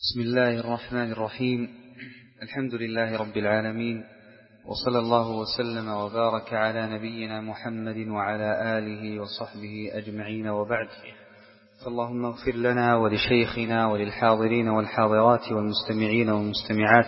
بسم الله الرحمن الرحيم. الحمد لله رب العالمين، وصلى الله وسلم وبارك على نبينا محمد وعلى آله وصحبه أجمعين، وبعد. فاللهم اغفر لنا ولشيخنا وللحاضرين والحاضرات والمستمعين والمستمعات.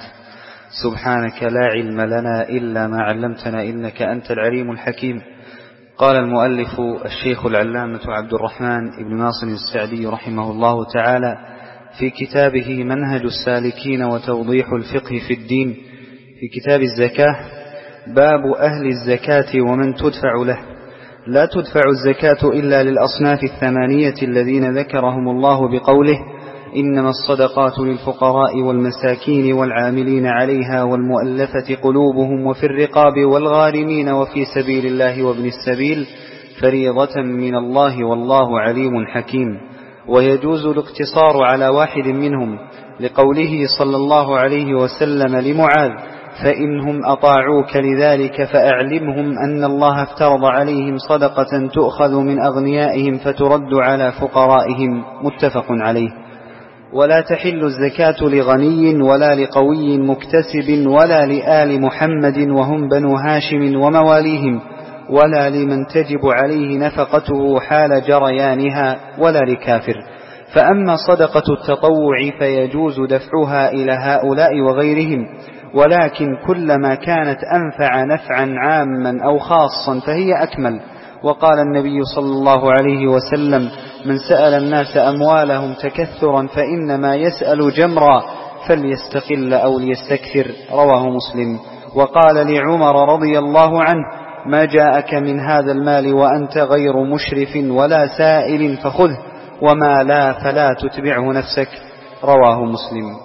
سبحانك لا علم لنا إلا ما علمتنا إنك أنت العليم الحكيم. قال المؤلف الشيخ العلامة عبد الرحمن بن ناصر السعدي رحمه الله تعالى في كتابه منهج السالكين وتوضيح الفقه في الدين في كتاب الزكاة: باب أهل الزكاة ومن تدفع له. لا تدفع الزكاة إلا للأصناف الثمانية الذين ذكرهم الله بقوله: إنما الصدقات للفقراء والمساكين والعاملين عليها والمؤلفة قلوبهم وفي الرقاب والغارمين وفي سبيل الله وابن السبيل فريضة من الله والله عليم حكيم. ويجوز الاقتصار على واحد منهم لقوله صلى الله عليه وسلم لمعاذ: فإنهم أطاعوك لذلك فأعلمهم أن الله افترض عليهم صدقة تؤخذ من أغنيائهم فترد على فقرائهم. متفق عليه. ولا تحل الزكاة لغني ولا لقوي مكتسب ولا لآل محمد وهم بنو هاشم ومواليهم، ولا لمن تجب عليه نفقته حال جريانها، ولا لكافر. فأما صدقة التطوع فيجوز دفعها إلى هؤلاء وغيرهم، ولكن كلما كانت أنفع نفعا عاما أو خاصا فهي أكمل. وقال النبي صلى الله عليه وسلم: من سأل الناس أموالهم تكثرا فإنما يسأل جمرا فليستقل أو ليستكثر. رواه مسلم. وقال لعمر رضي الله عنه: ما جاءك من هذا المال وأنت غير مشرف ولا سائل فخذه، وما لا فلا تتبعه نفسك. رواه مسلم.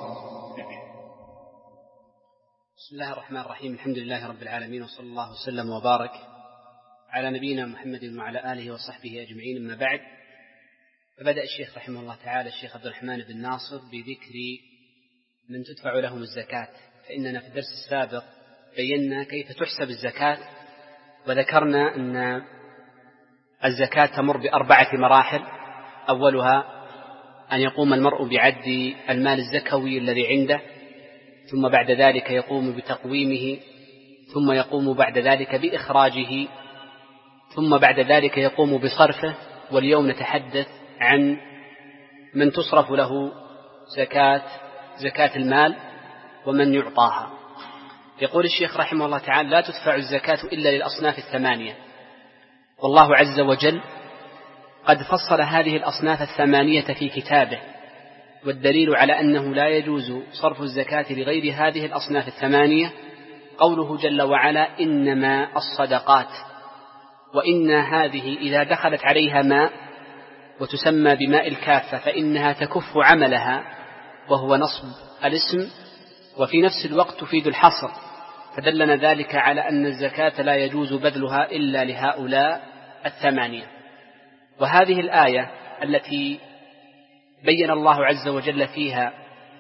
بسم الله الرحمن الرحيم. الحمد لله رب العالمين، وصلى الله وسلم وبارك على نبينا محمد وعلى آله وصحبه أجمعين. أما بعد، فبدأ الشيخ رحمه الله تعالى الشيخ عبد الرحمن بن ناصر بذكر من تدفع لهم الزكاة. فإننا في الدرس السابق بينا كيف تحسب الزكاة، وذكرنا أن الزكاة تمر ب4 مراحل. أولها أن يقوم المرء بعد المال الزكوي الذي عنده، ثم بعد ذلك يقوم بتقويمه، ثم يقوم بعد ذلك بإخراجه، ثم بعد ذلك يقوم بصرفه. واليوم نتحدث عن من تصرف له زكاة المال ومن يعطاها. يقول الشيخ رحمه الله تعالى: لا تدفع الزكاة إلا للأصناف الثمانية. والله عز وجل قد فصل هذه الأصناف الثمانية في كتابه، والدليل على أنه لا يجوز صرف الزكاة لغير هذه الأصناف الثمانية قوله جل وعلا: إنما الصدقات. وإن هذه إذا دخلت عليها ماء وتسمى بماء الكافة فإنها تكف عملها، وهو نصب الاسم، وفي نفس الوقت تفيد الحصر، فدلنا ذلك على أن الزكاة لا يجوز بذلها إلا لهؤلاء الثمانية. وهذه الآية التي بين الله عز وجل فيها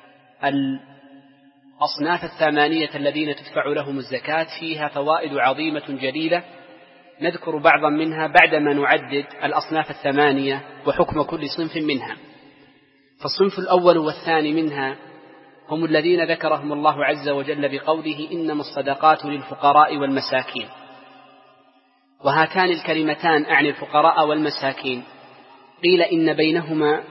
الأصناف الثمانية الذين تدفع لهم الزكاة فيها فوائد عظيمة جليلة، نذكر بعضا منها بعدما نعدد الأصناف الثمانية وحكم كل صنف منها. فالصنف الأول والثاني منها هم الذين ذكرهم الله عز وجل بقوله: إنما الصدقات للفقراء والمساكين. وهاتان الكلمتان أعني الفقراء والمساكين قيل إن بينهما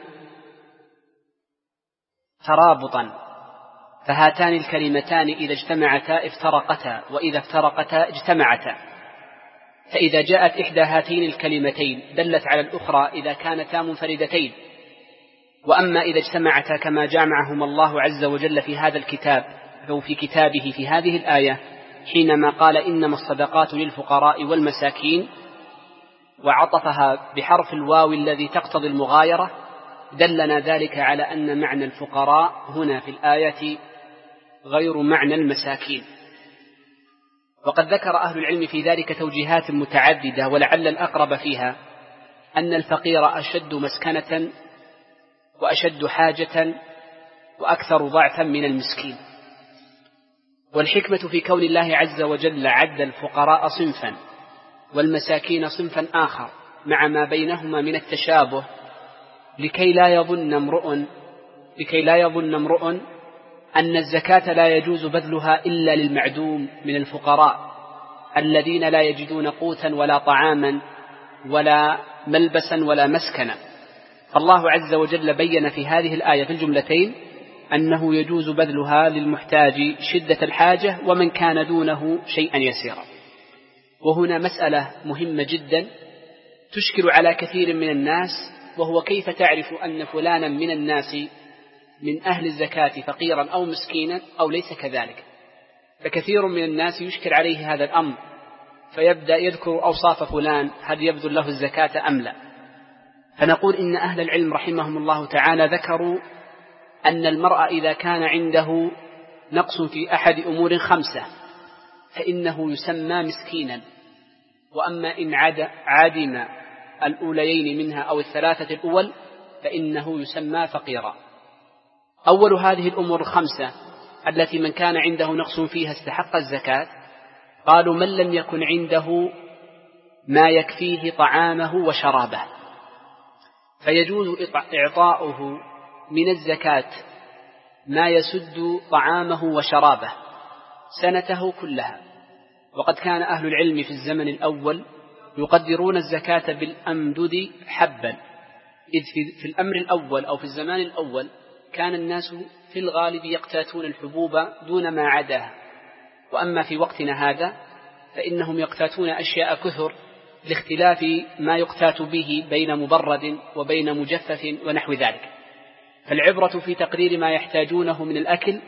ترابطا، فهاتان الكلمتان إذا اجتمعتا افترقتا، وإذا افترقتا اجتمعتا. فإذا جاءت إحدى هاتين الكلمتين دلت على الأخرى إذا كانتا منفردتين. وأما إذا اجتمعتا كما جمعهما الله عز وجل في هذا الكتاب أو في كتابه في هذه الآية حينما قال: إنما الصدقات للفقراء والمساكين، وعطفها بحرف الواو الذي تقتضي المغايرة، دلنا ذلك على أن معنى الفقراء هنا في الآية غير معنى المساكين. وقد ذكر أهل العلم في ذلك توجيهات متعددة، ولعل الأقرب فيها أن الفقير أشد مسكنة وأشد حاجة وأكثر ضعفا من المسكين. والحكمة في كون الله عز وجل عد الفقراء صنفا والمساكين صنفا آخر مع ما بينهما من التشابه، لكي لا يظن امرؤ لكي لا يظن امرؤ أن الزكاة لا يجوز بذلها إلا للمعدوم من الفقراء الذين لا يجدون قوتا ولا طعاما ولا ملبسا ولا مسكنا. فالله عز وجل بين في هذه الآية في الجملتين أنه يجوز بذلها للمحتاج شدة الحاجة ومن كان دونه شيئا يسيرا. وهنا مسألة مهمة جدا تشكل على كثير من الناس، وهو كيف تعرف أن فلانا من الناس من أهل الزكاة فقيرا أو مسكينا أو ليس كذلك. فكثير من الناس يشكل عليه هذا الأمر، فيبدأ يذكر أوصاف فلان هل يبذل له الزكاة أم لا. فنقول إن أهل العلم رحمهم الله تعالى ذكروا أن المرء إذا كان عنده نقص في أحد أمور 5 فإنه يسمى مسكينا، وأما إن عدم الأوليين منها أو 3 الأول فإنه يسمى فقيرا. أول هذه الأمور 5 التي من كان عنده نقص فيها استحق الزكاة، قالوا من لم يكن عنده ما يكفيه طعامه وشرابه، فيجوز إعطاؤه من الزكاة ما يسد طعامه وشرابه سنته كلها. وقد كان أهل العلم في الزمن الأول يقدرون الزكاة بالأمدد حبا، إذ في الأمر الأول أو في الزمان الأول كان الناس في الغالب يقتاتون الحبوب دون ما عداها، وأما في وقتنا هذا فإنهم يقتاتون أشياء كثر لاختلاف ما يقتات به بين مبرد وبين مجفف ونحو ذلك. فالعبرة في تقرير ما يحتاجونه من الأكل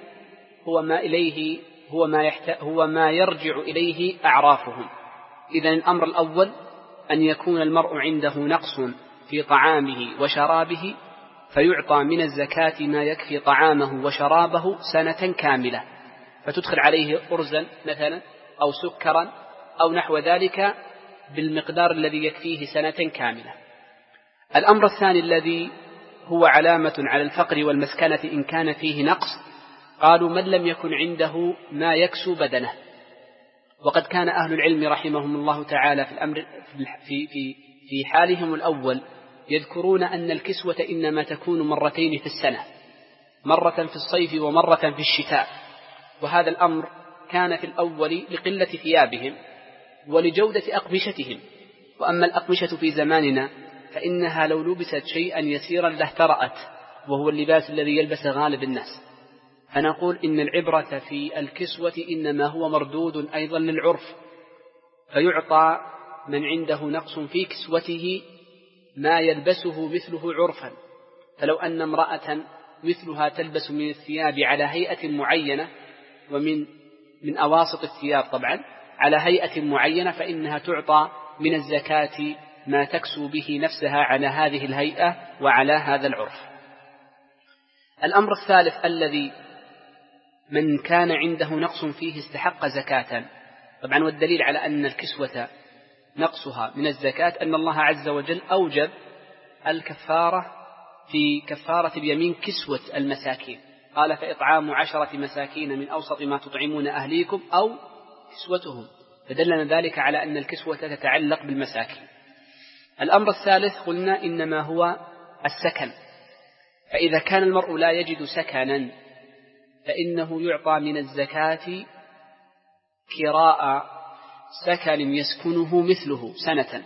هو ما يرجع إليه أعرافهم. إذن الأمر الأول أن يكون المرء عنده نقص في طعامه وشرابه فيعطى من الزكاة ما يكفي طعامه وشرابه سنة كاملة، فتدخل عليه أرزا مثلا أو سكرا أو نحو ذلك بالمقدار الذي يكفيه سنة كاملة. الأمر الثاني الذي هو علامة على الفقر والمسكنة إن كان فيه نقص، قالوا من لم يكن عنده ما يكسو بدنه. وقد كان أهل العلم رحمهم الله تعالى في الأمر في حالهم الأول يذكرون أن الكسوة إنما تكون مرتين في السنة، مرة في الصيف ومرة في الشتاء. وهذا الأمر كان في الأول لقلة ثيابهم ولجودة أقمشتهم. وأما الأقمشة في زماننا فإنها لو لبست شيئا يسيرا لاهترأت، وهو اللباس الذي يلبس غالب الناس. فنقول إن العبرة في الكسوة إنما هو مردود أيضا للعرف، فيعطى من عنده نقص في كسوته ما يلبسه مثله عرفا. فلو أن امرأة مثلها تلبس من الثياب على هيئة معينة، ومن أواسط الثياب طبعا على هيئة معينة، فإنها تعطى من الزكاة ما تكسو به نفسها على هذه الهيئة وعلى هذا العرف. الأمر الثالث الذي من كان عنده نقص فيه استحق زكاة، طبعا والدليل على أن الكسوة نقصها من الزكاة أن الله عز وجل أوجب الكفارة في كفارة اليمين كسوة المساكين، قال فإطعام 10 مساكين من أوسط ما تطعمون أهليكم أو كسوتهم، فدلنا ذلك على أن الكسوة تتعلق بالمساكين. الأمر الثالث قلنا إنما هو السكن، فإذا كان المرء لا يجد سكنا فإنه يعطى من الزكاة كراء سكن يسكنه مثله سنة.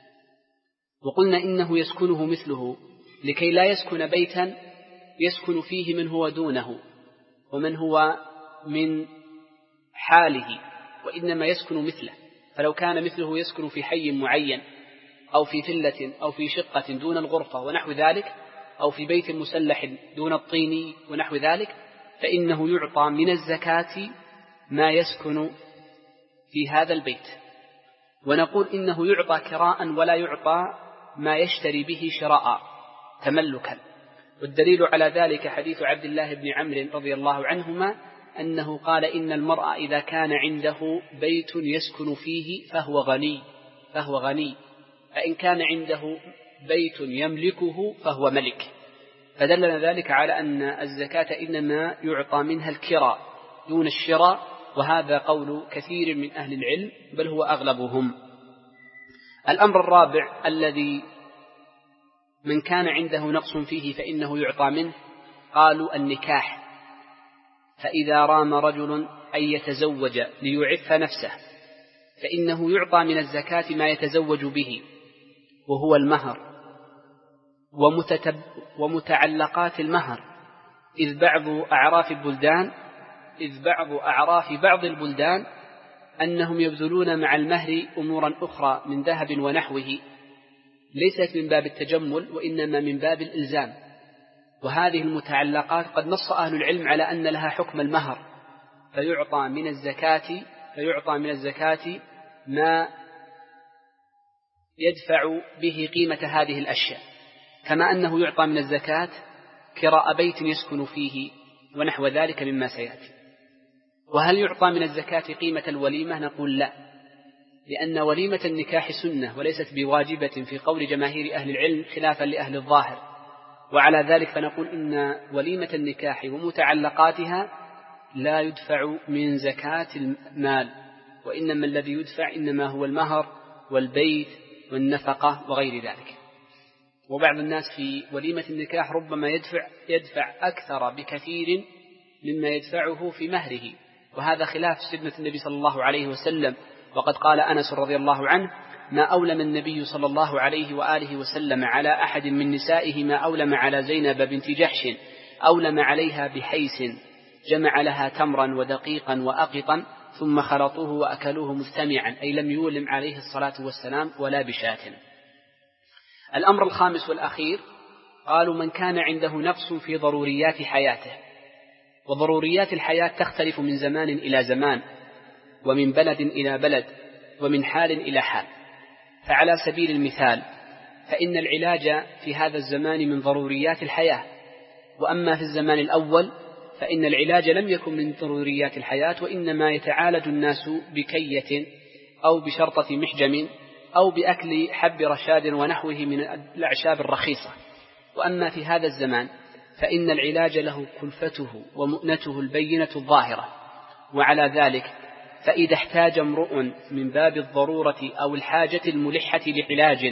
وقلنا إنه يسكنه مثله لكي لا يسكن بيتا يسكن فيه من هو دونه ومن هو من حاله، وإنما يسكن مثله. فلو كان مثله يسكن في حي معين أو في فلة أو في شقة دون الغرفة ونحو ذلك، أو في بيت مسلح دون الطين ونحو ذلك، فإنه يعطى من الزكاة ما يسكن في هذا البيت. ونقول إنه يعطى كراء ولا يعطى ما يشتري به شراء تملكا. والدليل على ذلك حديث عبد الله بن عمرو رضي الله عنهما أنه قال إن المرء إذا كان عنده بيت يسكن فيه فهو غني، فإن كان عنده بيت يملكه فهو ملك. فدلنا ذلك على أن الزكاة إنما يعطى منها الكراء دون الشراء، وهذا قول كثير من أهل العلم بل هو أغلبهم. الأمر الرابع الذي من كان عنده نقص فيه فإنه يعطى منه، قالوا النكاح. فإذا رام رجل أن يتزوج ليعف نفسه فإنه يعطى من الزكاة ما يتزوج به وهو المهر ومتعلقات المهر، إذ بعض أعراف بعض البلدان أنهم يبذلون مع المهر أمورا أخرى من ذهب ونحوه ليست من باب التجمل وإنما من باب الإلزام. وهذه المتعلقات قد نص أهل العلم على أن لها حكم المهر، فيعطى من الزكاة ما يدفع به قيمة هذه الأشياء، كما أنه يعطى من الزكاة كراء بيت يسكن فيه ونحو ذلك مما سيأتي. وهل يعطى من الزكاة قيمة الوليمة؟ نقول لا، لأن وليمة النكاح سنة وليست بواجبة في قول جماهير أهل العلم خلافا لأهل الظاهر. وعلى ذلك فنقول إن وليمة النكاح ومتعلقاتها لا يدفع من زكاة المال، وإنما الذي يدفع إنما هو المهر والبيت والنفقة وغير ذلك. وبعض الناس في وليمة النكاح ربما يدفع أكثر بكثير مما يدفعه في مهره، وهذا خلاف سنة النبي صلى الله عليه وسلم. وقد قال أنس رضي الله عنه: ما أولم النبي صلى الله عليه وآله وسلم على أحد من نسائه ما أولم على زينب بنت جحش، أولم عليها بحيس جمع لها تمرا ودقيقا وأقطا ثم خلطوه وأكلوه مجتمعا، أي لم يولم عليه الصلاة والسلام ولا بشاة. الأمر الخامس والأخير قالوا من كان عنده نقص في ضروريات حياته. وضروريات الحياة تختلف من زمان إلى زمان، ومن بلد إلى بلد، ومن حال إلى حال. فعلى سبيل المثال فإن العلاج في هذا الزمان من ضروريات الحياة، وأما في الزمان الأول فإن العلاج لم يكن من ضروريات الحياة، وإنما يتعالج الناس بكية أو بشرطة محجم أو بأكل حب رشاد ونحوه من الأعشاب الرخيصة. وأما في هذا الزمان فإن العلاج له كلفته ومؤنته البينة الظاهرة. وعلى ذلك فإذا احتاج امرؤ من باب الضرورة أو الحاجة الملحة لعلاج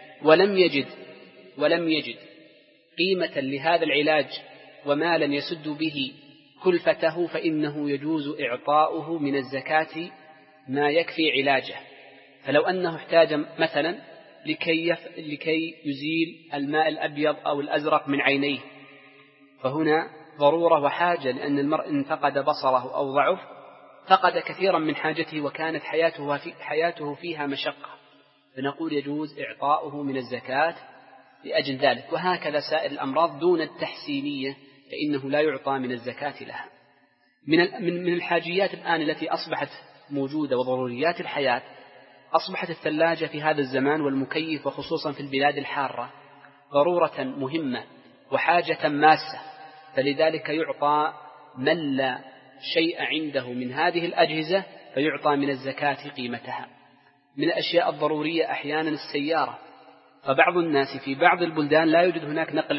ولم يجد قيمة لهذا العلاج ومالا يسد به كلفته، فإنه يجوز إعطاؤه من الزكاة ما يكفي علاجه. فلو أنه احتاج مثلا لكي يزيل الماء الأبيض أو الأزرق من عينيه، فهنا ضرورة وحاجة، لأن المرء إن فقد بصره أو ضعف فقد كثيرا من حاجته وكانت حياته فيها مشقة، فنقول يجوز إعطاؤه من الزكاة لأجل ذلك. وهكذا سائر الأمراض دون التحسينية فإنه لا يعطى من الزكاة لها. من الحاجيات الآن التي أصبحت موجودة وضروريات الحياة أصبحت الثلاجة في هذا الزمان والمكيف، وخصوصا في البلاد الحارة، ضرورة مهمة وحاجة ماسة، فلذلك يعطى من لا شيء عنده من هذه الأجهزة فيعطى من الزكاة قيمتها. من الأشياء الضرورية أحيانا السيارة، فبعض الناس في بعض البلدان لا يوجد هناك نقل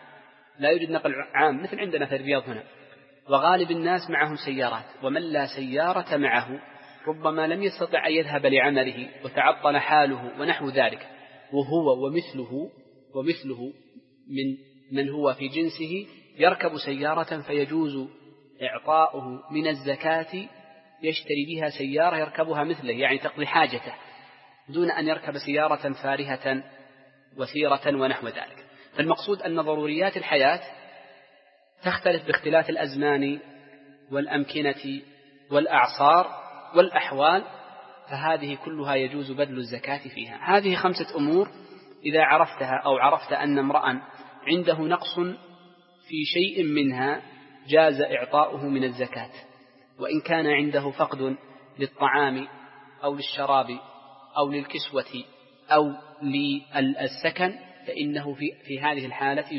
عام مثل عندنا في الرياض هنا، وغالب الناس معهم سيارات، ومن لا سيارة معه ربما لم يستطع أن يذهب لعمله وتعطل حاله ونحو ذلك، وهو ومثله من هو في جنسه يركب سيارة فيجوز إعطاؤه من الزكاة، يشتري بها سيارة يركبها مثله، يعني تقضي حاجته دون أن يركب سيارة فارهة وثيرة ونحو ذلك. فالمقصود أن ضروريات الحياة تختلف باختلاف الأزمان والأمكنة والأعصار والأحوال، فهذه كلها يجوز بذل الزكاة فيها. هذه 5 أمور إذا عرفتها أو عرفت أن امرأ عنده نقص في شيء منها جاز إعطاؤه من الزكاة. وإن كان عنده فقد للطعام أو للشراب أو للكسوة أو للسكن فإنه في هذه الحالة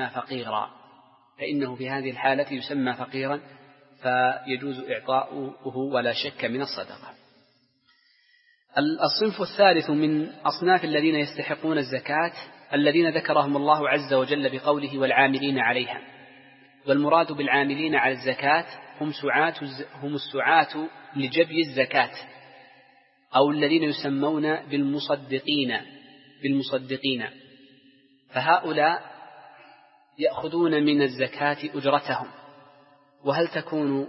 يسمى فقيرا، فيجوز إعطاؤه ولا شك من الصدقة. الصنف الثالث من أصناف الذين يستحقون الزكاة الذين ذكرهم الله عز وجل بقوله والعاملين عليها. والمراد بالعاملين على الزكاة هم السعاة لجبي الزكاة، أو الذين يسمون بالمصدقين، فهؤلاء يأخذون من الزكاة أجرتهم، وهل تكون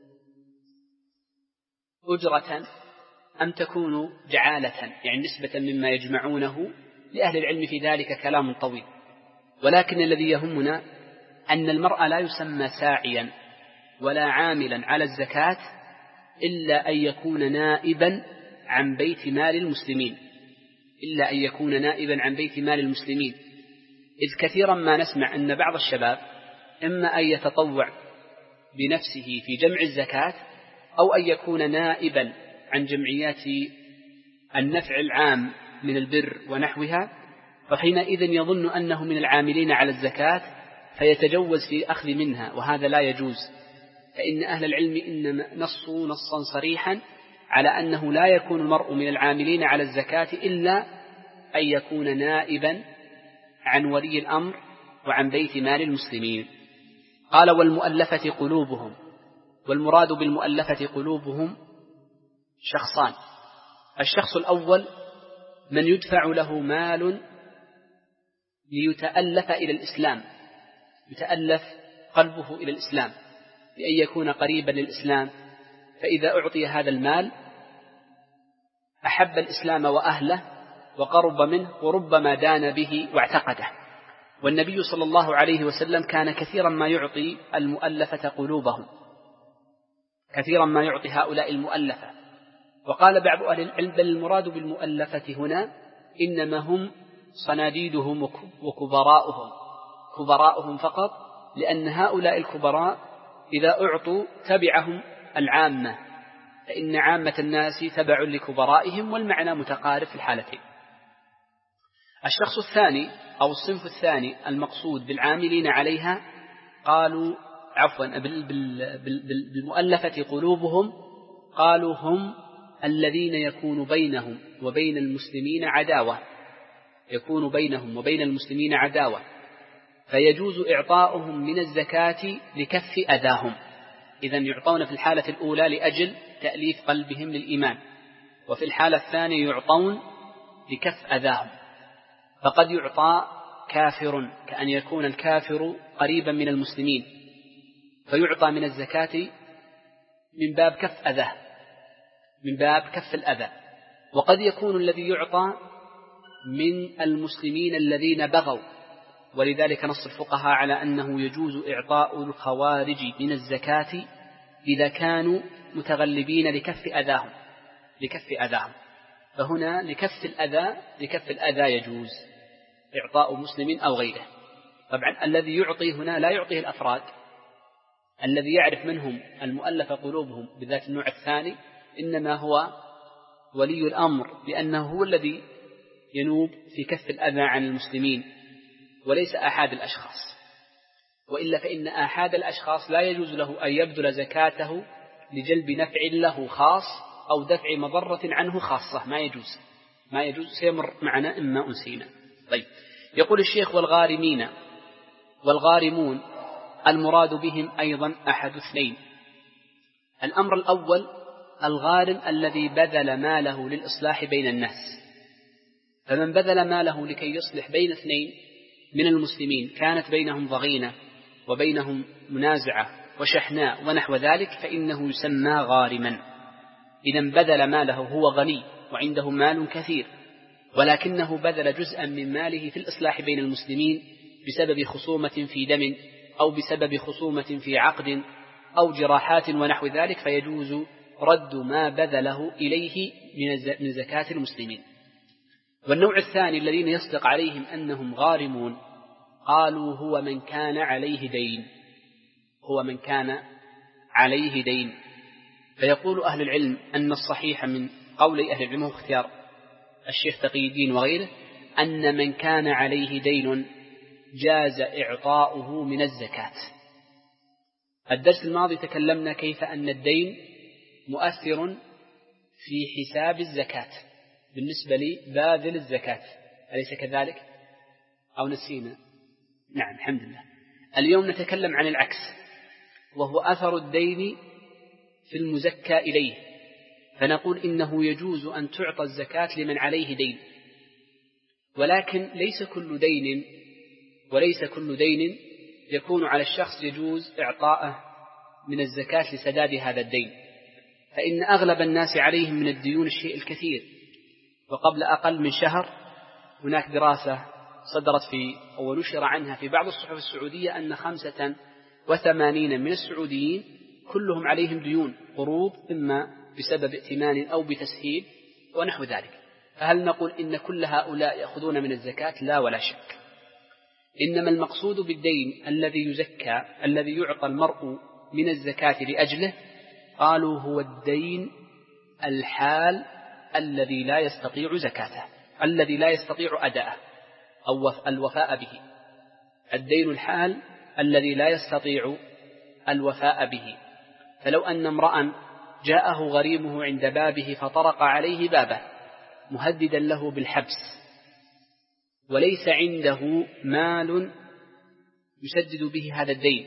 أجرة أم تكون جعالة، يعني نسبة مما يجمعونه؟ لأهل العلم في ذلك كلام طويل، ولكن الذي يهمنا أن المرء لا يسمى ساعيا ولا عاملا على الزكاة إلا أن يكون نائبا عن بيت مال المسلمين، إلا أن يكون نائبا عن بيت مال المسلمين. إذ كثيرا ما نسمع أن بعض الشباب إما أن يتطوع بنفسه في جمع الزكاة أو أن يكون نائبا عن جمعيات النفع العام من البر ونحوها، فحينئذ يظن أنه من العاملين على الزكاة فيتجوز في أخذ منها، وهذا لا يجوز. فإن أهل العلم إنما نصوا نصا صريحا على أنه لا يكون المرء من العاملين على الزكاة إلا أن يكون نائبا عن ولي الأمر وعن بيت مال المسلمين. قال والمؤلفة قلوبهم، والمراد بالمؤلفة قلوبهم شخصان: الشخص الأول من يدفع له مال ليتألف إلى الإسلام، يتألف قلبه إلى الإسلام بأن يكون قريبا للإسلام، فإذا أعطي هذا المال أحب الإسلام وأهله وقرب منه وربما دان به واعتقده. والنبي صلى الله عليه وسلم كان كثيرا ما يعطي المؤلفة قلوبهم، كثيرا ما يعطي هؤلاء المؤلفة. وقال بعض أهل العلم بل المراد بالمؤلفة هنا إنما هم صناديدهم وكبراؤهم، كبراؤهم فقط، لأن هؤلاء الكبراء إذا أعطوا تبعهم العامة، فإن عامة الناس تبع لكبرائهم، والمعنى متقارب في الحالتين. الشخص الثاني أو الصنف الثاني المقصود بالعاملين عليها قالوا بالمؤلفة قلوبهم، قالوا هم الذين يكون بينهم وبين المسلمين عداوة، يكون بينهم وبين المسلمين عداوة، فيجوز إعطاؤهم من الزكاة لكف أذاهم. إذن يعطون في الحالة الأولى لأجل تأليف قلبهم للإيمان، وفي الحالة الثانية يعطون لكف أذاهم. فقد يعطى كافر كأن يكون الكافر قريبا من المسلمين فيعطى من الزكاة من باب كف أذاه، من باب كف الأذى. وقد يكون الذي يعطى من المسلمين الذين بغوا، ولذلك نص الفقهاء على أنه يجوز إعطاء الخوارج من الزكاة إذا كانوا متغلبين لكف أذاهم، لكف أذاهم. فهنا لكف الأذى يجوز إعطاء مسلم أو غيره. طبعا الذي يعطي هنا لا يعطيه الأفراد، الذي يعرف منهم المؤلف قلوبهم بذات النوع الثاني إنما هو ولي الأمر، لأنه هو الذي ينوب في كف الأذى عن المسلمين وليس أحد الأشخاص. وإلا فإن أحد الأشخاص لا يجوز له أن يبذل زكاته لجلب نفع له خاص أو دفع مضرة عنه خاصة، ما يجوز سيمر معنا إما أنسينا. طيب، يقول الشيخ والغارمين والغارمون المراد بهم أيضا أحد اثنين: الأمر الأول الغارم الذي بذل ماله للإصلاح بين الناس، فمن بذل ماله لكي يصلح بين اثنين من المسلمين كانت بينهم ضغينة وبينهم منازعة وشحناء ونحو ذلك فإنه يسمى غارما. إذا بذل ماله، هو غني وعنده مال كثير ولكنه بذل جزءا من ماله في الإصلاح بين المسلمين بسبب خصومة في دم أو بسبب خصومة في عقد أو جراحات ونحو ذلك، فيجوز رد ما بذله إليه من زكاة المسلمين. والنوع الثاني الذين يصدق عليهم أنهم غارمون قالوا هو من كان عليه دين، هو من كان عليه دين. فيقول أهل العلم أن الصحيح من قول أهل العلم واختيار الشيخ تقي الدين وغيره أن من كان عليه دين جاز إعطاؤه من الزكاة. الدرس الماضي تكلمنا كيف أن الدين مؤثر في حساب الزكاة بالنسبة لباذل الزكاة، أليس كذلك؟ أو نسينا؟ نعم الحمد لله. اليوم نتكلم عن العكس، وهو أثر الدين في المزكى إليه، فنقول إنه يجوز أن تعطى الزكاة لمن عليه دين، ولكن ليس كل دين يكون على الشخص يجوز إعطاءه من الزكاة لسداد هذا الدين، فإن أغلب الناس عليهم من الديون الشيء الكثير. وقبل أقل من شهر هناك دراسة صدرت أو نشر عنها في بعض الصحف السعودية أن 85 من السعوديين كلهم عليهم ديون قروض، إما بسبب ائتمان أو بتسهيل ونحو ذلك. فهل نقول إن كل هؤلاء يأخذون من الزكاة؟ لا ولا شك. إنما المقصود بالدين الذي يزكى، الذي يعطى المرء من الزكاة لأجله، قالوا هو الدين الحال الذي لا يستطيع زكاته، الذي لا يستطيع أداءه أو الوفاء به. الدين الحال الذي لا يستطيع الوفاء به. فلو أن امرأ جاءه غريمه عند بابه فطرق عليه بابه مهددا له بالحبس، وليس عنده مال يسدد به هذا الدين،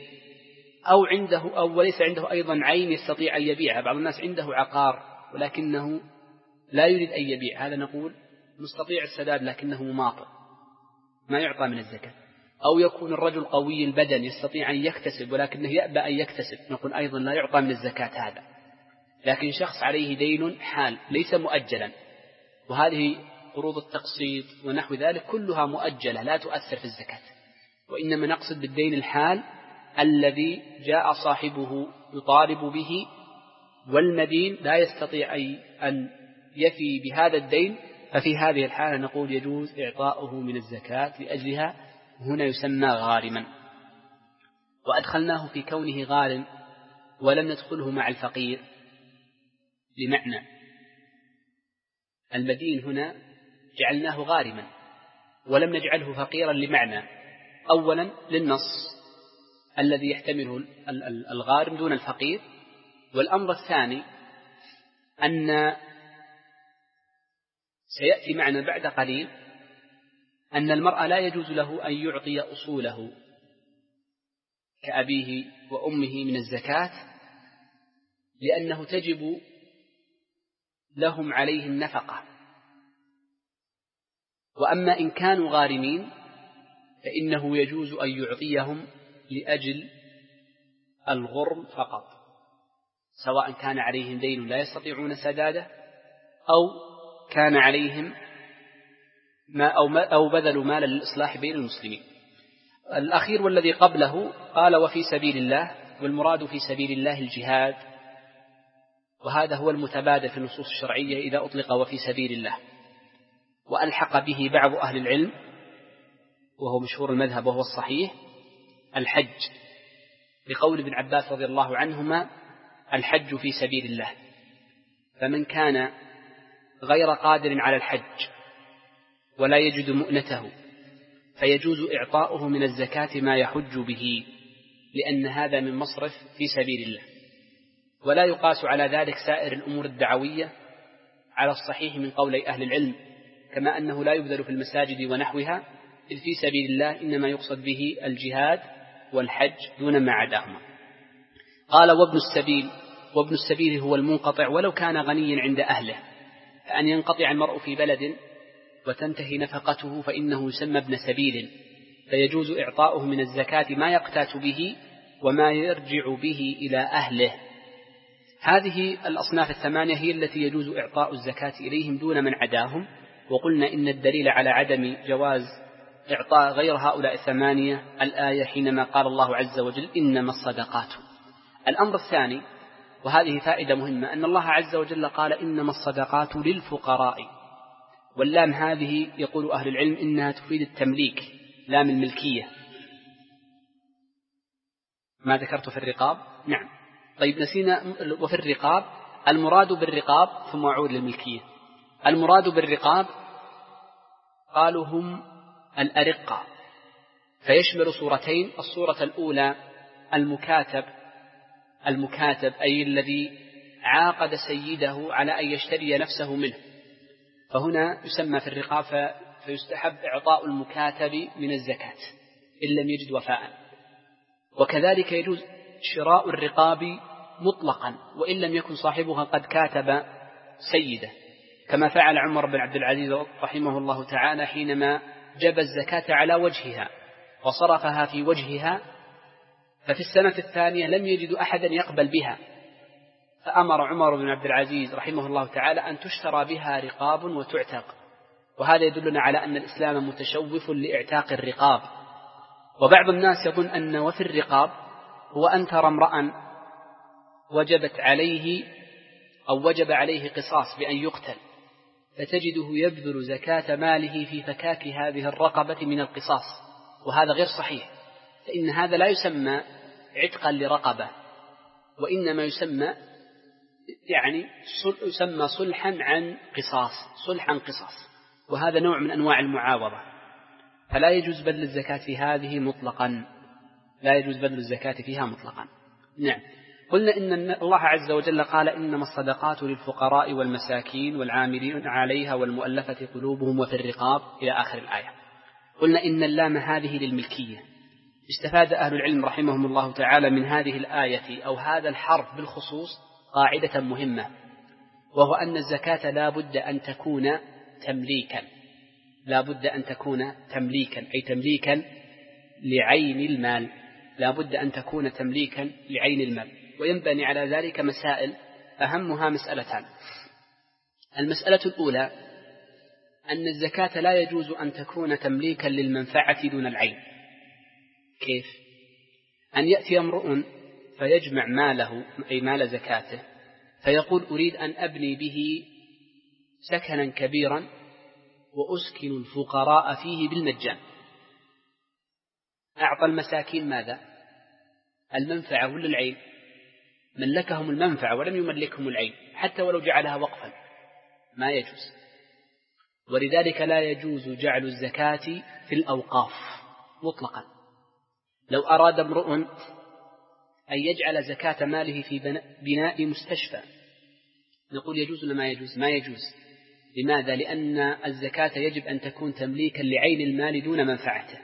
أو وليس عنده أيضا عين يستطيع أن يبيعها. بعض الناس عنده عقار ولكنه لا يريد أن يبيع، هذا نقول مستطيع السداد لكنه مماطل، ما يعطى من الزكاة. أو يكون الرجل قوي البدن يستطيع أن يكتسب ولكنه يأبى أن يكتسب، نقول أيضا لا يعطى من الزكاة هذا. لكن شخص عليه دين حال ليس مؤجلا، وهذه قروض التقسيط ونحو ذلك كلها مؤجلة لا تؤثر في الزكاة، وإنما نقصد بالدين الحال الذي جاء صاحبه يطالب به والمدين لا يستطيع أن يفي بهذا الدين، ففي هذه الحالة نقول يجوز إعطاؤه من الزكاة لأجلها، هنا يسمى غارما. وأدخلناه في كونه غارم ولم ندخله مع الفقير لمعنى المدين، هنا جعلناه غارما ولم نجعله فقيرا لمعنى أولا للنص الذي يحتمله الغارم دون الفقير، والأمر الثاني أن سيأتي معنا بعد قليل أن المرء لا يجوز له أن يعطي أصوله كأبيه وأمه من الزكاة، لأنه تجب لهم عليه النفقة. وأما إن كانوا غارمين فإنه يجوز أن يعطيهم لأجل الغرم فقط، سواء كان عليهم دين لا يستطيعون سداده أو كان عليهم أو بذلوا مالا للإصلاح بين المسلمين. الأخير والذي قبله قال وفي سبيل الله، والمراد في سبيل الله الجهاد، وهذا هو المتبادل في النصوص الشرعية إذا أطلق وفي سبيل الله. وألحق به بعض أهل العلم وهو مشهور المذهب وهو الصحيح الحج، بقول ابن عباس رضي الله عنهما الحج في سبيل الله. فمن كان غير قادر على الحج ولا يجد مؤنته فيجوز إعطاؤه من الزكاة ما يحج به، لأن هذا من مصرف في سبيل الله. ولا يقاس على ذلك سائر الأمور الدعوية على الصحيح من قولي أهل العلم، كما أنه لا يبذل في المساجد ونحوها، إذ في سبيل الله إنما يقصد به الجهاد والحج دون ما عداهما. قال وابن السبيل هو المنقطع ولو كان غنيا عند أهله، فأن ينقطع المرء في بلد وتنتهي نفقته فإنه يسمى ابن سبيل، فيجوز إعطاؤه من الزكاة ما يقتات به وما يرجع به إلى أهله. هذه الأصناف الثمانية هي التي يجوز إعطاء الزكاة إليهم دون من عداهم. وقلنا إن الدليل على عدم جواز إعطاء غير هؤلاء الثمانية الآية حينما قال الله عز وجل إنما الصدقات. الأمر الثاني، وهذه فائدة مهمة، أن الله عز وجل قال إنما الصدقات للفقراء، واللام هذه يقول أهل العلم إنها تفيد التمليك، لام الملكية. ما ذكرت في الرقاب؟ نعم. طيب نسينا. وفي الرقاب المراد بالرقاب، ثم أعود للملكية، المراد بالرقاب قالوا هم الأرقة، فيشمل صورتين. الصورة الأولى المكاتب أي الذي عاقد سيده على أن يشتري نفسه منه، فهنا يسمى في الرقاب، فيستحب إعطاء المكاتب من الزكاة إن لم يجد وفاء. وكذلك يجوز شراء الرقاب مطلقا وإن لم يكن صاحبها قد كاتب سيده، كما فعل عمر بن عبد العزيز رحمه الله تعالى حينما جبى الزكاة على وجهها وصرفها في وجهها ففي السنة الثانية لم يجدوا أحدا يقبل بها، فأمر عمر بن عبد العزيز رحمه الله تعالى أن تشترى بها رقاب وتعتق. وهذا يدلنا على أن الإسلام متشوف لإعتاق الرقاب. وبعض الناس يظن أن وفي الرقاب هو أن ترى امرأ وجب عليه قصاص بأن يقتل، فتجده يبذل زكاة ماله في فكاك هذه الرقبة من القصاص، وهذا غير صحيح، فإن هذا لا يسمى عتقا لرقبة، وإنما يسمى صلحا عن قصاص، وهذا نوع من أنواع المعاوضة، فلا يجوز بذل الزكاة في هذه مطلقا، نعم. قلنا إن الله عز وجل قال إنما الصدقات للفقراء والمساكين والعاملين عليها والمؤلفة قلوبهم وفي الرقاب إلى آخر الآية. قلنا إن اللام هذه للملكية. استفاد أهل العلم رحمهم الله تعالى من هذه الآية أو هذا الحرف بالخصوص قاعدة مهمة، وهو أن الزكاة لا بد أن تكون تمليكا، أي تمليكا لعين المال، لا بد أن تكون تمليكا لعين المال. وينبني على ذلك مسائل، أهمها مسألتان. المسألة الأولى أن الزكاة لا يجوز أن تكون تمليكا للمنفعة دون العين. كيف؟ أن يأتي امرؤ فيجمع ماله أي مال زكاته فيقول أريد أن أبني به سكنا كبيرا وأسكن الفقراء فيه بالمجان. أعطى المساكين ماذا؟ المنفعة ولا العين؟ ملكهم المنفعة ولم يملكهم العين، حتى ولو جعلها وقفا ما يجوز. ولذلك لا يجوز جعل الزكاة في الأوقاف مطلقا. لو أراد امرؤ أن يجعل زكاة ماله في بناء مستشفى نقول يجوز ولا ما يجوز؟ ما يجوز. لماذا؟ لأن الزكاة يجب أن تكون تمليكا لعين المال دون منفعته.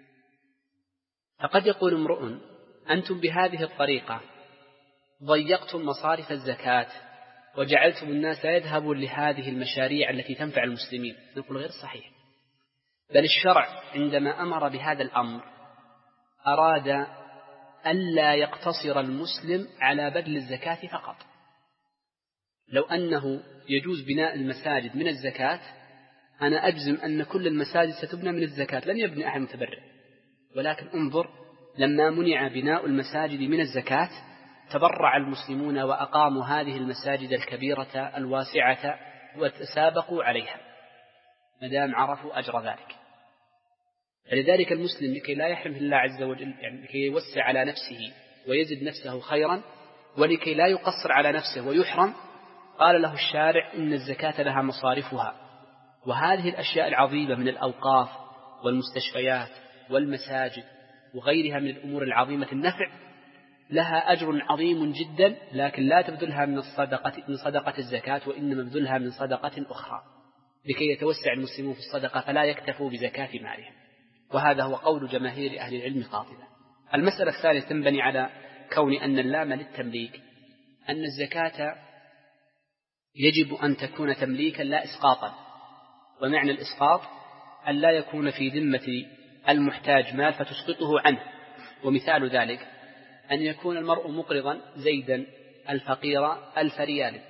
فقد يقول امرؤ أنتم بهذه الطريقة ضيقتم مصارف الزكاة وجعلتم الناس يذهبوا لهذه المشاريع التي تنفع المسلمين. نقول غير صحيح، بل الشرع عندما أمر بهذا الأمر أراد ألا يقتصر المسلم على بذل الزكاة فقط. لو أنه يجوز بناء المساجد من الزكاة أنا أجزم أن كل المساجد ستبنى من الزكاة، لن يبني أحد متبرع. ولكن انظر، لما منع بناء المساجد من الزكاة تبرع المسلمون وأقاموا هذه المساجد الكبيرة الواسعة وتسابقوا عليها مدام عرفوا أجر ذلك. فلذلك المسلم لكي لا يحرمه الله عز وجل، يعني لكي يوسع على نفسه ويزد نفسه خيرا، ولكي لا يقصر على نفسه ويحرم، قال له الشارع إن الزكاة لها مصارفها. وهذه الأشياء العظيمة من الأوقاف والمستشفيات والمساجد وغيرها من الأمور العظيمة النفع لها أجر عظيم جدا، لكن لا تبذلها من صدقة الزكاة، وإنما تبذلها من صدقة أخرى لكي يتوسع المسلمون في الصدقة فلا يكتفوا بزكاة مالهم. وهذا هو قول جماهير أهل العلم قاطبة. المسألة الثالثة تنبني على كون أن اللام للتمليك، أن الزكاة يجب أن تكون تمليكا لا إسقاطا. ومعنى الإسقاط أن لا يكون في ذمة المحتاج مال فتسقطه عنه. ومثال ذلك أن يكون المرء مقرضا زيدا الفقير 1000 ريال،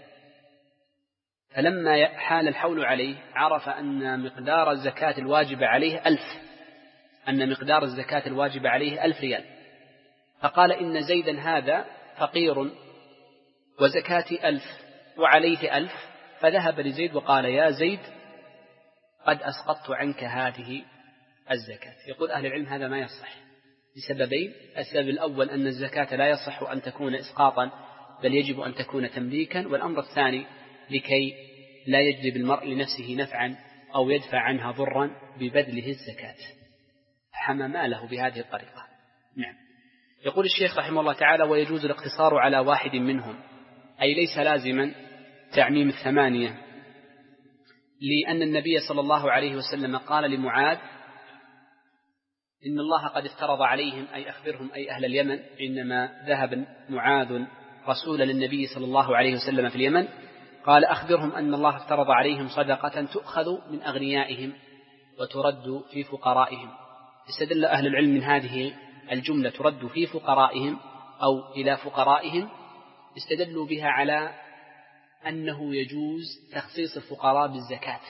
فلما حال الحول عليه عرف أن مقدار الزكاة الواجب عليه 1000 ريال، فقال إن زيدا هذا فقير وزكاة 1000 وعليه 1000، فذهب لزيد وقال يا زيد قد أسقطت عنك هذه الزكاة. يقول أهل العلم هذا ما يصح لسببين. السبب الأول أن الزكاة لا يصح أن تكون إسقاطا، بل يجب أن تكون تمليكا. والأمر الثاني لكي لا يجلب المرء لنفسه نفعا أو يدفع عنها ضرا ببذله الزكاة، حمى ماله بهذه الطريقة. نعم. يقول الشيخ رحمه الله تعالى ويجوز الاقتصار على واحد منهم، أي ليس لازما تعميم 8، لأن النبي صلى الله عليه وسلم قال لمعاذ إن الله قد افترض عليهم، أي أخبرهم أي أهل اليمن. عندما ذهب معاذ رسولا للنبي صلى الله عليه وسلم في اليمن قال أخبرهم أن الله افترض عليهم صدقة تؤخذ من أغنيائهم وترد في فقرائهم. استدل أهل العلم من هذه الجملة ترد في فقرائهم أو إلى فقرائهم استدلوا بها على أنه يجوز تخصيص الفقراء بالزكاة،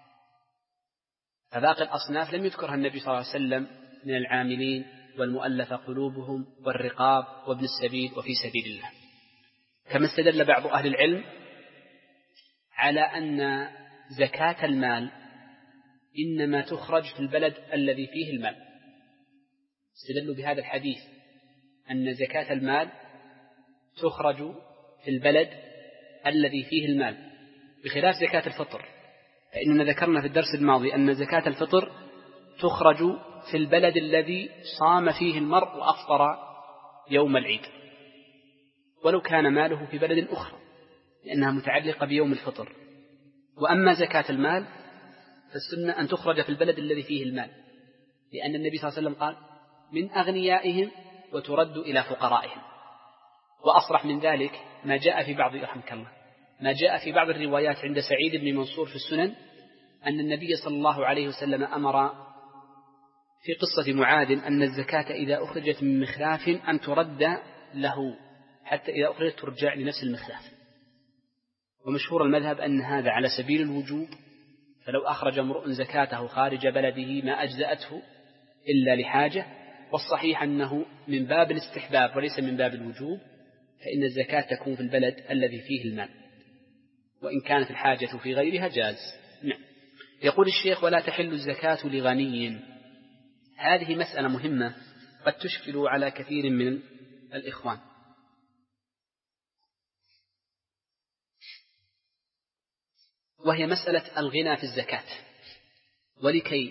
فباقي الأصناف لم يذكرها النبي صلى الله عليه وسلم من العاملين والمؤلف قلوبهم والرقاب وابن السبيل وفي سبيل الله. كما استدل بعض أهل العلم على أن زكاة المال إنما تخرج في البلد الذي فيه المال، استدلوا بهذا الحديث أن زكاة المال تخرج في البلد الذي فيه المال، بخلاف زكاة الفطر، فإننا ذكرنا في الدرس الماضي أن زكاة الفطر تخرج في البلد الذي صام فيه المرء وأفطر يوم العيد، ولو كان ماله في بلد أخرى، لأنها متعلقة بيوم الفطر. وأما زكاة المال فالسنة أن تخرج في البلد الذي فيه المال، لأن النبي صلى الله عليه وسلم قال من أغنيائهم وترد إلى فقرائهم. وأصرح من ذلك ما جاء في بعض رحمك الله ما جاء في بعض الروايات عند سعيد بن منصور في السنن أن النبي صلى الله عليه وسلم أمر في قصة معاذ أن الزكاة إذا أخرجت من مخلاف أن ترد له، حتى إذا أخرجت ترجع لنفس المخلاف. ومشهور المذهب أن هذا على سبيل الوجوب، فلو أخرج امرؤ زكاته خارج بلده ما أجزأته إلا لحاجة، والصحيح أنه من باب الاستحباب وليس من باب الوجوب، فإن الزكاة تكون في البلد الذي فيه المال، وإن كانت الحاجة في غيرها جاز. نعم. يقول الشيخ ولا تحل الزكاة لغني. هذه مسألة مهمة قد تشكل على كثير من الإخوان، وهي مسألة الغنى في الزكاة. ولكي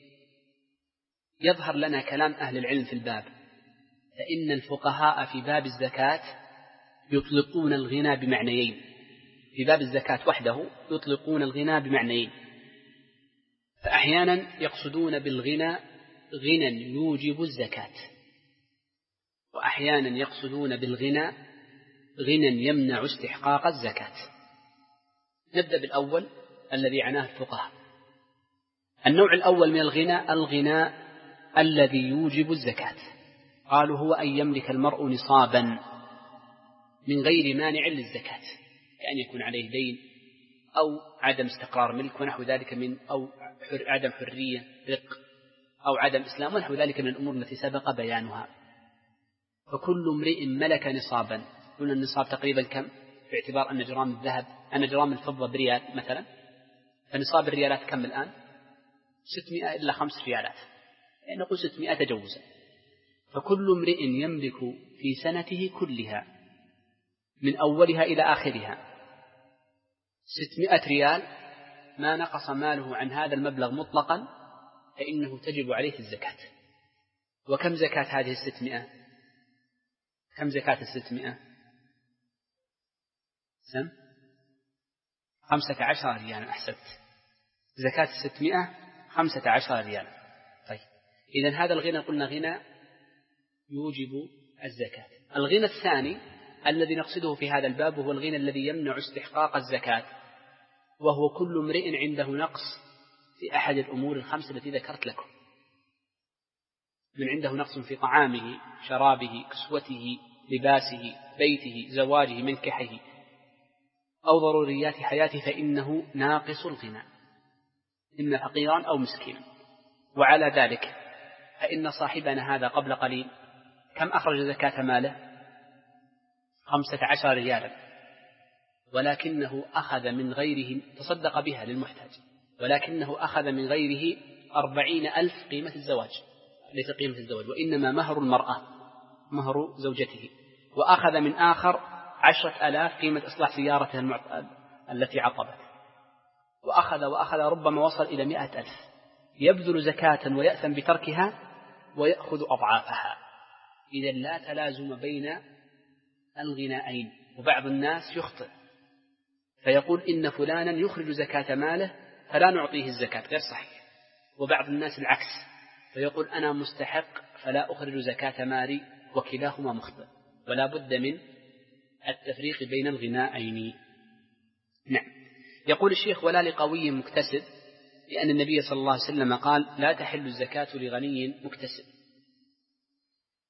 يظهر لنا كلام أهل العلم في الباب، فإن الفقهاء في باب الزكاة يطلقون الغنى بمعنيين، في باب الزكاة وحده يطلقون الغنى بمعنيين، فأحيانا يقصدون بالغنى غنى يوجب الزكاة، وأحيانا يقصدون بالغنى غنى يمنع استحقاق الزكاة. نبدأ بالأول الذي عناه الفقهاء. النوع الأول من الغنى الذي يوجب الزكاة، قالوا هو أن يملك المرء نصابا من غير مانع للزكاة، كأن يكون عليه دين أو عدم استقرار ملك ونحو ذلك أو عدم حرية رق أو عدم إسلام ونحو ذلك من الأمور التي سبق بيانها. فكل امرئ ملك نصابا، قلنا النصاب تقريبا كم؟ باعتبار أن جرام الذهب أن جرام الفضة بريال مثلا، فنصاب الريالات كم الآن؟ 600 إلا 5 ريالات، يعني نقول 600 تجوزا. فكل امرئ يملك في سنته كلها من أولها إلى آخرها 600 ريال، ما نقص ماله عن هذا المبلغ مطلقا فإنه تجب عليه الزكاة. وكم زكاة هذه 600؟ كم زكاة 600؟ سم 15 ريالا. أحسنت، زكاة 600 15 ريالا. طيب، إذن هذا الغنى قلنا غنى يوجب الزكاة. الغنى الثاني الذي نقصده في هذا الباب هو الغنى الذي يمنع استحقاق الزكاة، وهو كل امرئ عنده نقص في أحد الأمور الخمسة التي ذكرت لكم، من عنده نقص في طعامه شرابه كسوته لباسه بيته زواجه منكحه أو ضروريات حياته، فإنه ناقص الغنى، إما فقيرا أو مسكينا. وعلى ذلك فإن صاحبنا هذا قبل قليل كم أخرج زكاة ماله؟ 15 ريالا، ولكنه أخذ من غيره تصدق بها للمحتاج، ولكنه أخذ من غيره 40,000 قيمة الزواج، ليس قيمة الزواج وإنما مهر المرأة مهر زوجته، وأخذ من آخر 10,000 قيمة إصلاح سيارته التي عطبت، وأخذ ربما وصل إلى 100,000، يبذل زكاة ويأثم بتركها ويأخذ أضعافها. إذا لا تلازم بين الغنائين. وبعض الناس يخطئ فيقول إن فلانا يخرج زكاة ماله فلا نعطيه الزكاة، غير صحيح. وبعض الناس العكس فيقول أنا مستحق فلا أخرج زكاة مالي، وكلاهما مخطئ، ولا بد من التفريق بين الغنائين. نعم. يقول الشيخ ولا لقوي مكتسب، لأن النبي صلى الله عليه وسلم قال لا تحل الزكاة لغني مكتسب.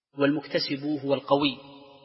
والمكتسب هو القوي.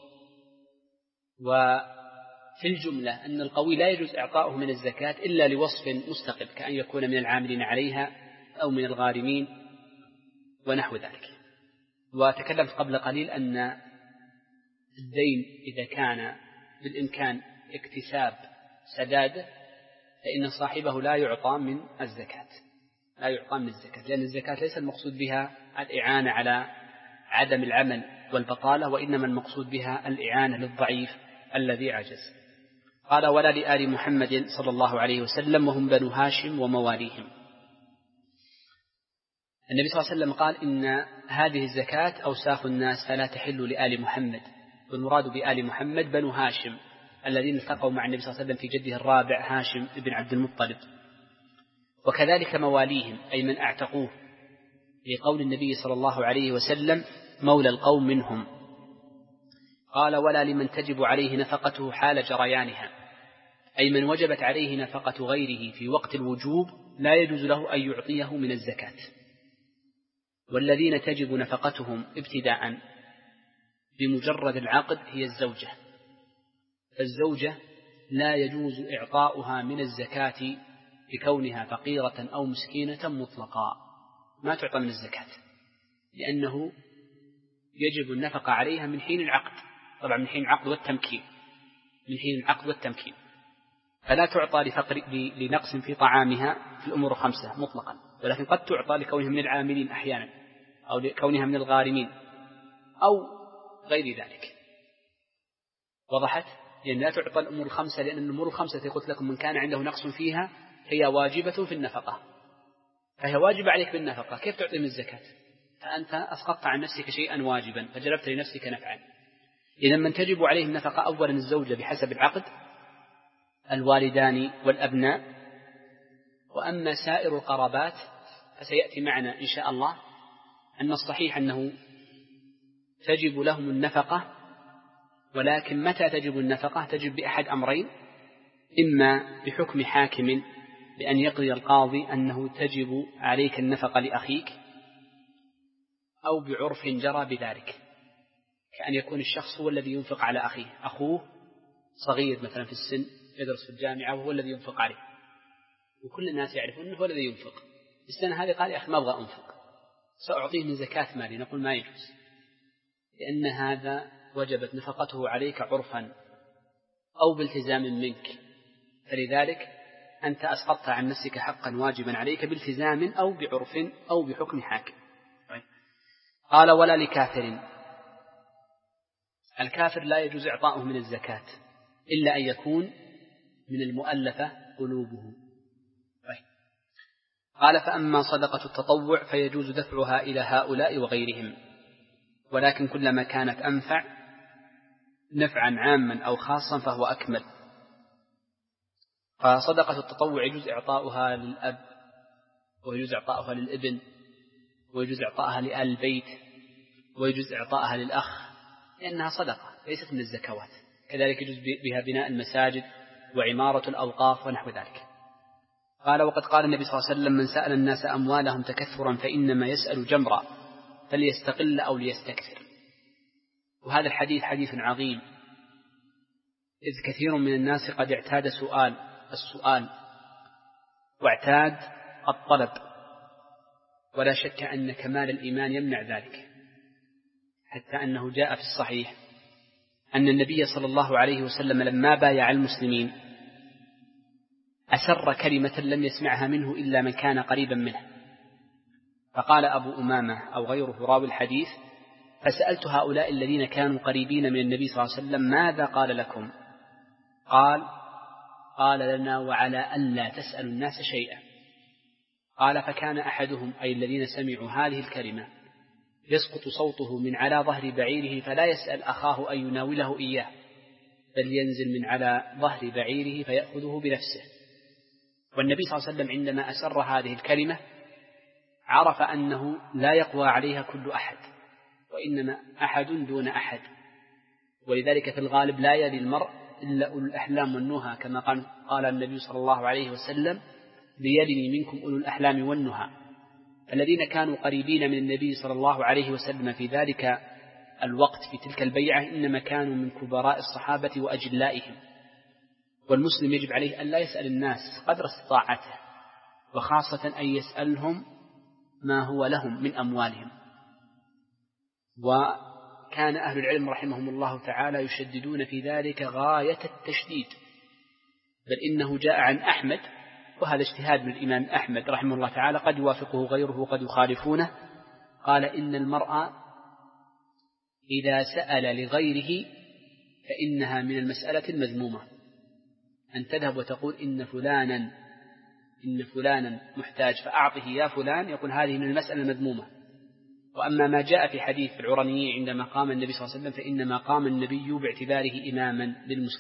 وفي الجملة أن القوي لا يجوز إعطاؤه من الزكاة إلا لوصف مستقل، كأن يكون من العاملين عليها أو من الغارمين ونحو ذلك. وتكلمت قبل قليل أن الدين إذا كان بالإمكان اكتساب سداده فإن صاحبه لا يعطى من الزكاة، لأن الزكاة ليس المقصود بها الإعانة على عدم العمل والبطالة، وإنما المقصود بها الإعانة للضعيف الذي عجز. قال: ولا لآل محمد صلى الله عليه وسلم وهم بنو هاشم ومواليهم. النبي صلى الله عليه وسلم قال: إن هذه الزكاة أوساخ الناس فلا تحل لآل محمد، والمراد بآل محمد بنو هاشم الذين التقوا مع النبي صلى الله عليه وسلم في جده الرابع هاشم بن عبد المطلب، وكذلك مواليهم أي من أعتقوه، لقول النبي صلى الله عليه وسلم: مولى القوم منهم. قال: ولا لمن تجب عليه نفقته حال جريانها، أي من وجبت عليه نفقة غيره في وقت الوجوب لا يجوز له أن يعطيه من الزكاة. والذين تجب نفقتهم ابتداء بمجرد العقد هي الزوجة، فالزوجة لا يجوز إعطاؤها من الزكاة لكونها فقيرة أو مسكينة مطلقا، ما تعطى من الزكاة، لأنه يجب النفقة عليها من حين العقد، طبعا من حين العقد والتمكين، فلا تعطى لنقص في طعامها في الأمور 5 مطلقا، ولكن قد تعطى لكونها من العاملين أحيانا، أو لكونها من الغارمين أو غير ذلك. وضحت؟ لأن لا تعطى الأمور 5، لأن الأمور 5 قلت لكم من كان عنده نقص فيها هي واجبة في النفقة، فهي واجبة عليك بالنفقة، كيف تعطي من الزكاة؟ فأنت أسقطت عن نفسك شيئا واجبا فجلبت لنفسك نفعا. إذا من تجب عليه النفقة أولا الزوجة بحسب العقد، الوالدان والأبناء، وأما سائر القرابات فسيأتي معنا إن شاء الله أن الصحيح أنه تجب لهم النفقة، ولكن متى تجب النفقة؟ تجب بأحد أمرين: إما بحكم حاكم بأن يقضي القاضي أنه تجب عليك النفقة لأخيك، أو بعرف جرى بذلك، كأن يكون الشخص هو الذي ينفق على أخيه، أخوه صغير مثلا في السن يدرس في الجامعة وهو الذي ينفق عليه، وكل الناس يعرفون أنه هو الذي ينفق. السنة هذه قال: يا أخي ما أبغى أنفق، سأعطيه من زكاة مالي. نقول: ما يجوز، لأن هذا وجبت نفقته عليك عرفا أو بالتزام منك، فلذلك أنت أسقطت عن نفسك حقا واجبا عليك بالتزام أو بعرف أو بحكم حاكم. قال: ولا لكافر، الكافر لا يجوز إعطاؤه من الزكاة إلا أن يكون من المؤلفة قلوبه. قال: فأما صدقة التطوع فيجوز دفعها إلى هؤلاء وغيرهم، ولكن كلما كانت أنفع نفعا عاما أو خاصا فهو أكمل. فصدقة التطوع يجوز إعطاؤها للأب، ويجوز إعطاؤها للابن، ويجوز إعطاءها لآل البيت، ويجوز إعطاءها للأخ، لأنها صدقة ليست من الزكوات. كذلك يجوز بها بناء المساجد وعمارة الأوقاف ونحو ذلك. قال: وقد قال النبي صلى الله عليه وسلم: من سأل الناس أموالهم تكثرا فإنما يسأل جمرا فليستقل أو ليستكثر. وهذا الحديث حديث عظيم، إذ كثير من الناس قد اعتاد السؤال واعتاد الطلب، ولا شك أن كمال الإيمان يمنع ذلك، حتى أنه جاء في الصحيح أن النبي صلى الله عليه وسلم لما بايع المسلمين أسر كلمة لم يسمعها منه إلا من كان قريبا منه، فقال أبو أمامة أو غيره راوي الحديث: فسألت هؤلاء الذين كانوا قريبين من النبي صلى الله عليه وسلم: ماذا قال لكم؟ قال لنا: وعلى ألا تسألوا الناس شيئا. قال: فكان أحدهم أي الذين سمعوا هذه الكلمة يسقط صوته من على ظهر بعيره فلا يسأل أخاه أن يناوله إياه، بل ينزل من على ظهر بعيره فيأخذه بنفسه. والنبي صلى الله عليه وسلم عندما أسر هذه الكلمة عرف أنه لا يقوى عليها كل أحد، وإنما أحد دون أحد، ولذلك في الغالب لا يلي المرء إلا أولو الأحلام والنهى، كما قال النبي صلى الله عليه وسلم: ليلني منكم أولو الأحلام والنهى. الذين كانوا قريبين من النبي صلى الله عليه وسلم في ذلك الوقت في تلك البيعة إنما كانوا من كبراء الصحابة وأجلائهم، والمسلم يجب عليه أن لا يسأل الناس قدر استطاعته، وخاصة أن يسألهم ما هو لهم من أموالهم. وكان أهل العلم رحمهم الله تعالى يشددون في ذلك غاية التشديد، بل إنه جاء عن أحمد، وهذا اجتهاد من الإمام أحمد رحمه الله تعالى، قد يوافقه غيره وقد يخالفونه، قال إن المرأة إذا سأل لغيره فإنها من المسألة المذمومة، أن تذهب وتقول إن فلانا محتاج فأعطه يا فلان، يقول هذه من المسألة المذمومة. وأما ما جاء في حديث العرنيين عندما قام النبي صلى الله عليه وسلم فإنما قام النبي باعتباره إماما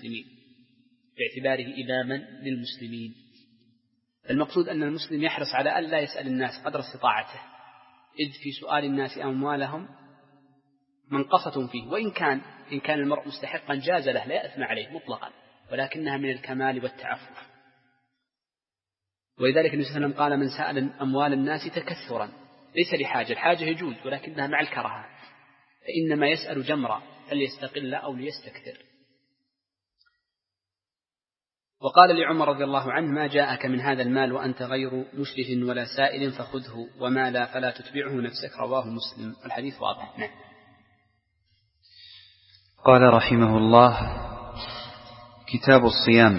للمسلمين. المقصود أن المسلم يحرص على أن لا يسأل الناس قدر استطاعته، إذ في سؤال الناس أموالهم منقصة فيه، وإن كان المرء مستحقا جاز له لا يأثم عليه مطلقا، ولكنها من الكمال والتعفف. ولذلك النبي صلى الله عليه وسلم قال من سأل أموال الناس تكثرا ليس لحاجة، الحاجة يجوز ولكنها مع الكراهة، فإنما يسأل جمرا فليستقل أو ليستكثر. وقال لعمر رضي الله عنه ما جاءك من هذا المال وأنت غير مشرف ولا سائل فخذه، وما لا فلا تتبعه نفسك، رواه مسلم. الحديث واضح. نعم. قال رحمه الله: كتاب الصيام.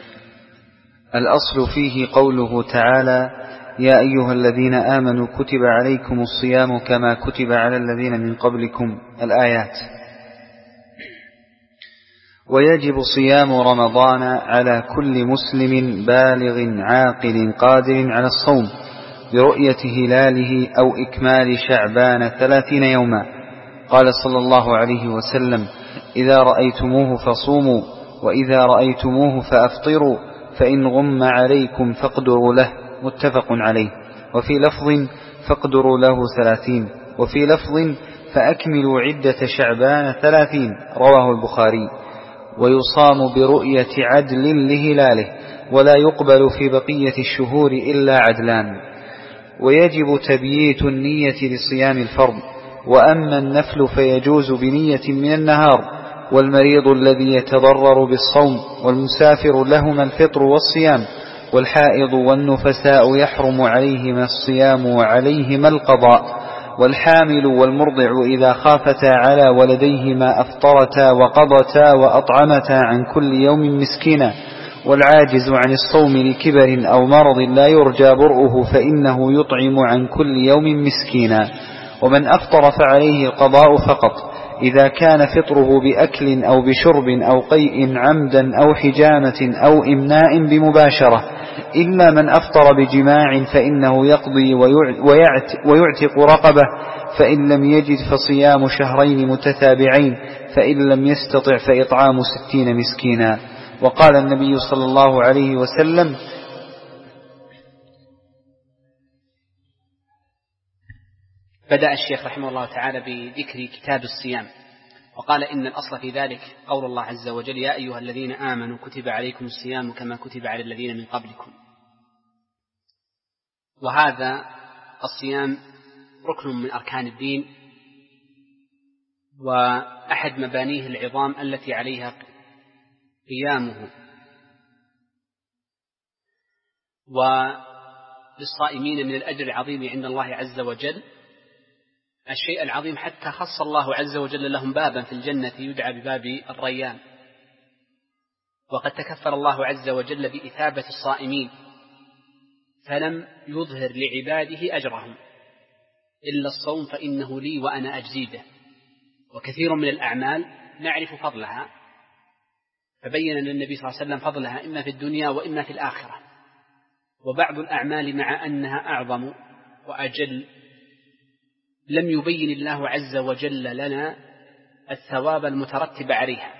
الأصل فيه قوله تعالى: يا أيها الذين آمنوا كتب عليكم الصيام كما كتب على الذين من قبلكم، الآيات. ويجب صيام رمضان على كل مسلم بالغ عاقل قادر على الصوم برؤية هلاله أو إكمال شعبان 30 يوما. قال صلى الله عليه وسلم: إذا رأيتموه فصوموا، وإذا رأيتموه فأفطروا، فإن غم عليكم فاقدروا له. متفق عليه. وفي لفظ: فاقدروا له 30. وفي لفظ: فأكملوا عدة شعبان 30. رواه البخاري. ويصام برؤية عدل لهلاله، ولا يقبل في بقية الشهور إلا عدلان. ويجب تبييت النية لصيام الفرض، وأما النفل فيجوز بنية من النهار. والمريض الذي يتضرر بالصوم والمسافر لهما الفطر والصيام، والحائض والنفساء يحرم عليهما الصيام وعليهما القضاء. والحامل والمرضع إذا خافتا على ولديهما أفطرتا وقضتا وأطعمتا عن كل يوم مسكينا. والعاجز عن الصوم لكبر أو مرض لا يرجى برؤه فإنه يطعم عن كل يوم مسكينا. ومن أفطر فعليه القضاء فقط، إذا كان فطره بأكل أو بشرب أو قيء عمدا أو حجامة أو إمناء بمباشرة، إلا من أفطر بجماع فإنه يقضي ويعتق رقبة، فإن لم يجد فصيام شهرين متتابعين، فإن لم يستطع فإطعام 60 مسكينا. وقال النبي صلى الله عليه وسلم: بدأ الشيخ رحمه الله تعالى بذكر كتاب الصيام، وقال إن الأصل في ذلك قول الله عز وجل: يا أيها الذين آمنوا كتب عليكم الصيام كما كتب على الذين من قبلكم. وهذا الصيام ركن من أركان الدين، وأحد مبانيه العظام التي عليها قيامه. وللصائمين من الأجر العظيم عند الله عز وجل الشيء العظيم، حتى خص الله عز وجل لهم بابا في الجنة يدعى بباب الريان. وقد تكفل الله عز وجل بإثابة الصائمين، فلم يظهر لعباده أجرهم إلا الصوم فإنه لي وأنا أجزي به. وكثير من الأعمال نعرف فضلها، فبين للنبي صلى الله عليه وسلم فضلها إما في الدنيا وإما في الآخرة. وبعض الأعمال مع أنها أعظم وأجل لم يبين الله عز وجل لنا الثواب المترتب عليها.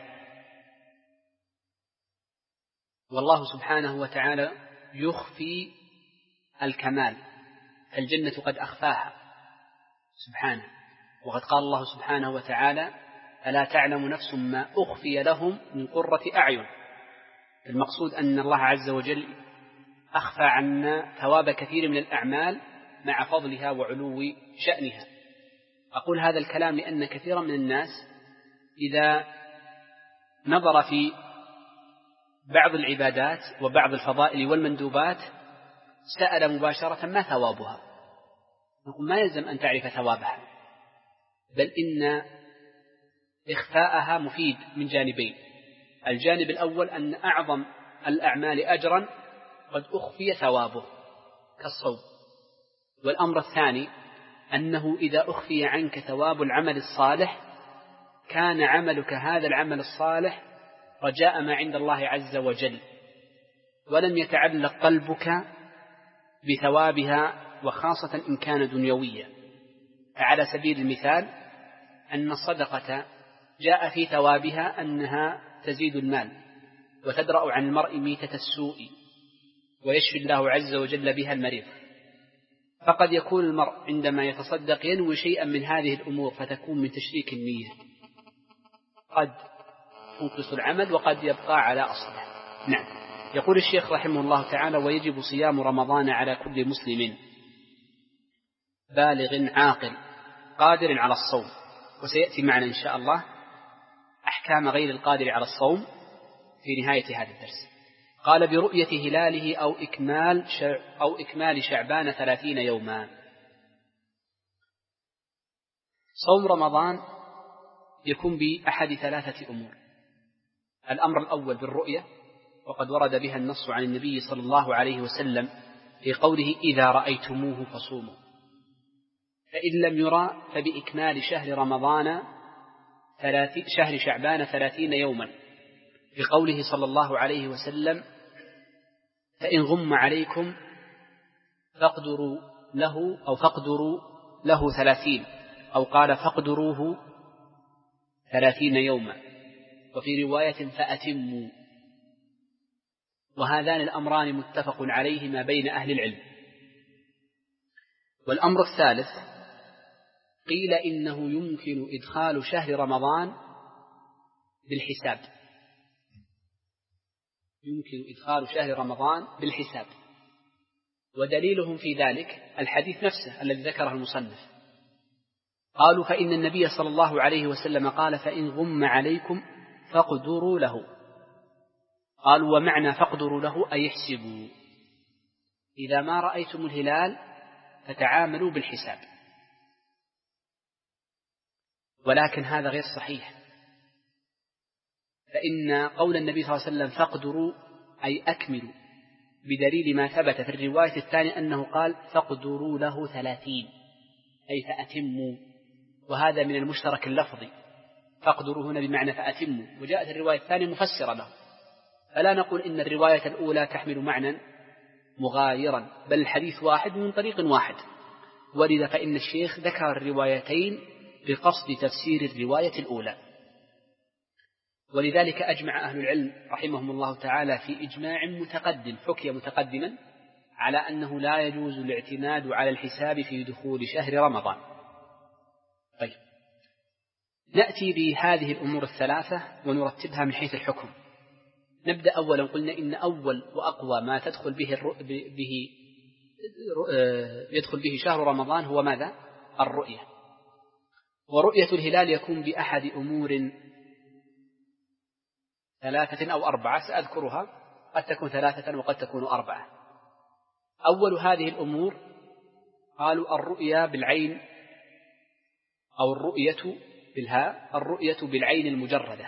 والله سبحانه وتعالى يخفي الكمال، فالجنة قد أخفاها سبحانه. وقد قال الله سبحانه وتعالى: ألا تعلم نفس ما أخفي لهم من قرة أعين. المقصود أن الله عز وجل أخفى عنا ثواب كثير من الأعمال مع فضلها وعلو شأنها. أقول هذا الكلام لأن كثيرا من الناس إذا نظر في بعض العبادات وبعض الفضائل والمندوبات سأل مباشرة ما ثوابها. نقول ما يلزم أن تعرف ثوابها، بل إن إخفاءها مفيد من جانبين. الجانب الأول أن أعظم الأعمال أجرا قد أخفي ثوابه كالصوم. والأمر الثاني أنه إذا أخفي عنك ثواب العمل الصالح كان عملك هذا العمل الصالح رجاء ما عند الله عز وجل، ولم يتعلق قلبك بثوابها، وخاصة إن كان دنيويا. فعلى سبيل المثال أن الصدقة جاء في ثوابها أنها تزيد المال وتدرأ عن المرء ميتة السوء ويشفي الله عز وجل بها المريض. فقد يكون المرء عندما يتصدق ينوي شيئا من هذه الأمور فتكون من تشريك النية، قد تنقص العمل وقد يبقى على أصله. نعم. يقول الشيخ رحمه الله تعالى: ويجب صيام رمضان على كل مسلم بالغ عاقل قادر على الصوم. وسيأتي معنا إن شاء الله أحكام غير القادر على الصوم في نهاية هذا الدرس. قال: برؤية هلاله أو إكمال شعبان 30 يوما. صوم رمضان يكون بأحد 3 أمور. الأمر الأول بالرؤية، وقد ورد بها النص عن النبي صلى الله عليه وسلم في قوله: إذا رأيتموه فصوموا. فإن لم يرى فبإكمال شهر شعبان 30 يوما، في قوله صلى الله عليه وسلم: فإن غم عليكم فاقدروا له 30، أو قال فاقدروه 30 يوما، وفي رواية فأتموا. وهذان الأمران متفق عليهما بين أهل العلم. والأمر الثالث قيل إنه يمكن إدخال شهر رمضان بالحساب، ودليلهم في ذلك الحديث نفسه الذي ذكره المصنف. قالوا: فإن النبي صلى الله عليه وسلم قال: فإن غم عليكم فاقدروا له. قالوا: ومعنى فاقدروا له أي احسبوا، إذا ما رأيتم الهلال فتعاملوا بالحساب. ولكن هذا غير صحيح، فإن قول النبي صلى الله عليه وسلم فاقدروا أي أكملوا، بدليل ما ثبت في الرواية الثانية أنه قال فاقدروا له 30 أي فأتموا، وهذا من المشترك اللفظي. فاقدروا هنا بمعنى فأتموا، وجاءت الرواية الثانية مفسرة له. فلا نقول إن الرواية الأولى تحمل معنى مغايرا، بل الحديث واحد من طريق واحد. ولذا فإن الشيخ ذكر الروايتين بقصد تفسير الرواية الأولى. ولذلك أجمع أهل العلم رحمهم الله تعالى في إجماع متقدم حكي متقدما على أنه لا يجوز الاعتماد على الحساب في دخول شهر رمضان. طيب، نأتي بهذه الأمور الثلاثة ونرتبها من حيث الحكم. نبدأ أولا، قلنا إن أول وأقوى ما يدخل به شهر رمضان هو ماذا؟ الرؤية. ورؤية الهلال يكون بأحد أمور 3 أو 4 سأذكرها، قد تكون 3 وقد تكون 4. أول هذه الأمور قالوا الرؤيا بالعين، أو الرؤية بالهاء، الرؤية بالعين المجردة.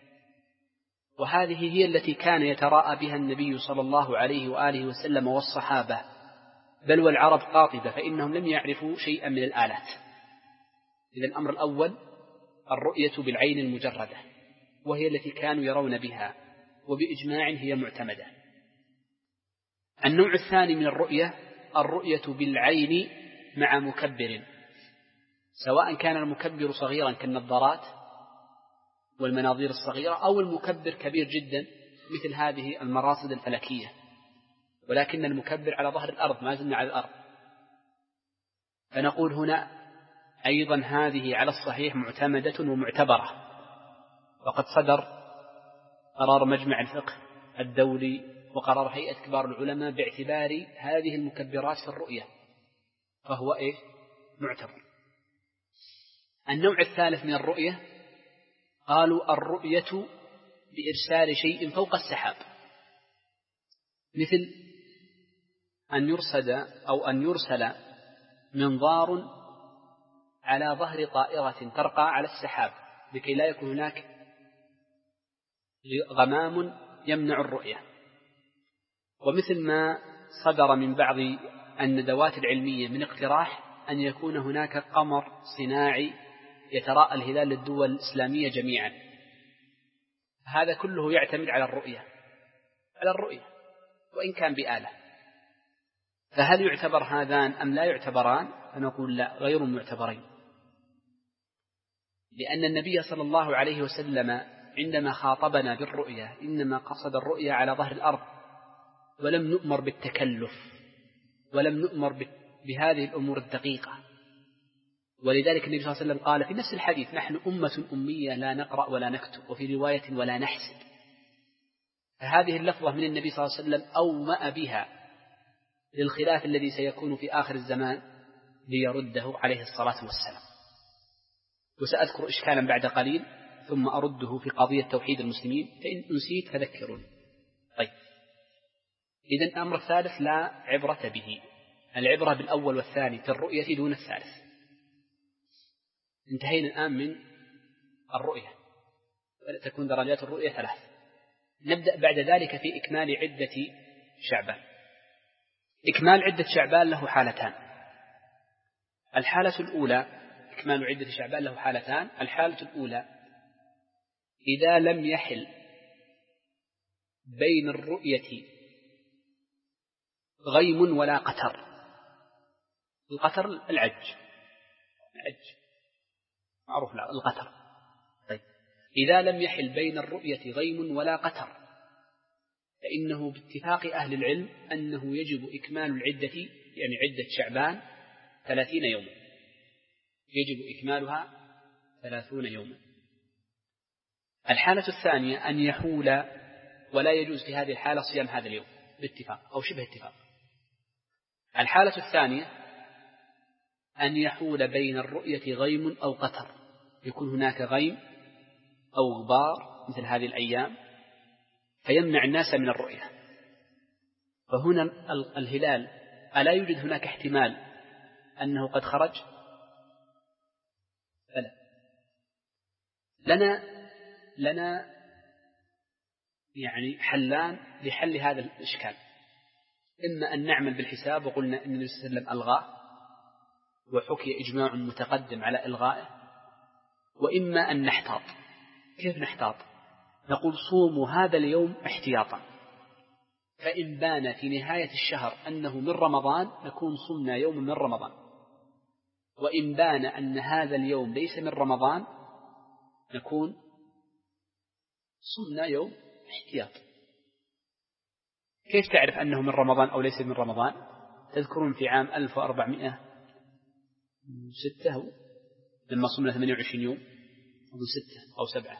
وهذه هي التي كان يتراءى بها النبي صلى الله عليه وآله وسلم والصحابة، بل والعرب قاطبة، فإنهم لم يعرفوا شيئا من الآلات. إذن الأمر الأول الرؤية بالعين المجردة، وهي التي كانوا يرون بها، وبإجماع هي معتمدة. النوع الثاني من الرؤية بالعين مع مكبر، سواء كان المكبر صغيرا كالنظارات والمناظير الصغيرة، أو المكبر كبير جدا مثل هذه المراصد الفلكية، ولكن المكبر على ظهر الأرض، ما زلنا على الأرض. فنقول هنا أيضا هذه على الصحيح معتمدة ومعتبرة. وقد صدر قرار مجمع الفقه الدولي وقرار هيئة كبار العلماء باعتبار هذه المكبرات في الرؤية، فهو معتبر. النوع الثالث من الرؤية قالوا الرؤية بإرسال شيء فوق السحاب، مثل أن يرسل منظار على ظهر طائرة ترقى على السحاب لكي لا يكون هناك غمام يمنع الرؤية. ومثل ما صدر من بعض الندوات العلمية من اقتراح أن يكون هناك قمر صناعي يتراءى الهلال للدول الإسلامية جميعا. هذا كله يعتمد على الرؤية وإن كان بآلة. فهل يعتبر هذان أم لا يعتبران؟ فنقول لا، غير معتبرين، لأن النبي صلى الله عليه وسلم عندما خاطبنا بالرؤية إنما قصد الرؤية على ظهر الأرض، ولم نؤمر بالتكلف، ولم نؤمر بهذه الأمور الدقيقة. ولذلك النبي صلى الله عليه وسلم قال في نفس الحديث: نحن أمة أمية لا نقرأ ولا نكتب، وفي رواية ولا نحسب. فهذه اللفظة من النبي صلى الله عليه وسلم أومأ بها للخلاف الذي سيكون في آخر الزمان ليرده عليه الصلاة والسلام. وسأذكر إشكالا بعد قليل ثم أرده في قضية توحيد المسلمين، فإن نسيت فذكرون. طيب، إذن الأمر الثالث لا عبرة به، العبرة بالأول والثاني في الرؤية دون الثالث. انتهينا الآن من الرؤية، تكون درجات الرؤية 3. نبدأ بعد ذلك في إكمال عدة شعبان. إكمال عدة شعبان له حالتان. الحالة الأولى، إكمال عدة شعبان له حالتان. الحالة الأولى إذا لم يحل بين الرؤية غيم ولا قتر. القتر العج معروف القتر. طيب، إذا لم يحل بين الرؤية غيم ولا قتر فإنه باتفاق أهل العلم أنه يجب إكمال العدة، يعني عدة شعبان 30 يوما، يجب إكمالها 30 يوما. الحالة الثانية أن يحول، ولا يجوز في هذه الحالة صيام هذا اليوم باتفاق أو شبه اتفاق. الحالة الثانية أن يحول بين الرؤية غيم أو قتر، يكون هناك غيم أو غبار مثل هذه الأيام فيمنع الناس من الرؤية. فهنا الهلال ألا يوجد هناك احتمال أنه قد خرج؟ بلى. لنا يعني حلان لحل هذا الإشكال. إما أن نعمل بالحساب وقلنا أن النبي صلى الله عليه وسلم ألغاه وحكي إجماع متقدم على إلغائه، وإما أن نحتاط. كيف نحتاط؟ نقول صوموا هذا اليوم احتياطا، فإن بان في نهاية الشهر أنه من رمضان نكون صمنا يوم من رمضان، وإن بان أن هذا اليوم ليس من رمضان نكون صمنا يوم احتياط. كيف تعرف أنه من رمضان أو ليس من رمضان؟ تذكرون في عام 1406 لما صمنا 28 يوم أو 6 أو 7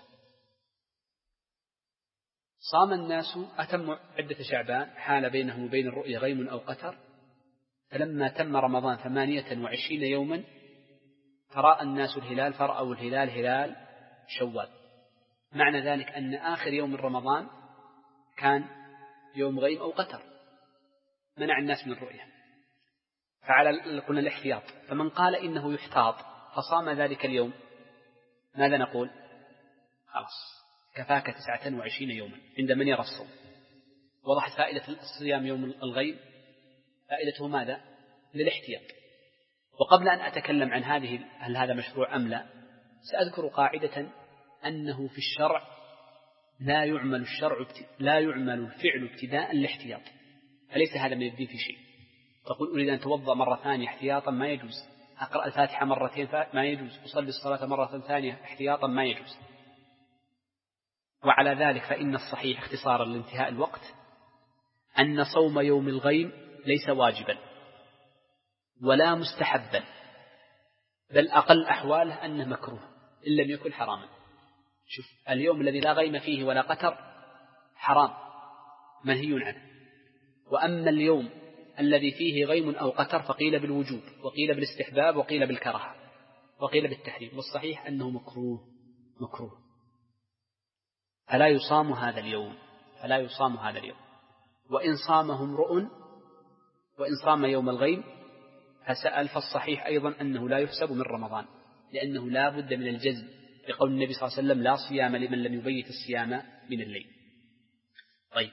صام الناس، أتموا عدة شعبان، حال بينهم وبين الرؤية غيم أو قتر، فلما تم رمضان 28 يوما تراءى الناس الهلال، فرأوا الهلال هلال شوال. معنى ذلك أن آخر يوم من رمضان كان يوم غيم أو قتر، منع الناس من الرؤية. فعلى قلنا الاحتياط. فمن قال إنه يحتاط فصام ذلك اليوم، ماذا نقول؟ خلاص كفاك 29 يوما عند من يرى الصوم. وضحت فائدة الصيام يوم الغيم، فائدته ماذا؟ للاحتياط. وقبل أن أتكلم عن هل هذا مشروع أم لا، سأذكر قاعدة أنه في الشرع لا يعمل الفعل ابتداء الاحتياط، فليس هذا من الدين في شيء. تقول أريد أن توضأ مرة ثانية احتياطا، ما يجوز. أقرأ الفاتحة مرتين ما يجوز. أصلي الصلاة مرة ثانية احتياطا، ما يجوز. وعلى ذلك فإن الصحيح اختصارا لانتهاء الوقت أن صوم يوم الغيم ليس واجبا ولا مستحبا، بل أقل أحواله أنه مكروه إن لم يكن حراما. شوف، اليوم الذي لا غيم فيه ولا قتر حرام منهي عنه، وأما اليوم الذي فيه غيم أو قتر فقيل بالوجوب وقيل بالاستحباب وقيل بالكراهة. وقيل بالتحريم، والصحيح أنه مكروه فلا يصام هذا اليوم. وإن صامه امرؤ، وإن صام يوم الغيم فسأل، فالصحيح أيضا أنه لا يحسب من رمضان، لأنه لا بد من الجزم لقول النبي صلى الله عليه وسلم: لا صيام لمن لم يبيت الصيام من الليل. طيب،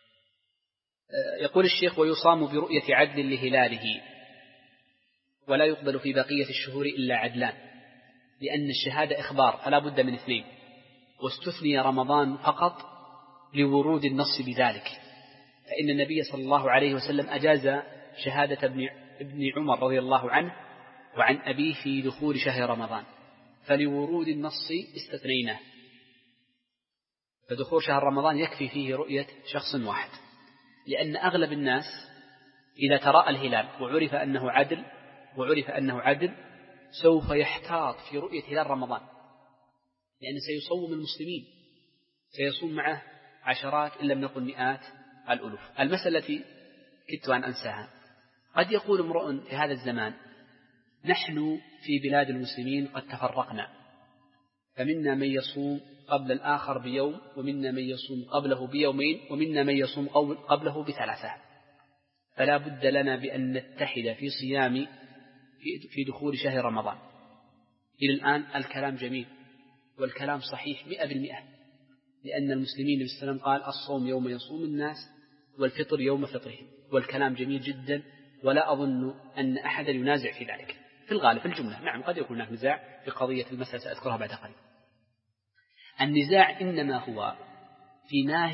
يقول الشيخ: ويصام برؤية عدل لهلاله، ولا يقبل في بقية الشهور إلا عدلان، لأن الشهادة إخبار فلا بد من اثنين، واستثني رمضان فقط لورود النص بذلك، فإن النبي صلى الله عليه وسلم أجاز شهادة ابن عمر رضي الله عنه وعن أبيه في دخول شهر رمضان، فلورود النص استثنيناه، فدخول شهر رمضان يكفي فيه رؤية شخص واحد، لأن أغلب الناس إذا تراءى الهلال وعرف أنه عدل سوف يحتاط في رؤية هلال رمضان، لأن سيصوم المسلمين، سيصوم معه عشرات إن لم نقل مئات الألوف. المسألة التي كدت أن أنساها: قد يقول امرؤ في هذا الزمان: نحن في بلاد المسلمين قد تفرقنا، فمنا من يصوم قبل الآخر بيوم، ومنا من يصوم قبله بيومين، ومنا من يصوم قبله بثلاثة، فلا بد لنا بأن نتحد في صيام في دخول شهر رمضان. إلى الآن الكلام جميل والكلام صحيح 100%، لأن المسلمين النبي صلى الله عليه وسلم قال: الصوم يوم يصوم الناس والفطر يوم فطرهم، والكلام جميل جدا، ولا أظن أن أحد ينازع في ذلك في الغالب، في الجملة. نعم، قد يكون هناك نزاع في قضية المسألة سأذكرها بعد قليل. النزاع إنما هو في ما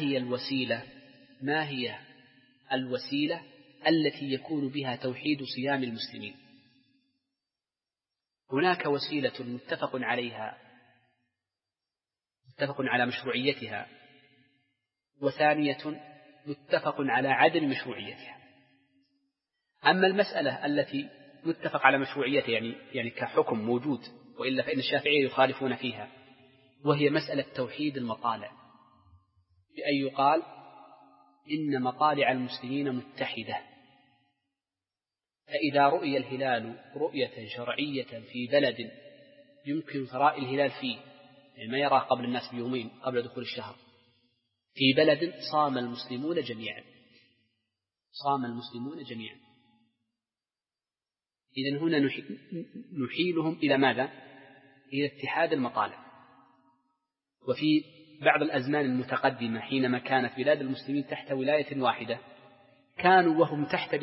هي الوسيلة التي يكون بها توحيد صيام المسلمين. هناك وسيلة متفق على مشروعيتها، وثانية متفق على عدم مشروعيتها. أما المسألة التي متفق على مشروعيتها يعني كحكم موجود، وإلا فإن الشافعية يخالفون فيها، وهي مسألة توحيد المطالع، بأن يقال إن مطالع المسلمين متحدة، فإذا رؤي الهلال رؤية شرعية في بلد يمكن تراءي الهلال فيه، يعني ما يراه قبل الناس بيومين قبل دخول الشهر، في بلد صام المسلمون جميعا، إذن هنا نحيلهم إلى ماذا؟ إلى اتحاد المطالع. وفي بعض الأزمان المتقدمة حينما كانت بلاد المسلمين تحت ولاية واحدة، كانوا وهم تحت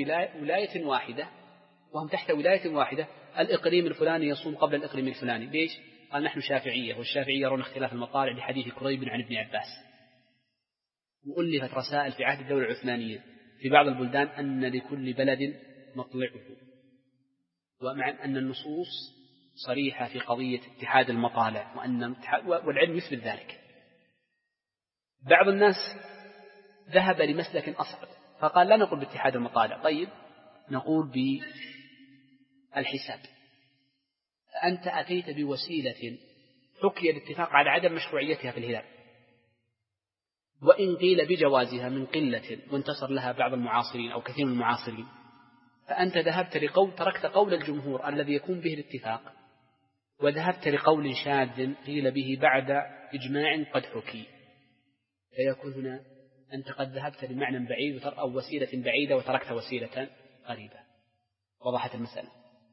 ولاية واحدة الإقليم الفلاني يصوم قبل الإقليم الفلاني. ليش؟ قال: نحن شافعية، والشافعية يرون اختلاف المطالع لحديث كريب عن ابن عباس. وألفت رسائل في عهد الدولة العثمانية في بعض البلدان أن لكل بلد مطلعه، ومع أن النصوص صريحة في قضية اتحاد المطالع، والعلم يثبت ذلك. بعض الناس ذهب لمسلك أصعب، فقال: لا نقول باتحاد المطالع، طيب نقول بالحساب. فأنت أتيت بوسيلة حكي الاتفاق على عدم مشروعيتها في الهلال، وإن قيل بجوازها من قلة وانتصر لها بعض المعاصرين أو كثير من المعاصرين، فأنت ذهبت تركت قول الجمهور الذي يكون به الاتفاق، وذهبت لقول شاذ قيل به بعد إجماع قد حكي، فيكون هنا أنت قد ذهبت لمعنى بعيد أو وسيلة بعيدة وتركت وسيلة قريبة. وضحت المسألة.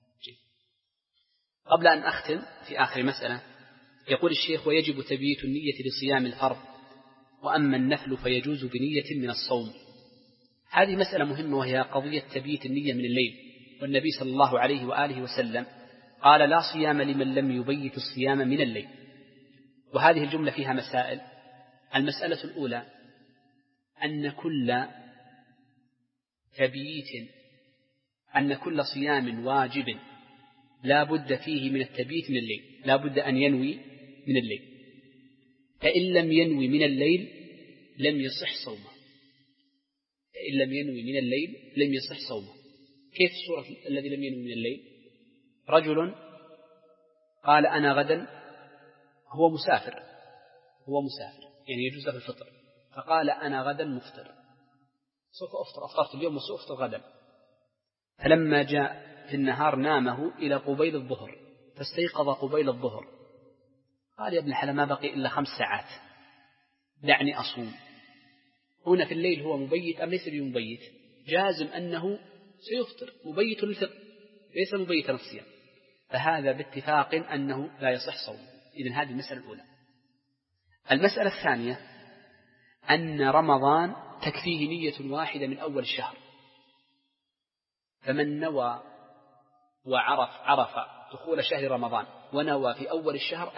قبل أن أختم في آخر مسألة، يقول الشيخ: ويجب تبييت النية لصيام الفرض، وأما النفل فيجوز بنية من الصوم. هذه مسألة مهمة، وهي قضية تبييت النية من الليل. والنبي صلى الله عليه وآله وسلم قال: لا صيام لمن لم يبيت الصيام من الليل. وهذه الجملة فيها مسائل. المسألة الأولى أن كل صيام واجب لا بد فيه من التبييت من الليل، لا بد أن ينوي من الليل، فإن لم ينوي من الليل لم يصح صومه. كيف الصورة الذي لم ينوي من الليل؟ رجل قال: أنا غدا، هو مسافر يعني يجوز له الفطر، فقال: أنا غدا مفطر، سوف أفطرت اليوم وسأفطر غدا. فلما جاء في النهار نامه إلى قبيل الظهر، فاستيقظ قبيل الظهر، قال يا ابن الحلال ما بقي إلا 5 ساعات، دعني أصوم. هنا في الليل هو مبيت أم ليس بمبيت؟ جازم أنه سيفطر، مبيت للفطر ليس مبيتا الصيام، فهذا باتفاق أنه لا يصح صومه. إذن هذه المسألة الأولى. المسألة الثانية أن رمضان تكفيه نية واحدة من أول الشهر، فمن نوى وعرف دخول شهر رمضان ونوى في أول الشهر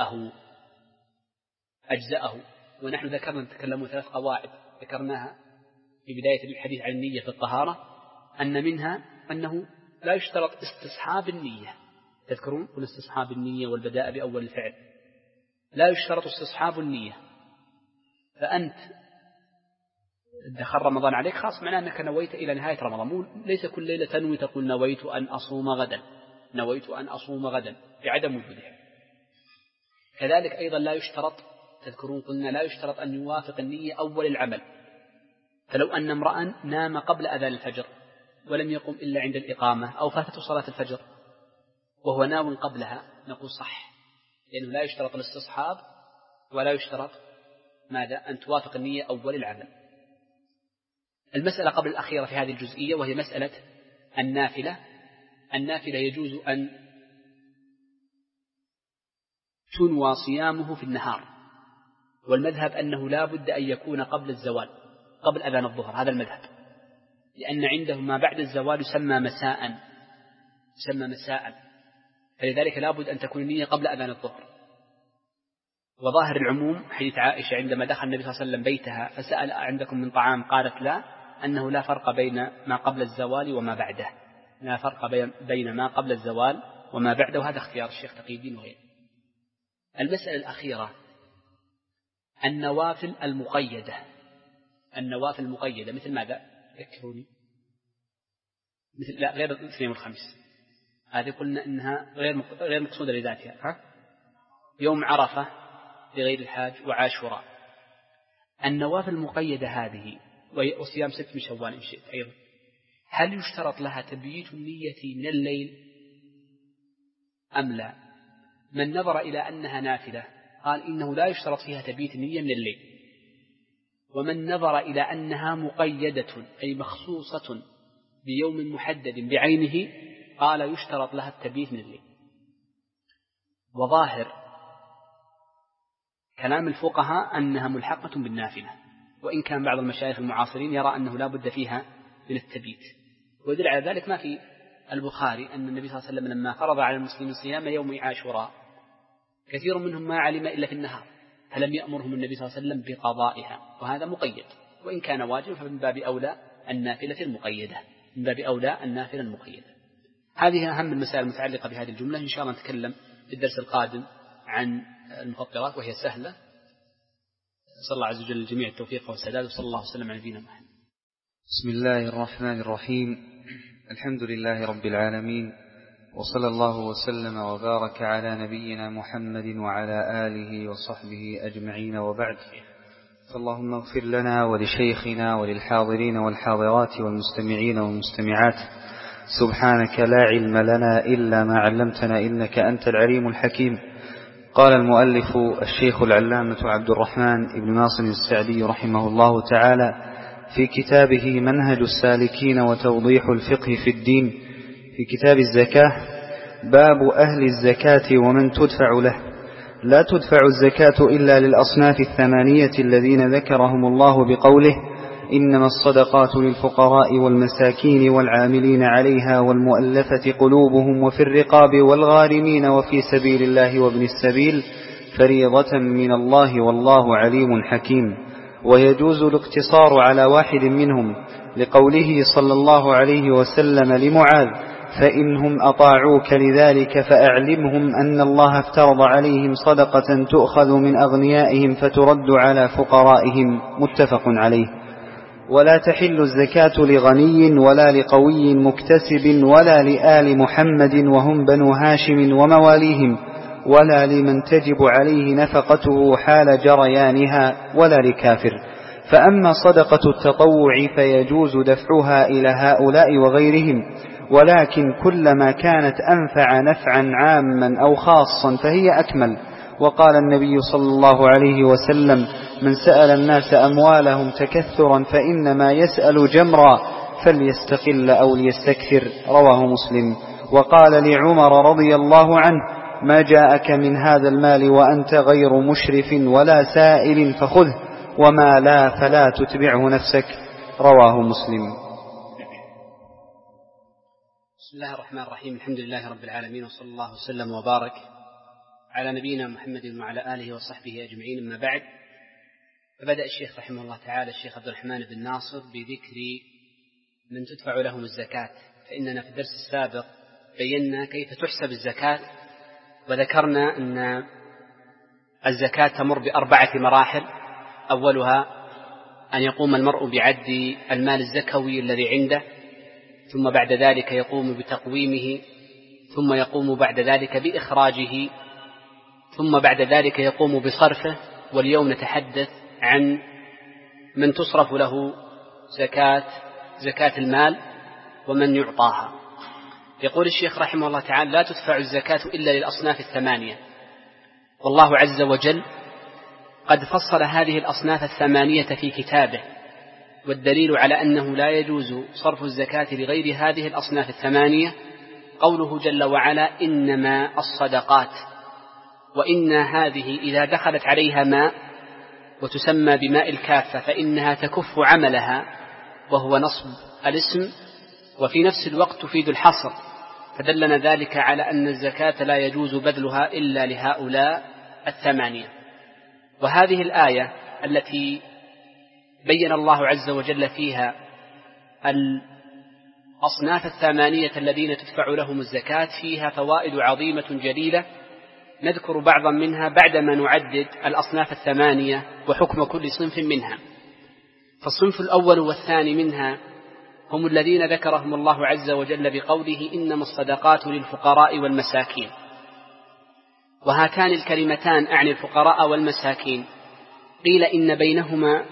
أجزأه. ونحن نتكلم 3 قواعد ذكرناها في بداية الحديث عن النية في الطهارة، أن منها أنه لا يشترط استصحاب النية، تذكرون والاستصحاب النية والبداء بأول الفعل، لا يشترط استصحاب النية. فأنت دخل رمضان عليك خاص معناه أنك نويت إلى نهاية رمضان، ليس كل ليلة تنوي تقول نويت أن أصوم غدا بعدم وجودها. كذلك أيضا لا يشترط، تذكرون قلنا لا يشترط أن يوافق النية أول العمل، فلو أن امرأ نام قبل أذان الفجر ولم يقم إلا عند الإقامة أو فاتته صلاة الفجر وهو ناو قبلها نقول صح، لأنه لا يشترط الاستصحاب ولا يشترط ماذا؟ أن توافق النية أول العمل. المسألة قبل الأخيرة في هذه الجزئية وهي مسألة النافلة يجوز أن تنوى صيامه في النهار، والمذهب أنه لا بد أن يكون قبل الزوال، قبل أذان الظهر، هذا المذهب، لأن عندهم ما بعد الزوال يسمى مساء، فلذلك لا بد أن تكون النية قبل أذان الظهر. وظاهر العموم حديث عائشة عندما دخل النبي صلى الله عليه وسلم بيتها فسأل عندكم من طعام، قالت لا، أنه لا فرق بين ما قبل الزوال وما بعده، لا فرق بين ما قبل الزوال وما بعده، وهذا اختيار الشيخ تقي الدين وغيره. المسألة الأخيرة النوافل المقيدة مثل ماذا؟ ذكروني. مثل لا غير الاثنين والخميس، هذه قلنا إنها غير مقصودة لذاتها، يوم عرفة لغير الحاج وعاشوراء. النوافل المقيدة هذه وصيام 6 من شوال إن شئت أيضا، هل يشترط لها تبييت النية من الليل أم لا؟ من نظر إلى أنها نافلة قال إنه لا يشترط فيها تبييت النية من الليل، ومن نظر إلى أنها مقيدة أي مخصوصة بيوم محدد بعينه قال يشترط لها التبييت من الليل. وظاهر كلام الفقهاء أنها ملحقة بالنافلة، وإن كان بعض المشايخ المعاصرين يرى أنه لا بد فيها من التبييت. ويدل على ذلك ما في البخاري أن النبي صلى الله عليه وسلم لما فرض على المسلمين صيام يوم عاشوراء كثير منهم ما علم إلا في النهار، فلم يأمرهم النبي صلى الله عليه وسلم بقضائها، وهذا مقيد، وإن كان واجب فمن باب أولى النافلة المقيدة. هذه أهم المسائل المتعلقة بهذه الجملة. إن شاء الله نتكلم في الدرس القادم عن المفطرات وهي سهلة. صلى الله عز وجل الجميع التوفيق والسداد، وصلى الله وسلم على نبينا محمد. بسم الله الرحمن الرحيم. الحمد لله رب العالمين، وصلى الله وسلم وبارك على نبينا محمد وعلى آله وصحبه أجمعين، وبعد. فاللهم اغفر لنا ولشيخنا وللحاضرين والحاضرات والمستمعين والمستمعات. سبحانك لا علم لنا إلا ما علمتنا إنك أنت العليم الحكيم. قال المؤلف الشيخ العلامة عبد الرحمن بن ناصر السعدي رحمه الله تعالى في كتابه منهج السالكين وتوضيح الفقه في الدين في كتاب الزكاة: باب أهل الزكاة ومن تدفع له. لا تدفع الزكاة إلا للأصناف 8 الذين ذكرهم الله بقوله: إنما الصدقات للفقراء والمساكين والعاملين عليها والمؤلفة قلوبهم وفي الرقاب والغارمين وفي سبيل الله وابن السبيل فريضة من الله والله عليم حكيم. ويجوز الاقتصار على واحد منهم لقوله صلى الله عليه وسلم لمعاذ: فإنهم أطاعوك لذلك فأعلمهم أن الله افترض عليهم صدقة تؤخذ من أغنيائهم فترد على فقرائهم. متفق عليه. ولا تحل الزكاة لغني ولا لقوي مكتسب ولا لآل محمد وهم بنو هاشم ومواليهم، ولا لمن تجب عليه نفقته حال جريانها، ولا لكافر. فأما صدقة التطوع فيجوز دفعها إلى هؤلاء وغيرهم، ولكن كلما كانت أنفع نفعا عاما أو خاصا فهي أكمل. وقال النبي صلى الله عليه وسلم: من سأل الناس أموالهم تكثرا فإنما يسأل جمرا فليستقل أو ليستكثر. رواه مسلم. وقال لعمر رضي الله عنه: ما جاءك من هذا المال وأنت غير مشرف ولا سائل فخذه، وما لا فلا تتبعه نفسك. رواه مسلم. بسم الله الرحمن الرحيم. الحمد لله رب العالمين، وصلى الله وسلم وبارك على نبينا محمد وعلى آله وصحبه أجمعين. أما بعد، فبدأ الشيخ رحمه الله تعالى الشيخ عبد الرحمن بن ناصر بذكر من تدفع لهم الزكاة. فإننا في الدرس السابق بينا كيف تحسب الزكاة، وذكرنا أن الزكاة تمر ب4 مراحل. أولها أن يقوم المرء بعد المال الزكوي الذي عنده، ثم بعد ذلك يقوم بتقويمه، ثم يقوم بعد ذلك بإخراجه، ثم بعد ذلك يقوم بصرفه. واليوم نتحدث عن من تصرف له زكاة المال ومن يعطاها. يقول الشيخ رحمه الله تعالى: لا تدفع الزكاة إلا للأصناف 8، والله عز وجل قد فصل هذه الأصناف 8 في كتابه، والدليل على أنه لا يجوز صرف الزكاة لغير هذه الأصناف 8 قوله جل وعلا: إنما الصدقات. وإن هذه إذا دخلت عليها ماء وتسمى بماء الكافة فإنها تكف عملها، وهو نصب الاسم، وفي نفس الوقت تفيد الحصر، فدلنا ذلك على أن الزكاة لا يجوز بذلها إلا لهؤلاء 8. وهذه الآية التي بين الله عز وجل فيها الأصناف 8 الذين تدفع لهم الزكاة فيها فوائد عظيمة جليلة، نذكر بعضا منها بعدما نعدد الأصناف 8 وحكم كل صنف منها. فالصنف الأول والثاني منها هم الذين ذكرهم الله عز وجل بقوله: إنما الصدقات للفقراء والمساكين. وهاتان الكلمتان أعني الفقراء والمساكين قيل إن بينهما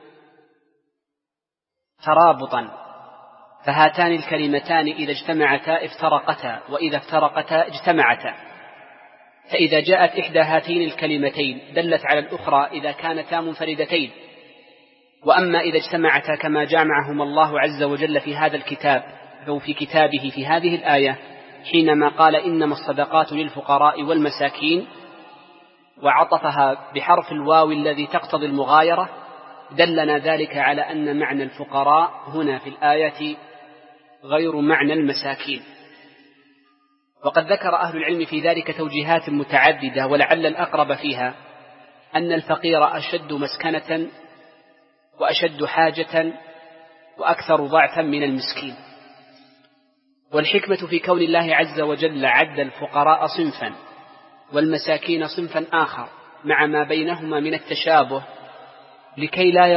ترابطا، فهاتان الكلمتان إذا اجتمعتا افترقتا، وإذا افترقتا اجتمعتا. فإذا جاءت إحدى هاتين الكلمتين دلت على الأخرى إذا كانتا منفردتين. وأما إذا اجتمعتا كما جمعهما الله عز وجل في هذا الكتاب أو في كتابه في هذه الآية حينما قال: إنما الصدقات للفقراء والمساكين، وعطفها بحرف الواو الذي تقتضي المغايرة، دلنا ذلك على أن معنى الفقراء هنا في الآية غير معنى المساكين. وقد ذكر أهل العلم في ذلك توجيهات متعددة، ولعل الأقرب فيها أن الفقير أشد مسكنة وأشد حاجة وأكثر ضعفا من المسكين. والحكمة في كون الله عز وجل عد الفقراء صنفا والمساكين صنفا آخر مع ما بينهما من التشابه لكي لا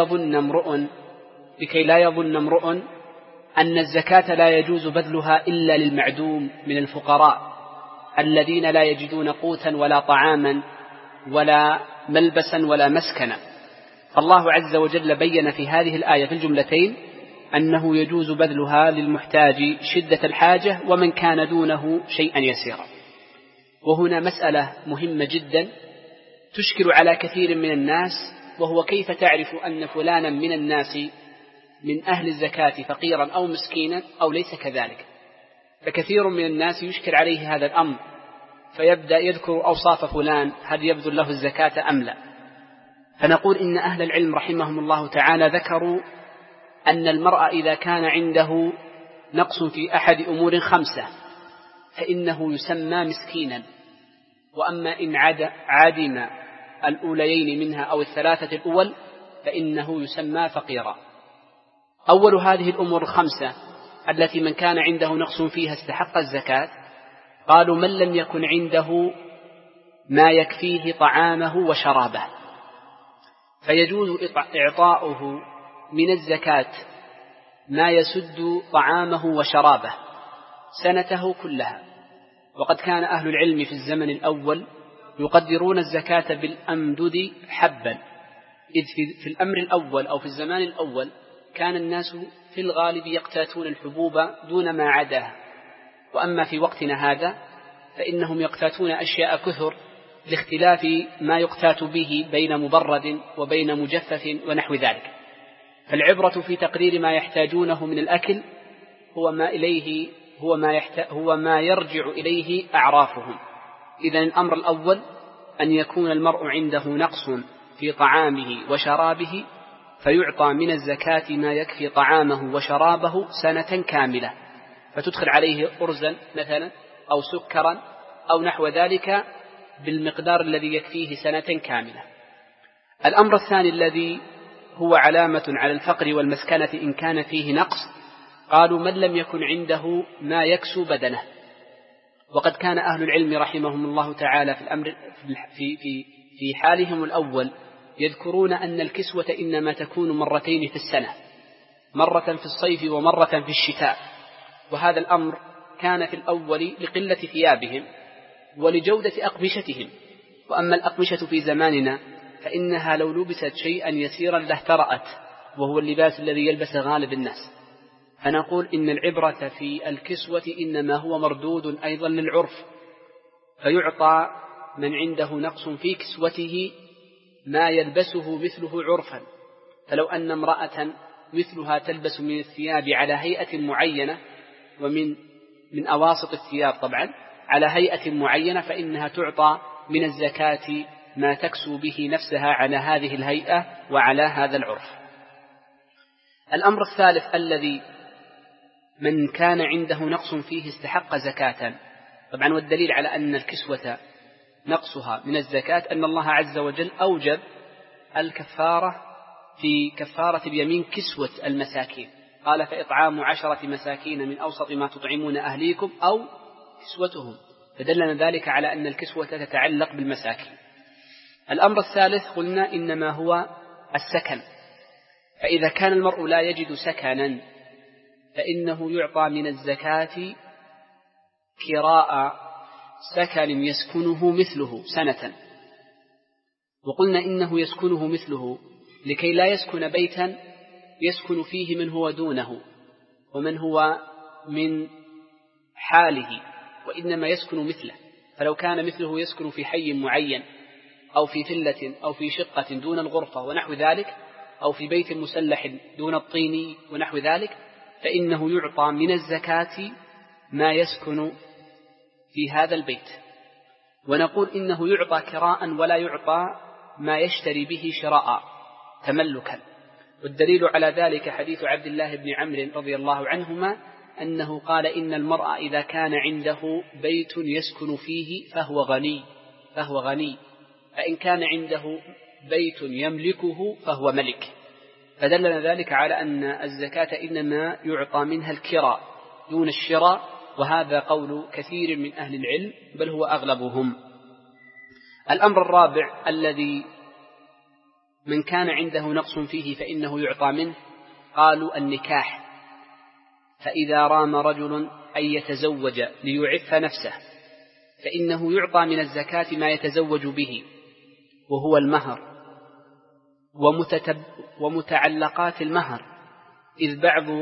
يظن امرؤ أن الزكاة لا يجوز بذلها إلا للمعدوم من الفقراء الذين لا يجدون قوتا ولا طعاما ولا ملبسا ولا مسكنا. فالله عز وجل بين في هذه الآية في الجملتين أنه يجوز بذلها للمحتاج شدة الحاجة ومن كان دونه شيئا يسيرا. وهنا مسألة مهمة جدا تشكل على كثير من الناس، وهو كيف تعرف أن فلانا من الناس من أهل الزكاة فقيرا أو مسكينا أو ليس كذلك. فكثير من الناس يشكل عليه هذا الأمر، فيبدأ يذكر أوصاف فلان هل يبذل له الزكاة أم لا. فنقول إن أهل العلم رحمهم الله تعالى ذكروا أن المرء إذا كان عنده نقص في أحد أمور 5 فإنه يسمى مسكينا، وأما إن عدم الأوليين منها أو 3 الأول فإنه يسمى فقيرا. أول هذه الأمور 5 التي من كان عنده نقص فيها استحق الزكاة، قالوا: من لم يكن عنده ما يكفيه طعامه وشرابه، فيجوز إعطاؤه من الزكاة ما يسد طعامه وشرابه سنته كلها. وقد كان أهل العلم في الزمن الأول يقدرون الزكاة بالأمدد حبا، إذ في الأمر الأول أو في الزمان الأول كان الناس في الغالب يقتاتون الحبوب دون ما عداها، وأما في وقتنا هذا فإنهم يقتاتون أشياء كثر لاختلاف ما يقتات به بين مبرد وبين مجفف ونحو ذلك. فالعبرة في تقرير ما يحتاجونه من الأكل هو ما يرجع إليه أعرافهم. إذن الأمر الأول أن يكون المرء عنده نقص في طعامه وشرابه فيعطى من الزكاة ما يكفي طعامه وشرابه سنة كاملة، فتدخل عليه أرزا مثلا أو سكرا أو نحو ذلك بالمقدار الذي يكفيه سنة كاملة. الأمر الثاني الذي هو علامة على الفقر والمسكنة إن كان فيه نقص، قالوا من لم يكن عنده ما يكسو بدنه. وقد كان أهل العلم رحمهم الله تعالى في الأمر في حالهم الأول يذكرون أن الكسوة إنما تكون مرتين في السنة، مرة في الصيف ومرة في الشتاء. وهذا الأمر كان في الأول لقلة ثيابهم ولجودة أقمشتهم. وأما الأقمشة في زماننا فإنها لو لبست شيئا يسيرا لاهترأت، وهو اللباس الذي يلبس غالب الناس. فنقول إن العبرة في الكسوة إنما هو مردود أيضا للعرف، فيعطى من عنده نقص في كسوته ما يلبسه مثله عرفا. فلو أن امرأة مثلها تلبس من الثياب على هيئة معينة، ومن أواسط الثياب طبعا على هيئة معينة، فإنها تعطى من الزكاة ما تكسو به نفسها على هذه الهيئة وعلى هذا العرف. الأمر الثالث الذي من كان عنده نقص فيه استحق زكاة طبعا، والدليل على أن الكسوة نقصها من الزكاة أن الله عز وجل أوجب الكفارة في كفارة اليمين كسوة المساكين، قال فإطعام 10 مساكين من أوسط ما تطعمون أهليكم أو كسوتهم، فدلنا ذلك على أن الكسوة تتعلق بالمساكين. الأمر الثالث قلنا إنما هو السكن، فإذا كان المرء لا يجد سكنا فإنه يعطى من الزكاة كراء سكن يسكنه مثله سنة. وقلنا إنه يسكنه مثله لكي لا يسكن بيتا يسكن فيه من هو دونه ومن هو من حاله، وإنما يسكن مثله. فلو كان مثله يسكن في حي معين أو في فلة أو في شقة دون الغرفة ونحو ذلك، أو في بيت مسلح دون الطين ونحو ذلك، فإنه يعطى من الزكاة ما يسكن في هذا البيت. ونقول إنه يعطى كراء ولا يعطى ما يشتري به شراء تملكا. والدليل على ذلك حديث عبد الله بن عمرو رضي الله عنهما أنه قال إن المرء إذا كان عنده بيت يسكن فيه فهو غني، فإن كان عنده بيت يملكه فهو ملك. فدلنا ذلك على أن الزكاة إنما يعطى منها الكراء دون الشراء، وهذا قول كثير من أهل العلم بل هو أغلبهم. الأمر الرابع الذي من كان عنده نقص فيه فإنه يعطى منه، قالوا النكاح. فإذا رام رجل أن يتزوج ليعف نفسه فإنه يعطى من الزكاة ما يتزوج به، وهو المهر ومتعلقات المهر، إذ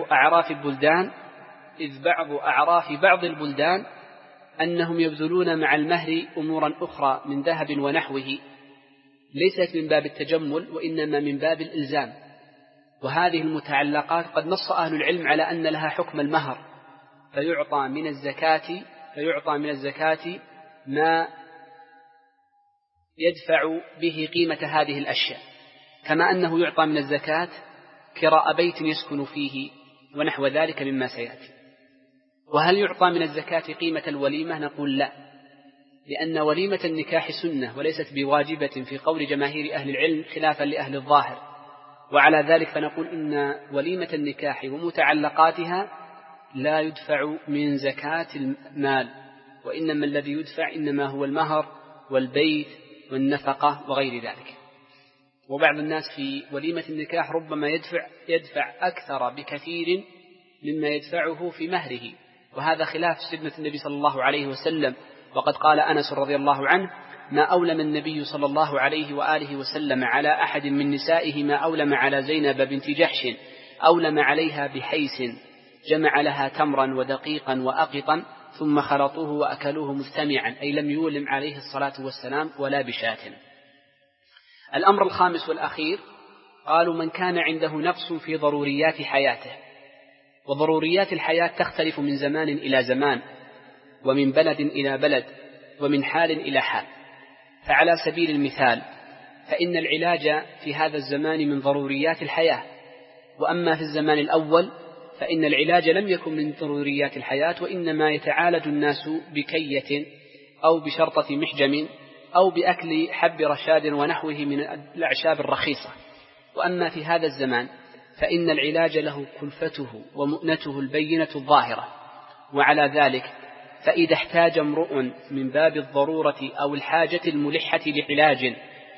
بعض أعراف بعض البلدان أنهم يبذلون مع المهر أمورا أخرى من ذهب ونحوه، ليست من باب التجمل وإنما من باب الإلزام. وهذه المتعلقات قد نص أهل العلم على أن لها حكم المهر، فيعطى من الزكاة ما يدفع به قيمة هذه الأشياء، كما أنه يعطى من الزكاة كراء بيت يسكن فيه ونحو ذلك مما سيأتي. وهل يعطى من الزكاة قيمة الوليمة؟ نقول لا، لأن وليمة النكاح سنة وليست بواجبة في قول جماهير أهل العلم خلافا لأهل الظاهر. وعلى ذلك فنقول إن وليمة النكاح ومتعلقاتها لا يدفع من زكاة المال، وإنما الذي يدفع إنما هو المهر والبيت والنفقة وغير ذلك. وبعض الناس في وليمة النكاح ربما يدفع أكثر بكثير مما يدفعه في مهره، وهذا خلاف سنة النبي صلى الله عليه وسلم. وقد قال أنس رضي الله عنه: ما أولم النبي صلى الله عليه وآله وسلم على أحد من نسائه ما أولم على زينب بنت جحش، أولم عليها بحيس جمع لها تمرا ودقيقا وأقطا ثم خلطوه وأكلوه مجتمعا، أي لم يولم عليه الصلاة والسلام ولا بشاة. الأمر الخامس والأخير، قالوا من كان عنده نقص في ضروريات حياته، وضروريات الحياة تختلف من زمان إلى زمان، ومن بلد إلى بلد، ومن حال إلى حال. فعلى سبيل المثال فإن العلاج في هذا الزمان من ضروريات الحياة، وأما في الزمان الأول فإن العلاج لم يكن من ضروريات الحياة، وإنما يتعالج الناس بكية أو بشرطة محجم أو بأكل حب رشاد ونحوه من الأعشاب الرخيصة. وأما في هذا الزمان فإن العلاج له كلفته ومؤنته البينة الظاهرة. وعلى ذلك فإذا احتاج امرؤ من باب الضرورة أو الحاجة الملحة لعلاج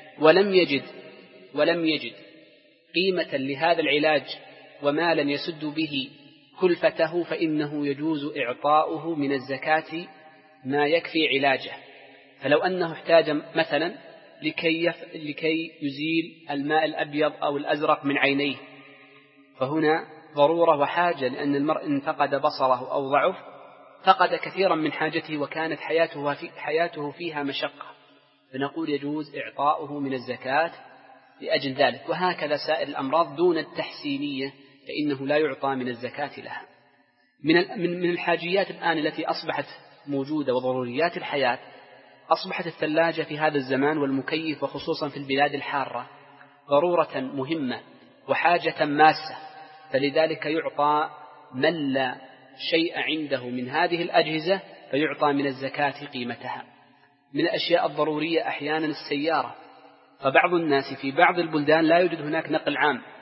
ولم يجد قيمة لهذا العلاج ومالا يسد به كلفته، فإنه يجوز إعطاؤه من الزكاة ما يكفي علاجه. فلو أنه احتاج مثلا لكي يزيل الماء الأبيض أو الأزرق من عينيه، فهنا ضرورة وحاجة، لأن المرء إن فقد بصره أو ضعف فقد كثيرا من حاجته وكانت حياته فيها مشقة، فنقول يجوز إعطاؤه من الزكاة لأجل ذلك. وهكذا سائر الأمراض دون التحسينية فإنه لا يعطى من الزكاة لها. من الحاجيات الآن التي أصبحت موجودة وضروريات الحياة، أصبحت الثلاجة في هذا الزمان والمكيف، وخصوصا في البلاد الحارة، ضرورة مهمة وحاجة ماسة، فلذلك يعطى من لا شيء عنده من هذه الأجهزة فيعطى من الزكاة قيمتها. من الأشياء الضرورية أحيانا السيارة، فبعض الناس في بعض البلدان لا يوجد هناك نقل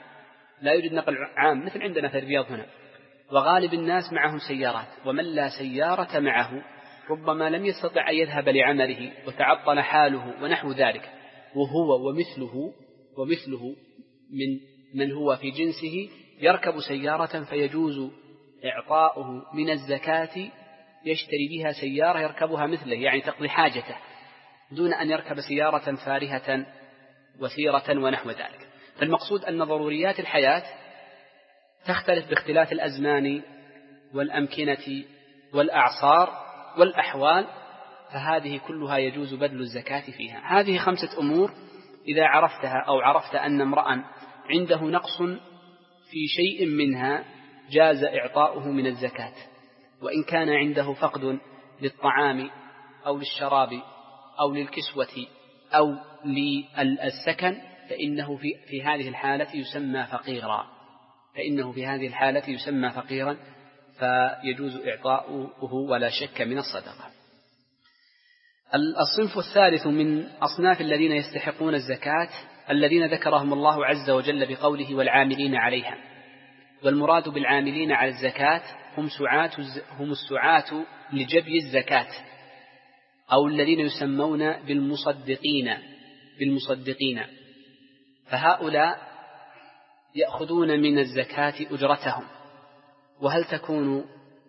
عام مثل عندنا في الرياض هنا، وغالب الناس معهم سيارات، ومن لا سيارة معه ربما لم يستطع أن يذهب لعمله وتعطل حاله ونحو ذلك، وهو ومثله من هو في جنسه يركب سيارة، فيجوز إعطاؤه من الزكاة يشتري بها سيارة يركبها مثله، يعني تقضي حاجته دون أن يركب سيارة فارهة وثيرة ونحو ذلك. فالمقصود أن ضروريات الحياة تختلف باختلاف الأزمان والأمكنة والأعصار والأحوال، فهذه كلها يجوز بذل الزكاة فيها. هذه 5 أمور إذا عرفتها أو عرفت أن امرأ عنده نقص في شيء منها جاز إعطاؤه من الزكاة. وإن كان عنده فقد للطعام أو للشراب أو للكسوة أو للسكن فإنه في هذه الحالة يسمى فقيرا، فيجوز إعطاؤه ولا شك من الصدقة. الصنف الثالث من أصناف الذين يستحقون الزكاة الذين ذكرهم الله عز وجل بقوله والعاملين عليها. والمراد بالعاملين على الزكاة هم السعاة لجبي الزكاة، أو الذين يسمون بالمصدقين، فهؤلاء يأخذون من الزكاة أجرتهم. وهل تكون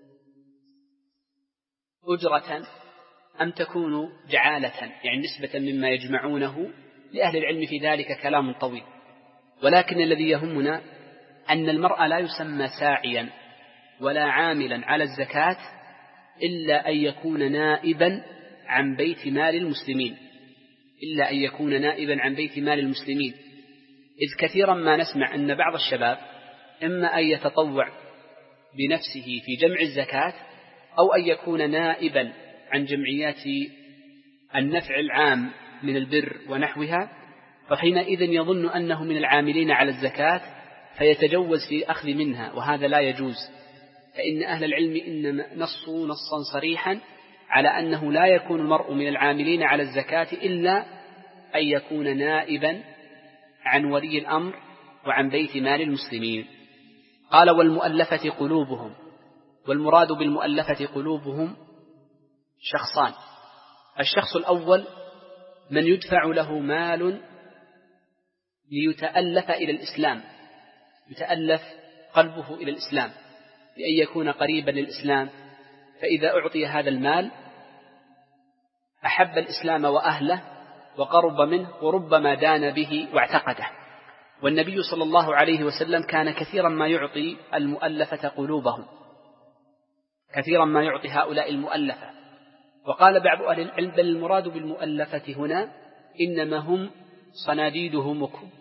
أجرة أم تكون جعالة، يعني نسبة مما يجمعونه؟ لأهل العلم في ذلك كلام طويل، ولكن الذي يهمنا أن المرء لا يسمى ساعيا ولا عاملا على الزكاة إلا أن يكون نائبا عن بيت مال المسلمين، إذ كثيرا ما نسمع أن بعض الشباب إما أن يتطوع بنفسه في جمع الزكاة أو أن يكون نائبا عن جمعيات النفع العام من البر ونحوها، فحينئذ يظن أنه من العاملين على الزكاة فيتجوز في أخذ منها، وهذا لا يجوز. فإن أهل العلم إنما نصوا نصا صريحا على أنه لا يكون المرء من العاملين على الزكاة إلا أن يكون نائبا عن ولي الأمر وعن بيت مال المسلمين. قال والمؤلفة قلوبهم. والمراد بالمؤلفة قلوبهم شخصان: الشخص الأول من يدفع له مال ليتألف إلى الإسلام، يتألف قلبه إلى الإسلام بأن يكون قريبا للإسلام، فإذا أعطي هذا المال أحب الإسلام وأهله وقرب منه وربما دان به واعتقده. والنبي صلى الله عليه وسلم كان كثيرا ما يعطي المؤلفة قلوبهم، كثيرا ما يعطي هؤلاء المؤلفة. وقال بعض أهل العلم بل المراد بالمؤلفة هنا إنما هم صناديدهم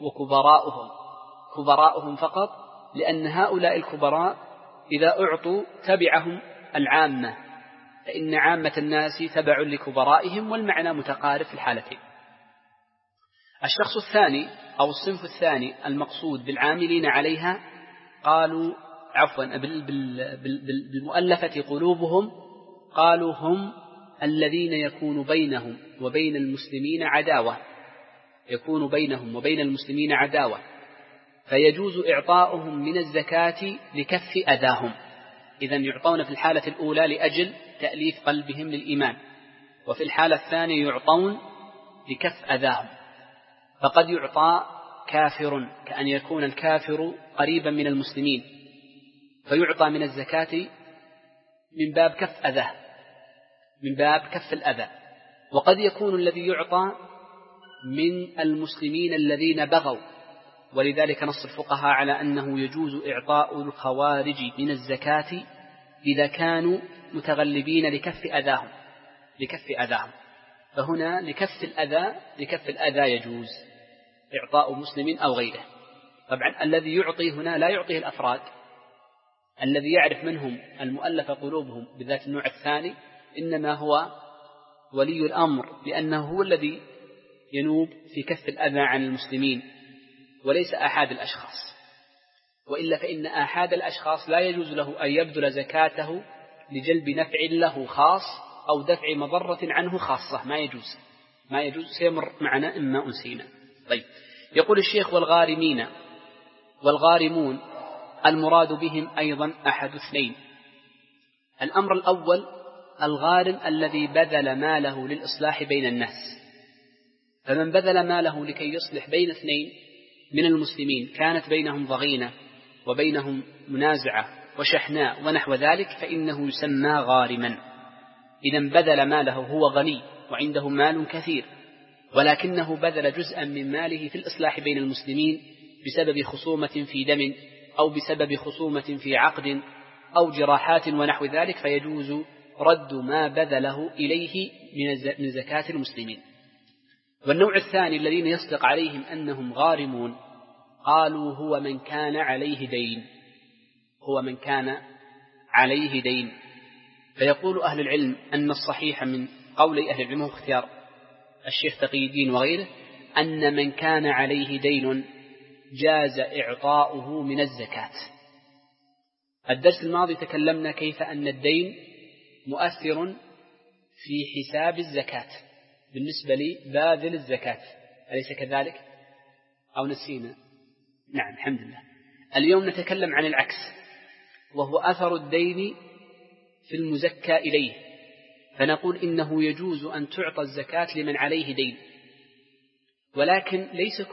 وكبراؤهم فقط، لأن هؤلاء الكبراء إذا أعطوا تبعهم العامة، فإن عامة الناس تبع لكبرائهم، والمعنى متقارب في الحالتين. الشخص الثاني أو الصنف الثاني المقصود بالعاملين عليها قالوا بالمؤلفة قلوبهم، قالوا هم الذين يكون بينهم وبين المسلمين عداوة، فيجوز إعطاؤهم من الزكاة لكف أذاهم. إذن يعطون في الحالة الأولى لأجل تأليف قلبهم للإيمان، وفي الحالة الثانية يعطون لكف أذاهم. فقد يعطى كافر كأن يكون الكافر قريبا من المسلمين فيعطى من الزكاة من باب كف أذاه، من باب كف الأذى. وقد يكون الذي يعطى من المسلمين الذين بغوا، ولذلك نص الفقهاء على أنه يجوز إعطاء الخوارج من الزكاة إذا كانوا متغلبين لكف أذاهم. فهنا لكف الأذى يجوز إعطاء مسلم أو غيره. طبعا الذي يعطي هنا لا يعطيه الأفراد، الذي يعرف منهم المؤلف قلوبهم بذات النوع الثاني إنما هو ولي الأمر، لأنه هو الذي ينوب في كف الأذى عن المسلمين وليس أحد الأشخاص. وإلا فإن أحد الأشخاص لا يجوز له أن يبذل زكاته لجلب نفع له خاص أو دفع مضرة عنه خاصة، ما يجوز سيمر معنا إما أنسينا. طيب، يقول الشيخ والغارمون المراد بهم أيضا أحد اثنين. الأمر الأول الغارم الذي بذل ماله للإصلاح بين الناس، فمن بذل ماله لكي يصلح بين اثنين من المسلمين كانت بينهم ضغينة وبينهم منازعة وشحناء ونحو ذلك فإنه يسمى غارما. إذن بذل ماله، هو غني وعنده مال كثير، ولكنه بذل جزءا من ماله في الإصلاح بين المسلمين بسبب خصومة في دم أو بسبب خصومة في عقد أو جراحات ونحو ذلك، فيجوز رد ما بذله إليه من زكاة المسلمين. والنوع الثاني الذين يصدق عليهم أنهم غارمون قالوا هو من كان عليه دين. فيقول أهل العلم أن الصحيح من قول أهل العلم واختيار الشيخ تقي الدين وغيره أن من كان عليه دين جاز إعطاؤه من الزكاة. الدرس الماضي تكلمنا كيف أن الدين مؤثر في حساب الزكاة بالنسبة لباذل الزكاة، أليس كذلك؟ أو نسينا؟ نعم الحمد لله. اليوم نتكلم عن العكس، وهو أثر الدين في المزكى إليه، فنقول إنه يجوز أن تعطى الزكاة لمن عليه دين، ولكن ليس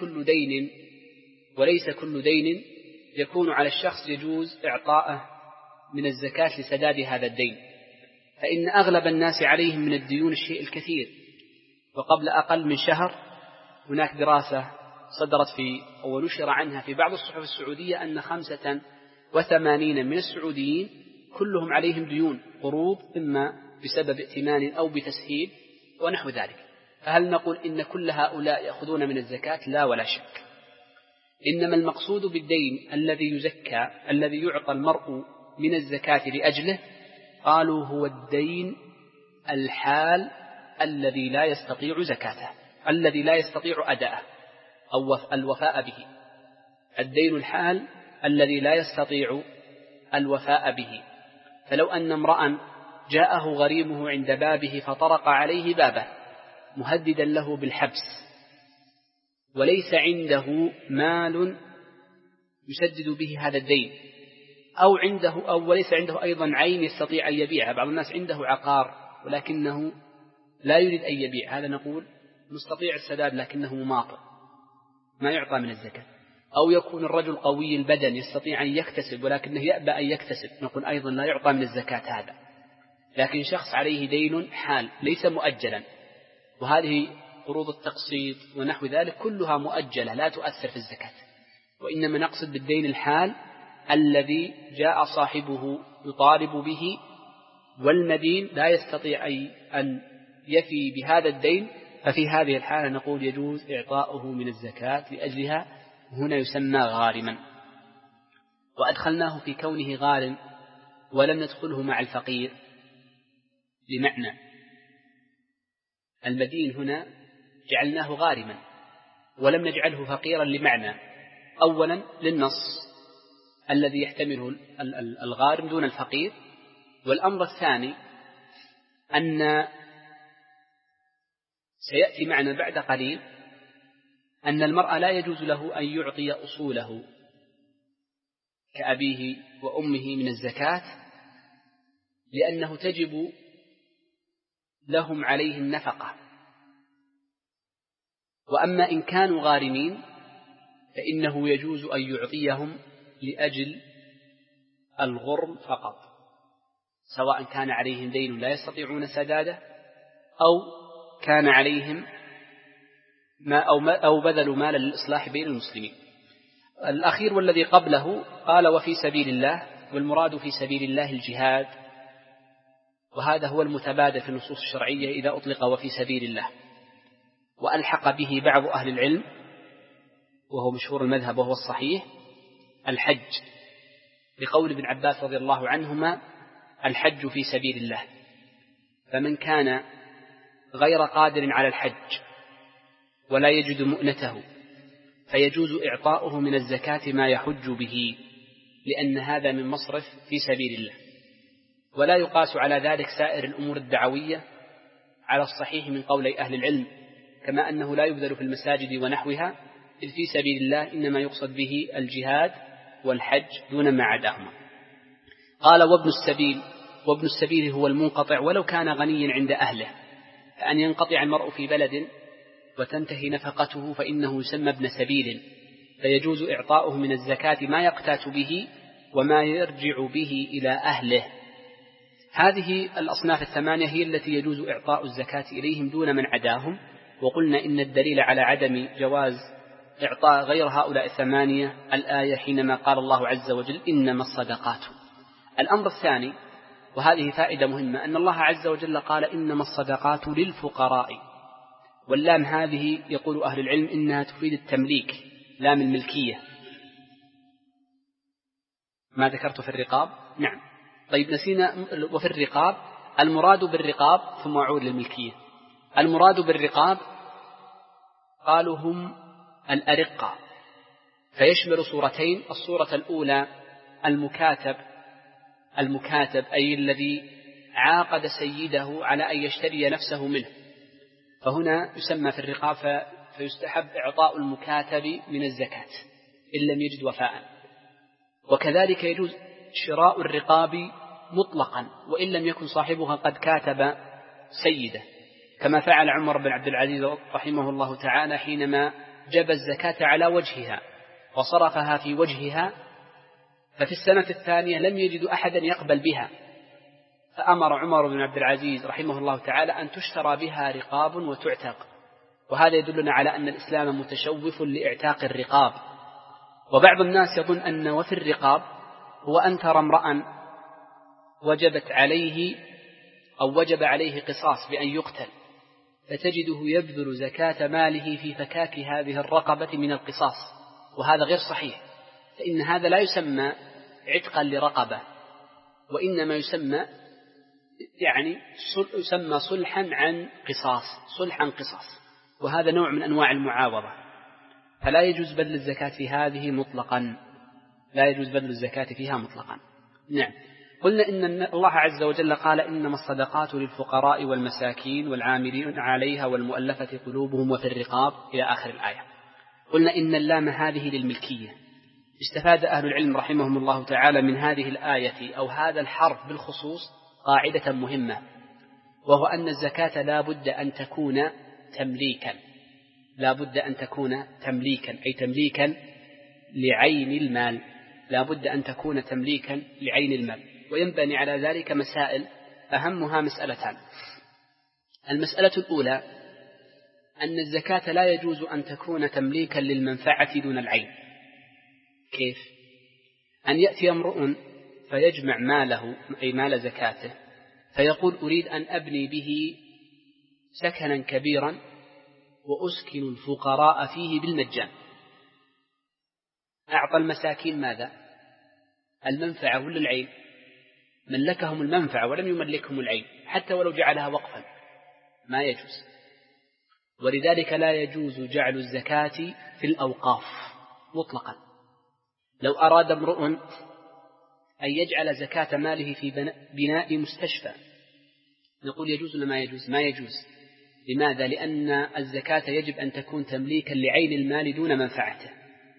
كل دين يكون على الشخص يجوز إعطاءه من الزكاة لسداد هذا الدين، فإن أغلب الناس عليهم من الديون الشيء الكثير. وقبل أقل من شهر هناك دراسة صدرت أو نشر عنها في بعض الصحف السعودية أن 85 من السعوديين كلهم عليهم ديون قروض، إما بسبب ائتمان أو بتسهيل ونحو ذلك. فهل نقول إن كل هؤلاء يأخذون من الزكاة؟ لا ولا شك. إنما المقصود بالدين الذي يزكى، الذي يعطى المرء من الزكاة لأجله، قالوا هو الدين الحال الذي لا يستطيع زكاته، الذي لا يستطيع أداءه أو الوفاء به. الدين الحال الذي لا يستطيع الوفاء به. فلو أن امرأ جاءه غريمه عند بابه فطرق عليه بابه مهددا له بالحبس، وليس عنده مال يسدد به هذا الدين، أو وليس عنده أيضا عين يستطيع أن يبيعها. بعض الناس عنده عقار ولكنه لا يريد أن يبيع، هذا نقول مستطيع السداد لكنه مماطل، ما يعطى من الزكاة. أو يكون الرجل قوي البدن يستطيع أن يكتسب ولكنه يأبى أن يكتسب، نقول أيضا لا يعطى من الزكاة هذا. لكن شخص عليه دين حال ليس مؤجلا، وهذه قروض التقسيط ونحو ذلك كلها مؤجلة لا تؤثر في الزكاة، وإنما نقصد بالدين الحال الذي جاء صاحبه يطالب به والمدين لا يستطيع أن يفي بهذا الدين، ففي هذه الحالة نقول يجوز إعطاؤه من الزكاة لأجلها، هنا يسمى غارما. وأدخلناه في كونه غارم ولم ندخله مع الفقير لمعنى المدين هنا جعلناه غارما ولم نجعله فقيرا لمعنى أولا للنص الذي يحتمله الغارم دون الفقير، والأمر الثاني أن سيأتي معنا بعد قليل أن المرء لا يجوز له أن يعطي أصوله كأبيه وأمه من الزكاة، لأنه تجب لهم عليه النفقة. وأما إن كانوا غارمين فإنه يجوز أن يعطيهم لأجل الغرم فقط، سواء كان عليهم دين لا يستطيعون سداده أو كان عليهم أو بذلوا مالا للإصلاح بين المسلمين. الأخير والذي قبله قال وفي سبيل الله، والمراد في سبيل الله الجهاد، وهذا هو المتبادل في النصوص الشرعية إذا أطلق وفي سبيل الله. وألحق به بعض أهل العلم وهو مشهور المذهب وهو الصحيح الحج، بقول ابن عباس رضي الله عنهما الحج في سبيل الله. فمن كان غير قادر على الحج ولا يجد مؤنته فيجوز إعطاؤه من الزكاة ما يحج به، لأن هذا من مصرف في سبيل الله. ولا يقاس على ذلك سائر الأمور الدعوية على الصحيح من قولي أهل العلم، كما أنه لا يبذل في المساجد ونحوها، إذ في سبيل الله إنما يقصد به الجهاد والحج دون ما عداهما. قال وابن السبيل هو المنقطع ولو كان غنيا عند أهله، فأن ينقطع المرء في بلد وتنتهي نفقته فإنه يسمى ابن سبيل، فيجوز إعطاؤه من الزكاة ما يقتات به وما يرجع به إلى أهله. هذه الأصناف الثمانية هي التي يجوز إعطاء الزكاة إليهم دون من عداهم. وقلنا إن الدليل على عدم جواز إعطاء غير هؤلاء الثمانية الآية حينما قال الله عز وجل إنما الصدقات. الأمر الثاني، وهذه فائدة مهمة، أن الله عز وجل قال إنما الصدقات للفقراء، واللام هذه يقول أهل العلم إنها تفيد التمليك، لام الملكية. ما ذكرت في الرقاب؟ نعم. طيب نسينا وفي الرقاب، المراد بالرقاب ثم أعود للملكية. المراد بالرقاب قالوا هم الأرقة، فيشمل صورتين. الصورة الأولى المكاتب أي الذي عاقد سيده على أن يشتري نفسه منه، فهنا يسمى في الرقاب، فيستحب إعطاء المكاتب من الزكاة إن لم يجد وفاء. وكذلك يجوز شراء الرقاب مطلقا وإن لم يكن صاحبها قد كاتب سيده، كما فعل عمر بن عبد العزيز رحمه الله تعالى حينما جب الزكاة على وجهها وصرفها في وجهها، ففي السنة الثانية لم يجد أحدا يقبل بها، فأمر عمر بن عبد العزيز رحمه الله تعالى أن تشترى بها رقاب وتعتق. وهذا يدلنا على أن الإسلام متشوف لإعتاق الرقاب. وبعض الناس يظن أن وفي الرقاب هو أن ترى امرأ وجب عليه قصاص بأن يقتل، فتجده يبذل زكاة ماله في فكاك هذه الرقبة من القصاص، وهذا غير صحيح، فإن هذا لا يسمى عتقا لرقبة، وإنما يسمى صلحا عن قصاص، وهذا نوع من أنواع المعاوضة، فلا يجوز بذل الزكاة في هذه مطلقا، نعم. قلنا إن الله عز وجل قال إنما الصدقات للفقراء والمساكين والعاملين عليها والمؤلفة قلوبهم وفي الرقاب إلى آخر الآية. قلنا إن اللام هذه للملكية. استفاد أهل العلم رحمهم الله تعالى من هذه الآية أو هذا الحرف بالخصوص قاعدة مهمة، وهو أن الزكاة لا بد أن تكون تمليكا، أي تمليكا لعين المال، لا بد أن تكون تمليكا لعين المال. وينبني على ذلك مسائل، أهمها مسألتان. المسألة الأولى أن الزكاة لا يجوز أن تكون تمليكا للمنفعة دون العين. كيف؟ أن يأتي امرؤ فيجمع ماله أي مال زكاته فيقول أريد أن أبني به سكنا كبيرا وأسكن الفقراء فيه بالمجان. أعطى المساكين ماذا؟ المنفعة ولا العين؟ ملكهم المنفعة ولم يملكهم العين، حتى ولو جعلها وقفا ما يجوز. ولذلك لا يجوز جعل الزكاة في الأوقاف مطلقا. لو أراد امرؤ أن يجعل زكاة ماله في بناء مستشفى نقول يجوز ولا ما يجوز؟ ما يجوز. لماذا؟ لأن الزكاة يجب أن تكون تمليكا لعين المال دون منفعته.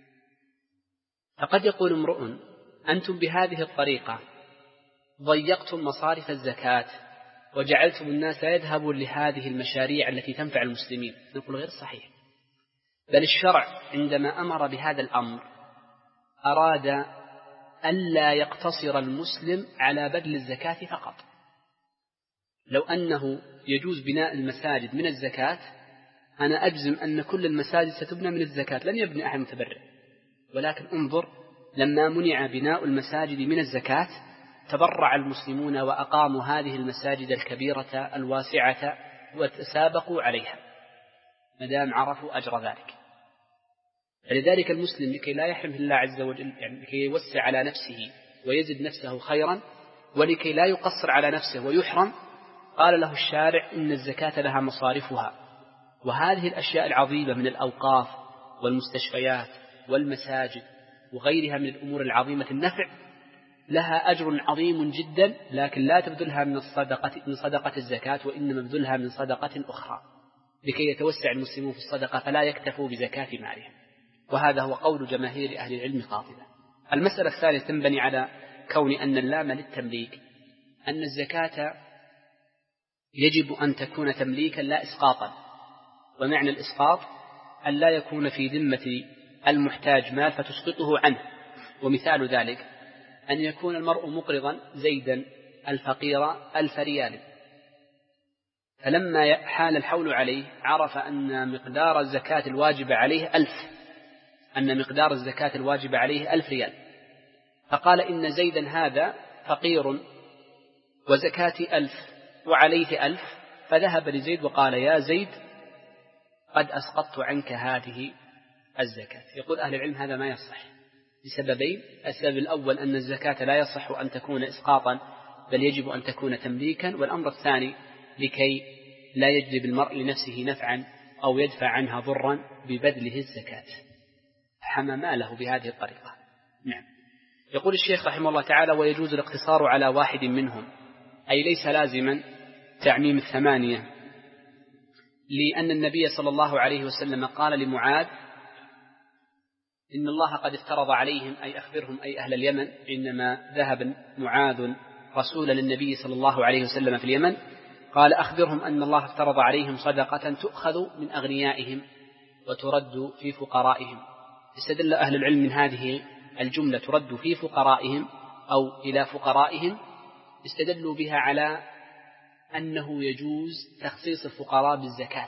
فقد يقول امرؤ أنتم بهذه الطريقة ضيقتم مصارف الزكاة وجعلتم الناس يذهبوا لهذه المشاريع التي تنفع المسلمين. نقول غير صحيح، بل الشرع عندما أمر بهذا الأمر أراد ألا يقتصر المسلم على بذل الزكاة فقط. لو أنه يجوز بناء المساجد من الزكاة أنا أجزم أن كل المساجد ستبنى من الزكاة، لن يبني أحد متبرع. ولكن انظر، لما منع بناء المساجد من الزكاة تبرع المسلمون وأقاموا هذه المساجد الكبيرة الواسعة وتسابقوا عليها مدام عرفوا أجر ذلك. فلذلك المسلم لكي لا يحرم الله عز وجل، يعني لكي يوسع على نفسه ويزد نفسه خيرا، ولكي لا يقصر على نفسه ويحرم، قال له الشارع إن الزكاة لها مصارفها. وهذه الأشياء العظيمة من الأوقاف والمستشفيات والمساجد وغيرها من الأمور العظيمة النفع لها أجر عظيم جدا، لكن لا تبذلها من صدقة الزكاة، وإنما بذلها من صدقة أخرى لكي يتوسع المسلمون في الصدقة فلا يكتفوا بزكاة مالهم. وهذا هو قول جماهير أهل العلم قاطبة. المسألة الثانية تنبني على كون أن اللام للتمليك، أن الزكاة يجب أن تكون تمليكا لا إسقاطا. ومعنى الإسقاط أن لا يكون في ذمة المحتاج مال فتسقطه عنه. ومثال ذلك أن يكون المرء مقرضا زيدا الفقير 1000 ريال، فلما حال الحول عليه عرف أن مقدار الزكاة الواجب عليه 1000، أن مقدار الزكاة الواجب عليه 1000 ريال، فقال إن زيدا هذا فقير وزكاة 1000 وعليه 1000، فذهب لزيد وقال يا زيد قد أسقطت عنك هذه الزكاة. يقول أهل العلم هذا ما يصح لسببين: السبب الأول أن الزكاة لا يصح أن تكون إسقاطا بل يجب أن تكون تمليكا، والأمر الثاني لكي لا يجلب المرء لنفسه نفعا أو يدفع عنها ضرا ببذله الزكاة، حمى ماله بهذه الطريقة. نعم. يقول الشيخ رحمه الله تعالى: ويجوز الاقتصار على واحد منهم، أي ليس لازما تعميم 8، لأن النبي صلى الله عليه وسلم قال لمعاذ: إن الله قد افترض عليهم، أي أخبرهم أي أهل اليمن. عندما ذهب معاذ رسولا للنبي صلى الله عليه وسلم في اليمن قال: أخبرهم أن الله افترض عليهم صدقة تؤخذ من أغنيائهم وترد في فقرائهم. استدل أهل العلم من هذه الجملة ترد في فقرائهم أو إلى فقرائهم، استدلوا بها على أنه يجوز تخصيص الفقراء بالزكاة.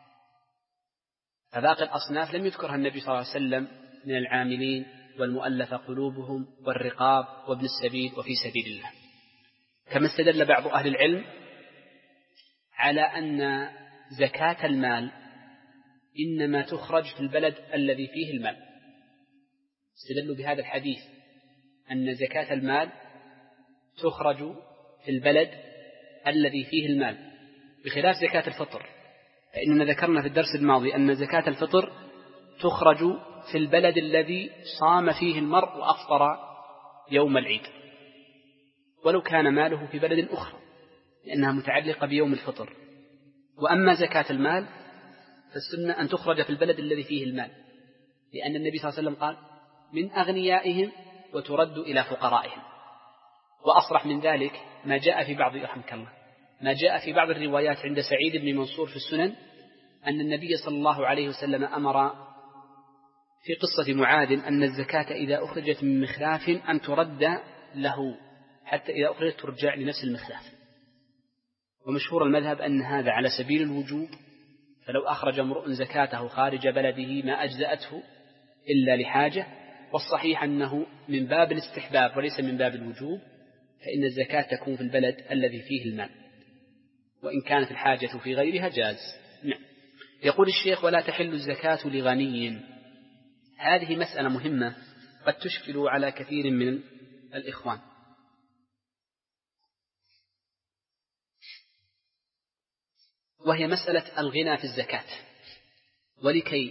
فباقي الأصناف لم يذكرها النبي صلى الله عليه وسلم من العاملين والمؤلف قلوبهم والرقاب وابن السبيل وفي سبيل الله. كما استدل بعض أهل العلم على أن زكاة المال إنما تخرج في البلد الذي فيه المال، استدلوا بهذا الحديث أن زكاة المال تخرج في البلد الذي فيه المال، بخلاف زكاة الفطر، فإننا ذكرنا في الدرس الماضي أن زكاة الفطر تخرج في البلد الذي صام فيه المرء وأفطر يوم العيد، ولو كان ماله في بلد أخرى، لأنها متعلقة بيوم الفطر. وأما زكاة المال فالسنة أن تخرج في البلد الذي فيه المال، لأن النبي صلى الله عليه وسلم قال: من أغنيائهم وترد إلى فقرائهم. وأصرح من ذلك ما جاء في بعض رحمك الله ما جاء في بعض الروايات عند سعيد بن منصور في السنن أن النبي صلى الله عليه وسلم أمر في قصة معاذ أن الزكاة إذا أخرجت من مخلاف أن ترد له، حتى إذا أخرجت ترجع لنفس المخلاف. ومشهور المذهب أن هذا على سبيل الوجوب، فلو أخرج امرؤ زكاته خارج بلده ما أجزأته إلا لحاجة. والصحيح أنه من باب الاستحباب وليس من باب الوجوب، فإن الزكاة تكون في البلد الذي فيه المال. وإن كانت الحاجة في غيرها جاز. نعم. يقول الشيخ: ولا تحل الزكاة لغني. هذه مسألة مهمة قد تشكل على كثير من الإخوان. وهي مسألة الغنى في الزكاة. ولكي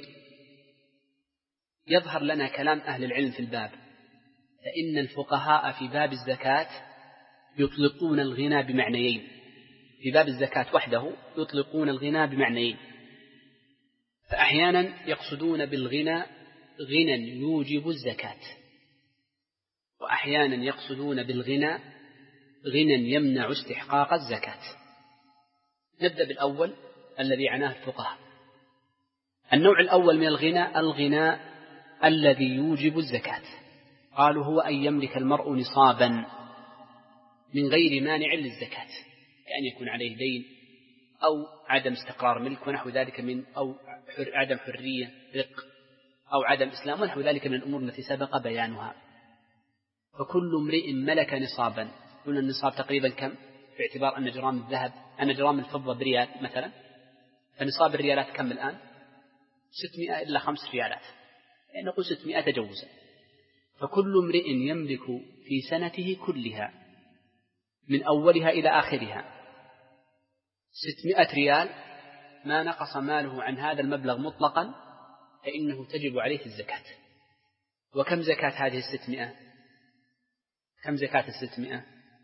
يظهر لنا كلام أهل العلم في الباب، فإن الفقهاء في باب الزكاة يطلقون الغنى بمعنيين. في باب الزكاة وحده يطلقون الغنى بمعنيين، فأحيانا يقصدون بالغنى غنى يوجب الزكاة، وأحيانا يقصدون بالغنى غنى يمنع استحقاق الزكاة. نبدأ بالأول الذي عناه الفقهاء. النوع الأول من الغنى الذي يوجب الزكاة، قالوا: هو أن يملك المرء نصابا من غير مانع للزكاة، كأن يكون عليه دين أو عدم استقرار ملك ونحو ذلك أو عدم حرية رق أو عدم إسلام ونحو ذلك من الأمور التي سبق بيانها. فكل امرئ ملك نصابا. قلنا النصاب تقريبا كم؟ باعتبار أن جرام الذهب أن جرام الفضة بريال مثلا، فنصاب الريالات كم الآن؟ 600 إلا 5 ريالات، يعني نقول 600 تجوزا. فكل امرئ يملك في سنته كلها من أولها إلى آخرها 600 ريال، ما نقص ماله عن هذا المبلغ مطلقا فإنه تجب عليه الزكاة. وكم زكاة هذه 600؟ كم زكاة 600؟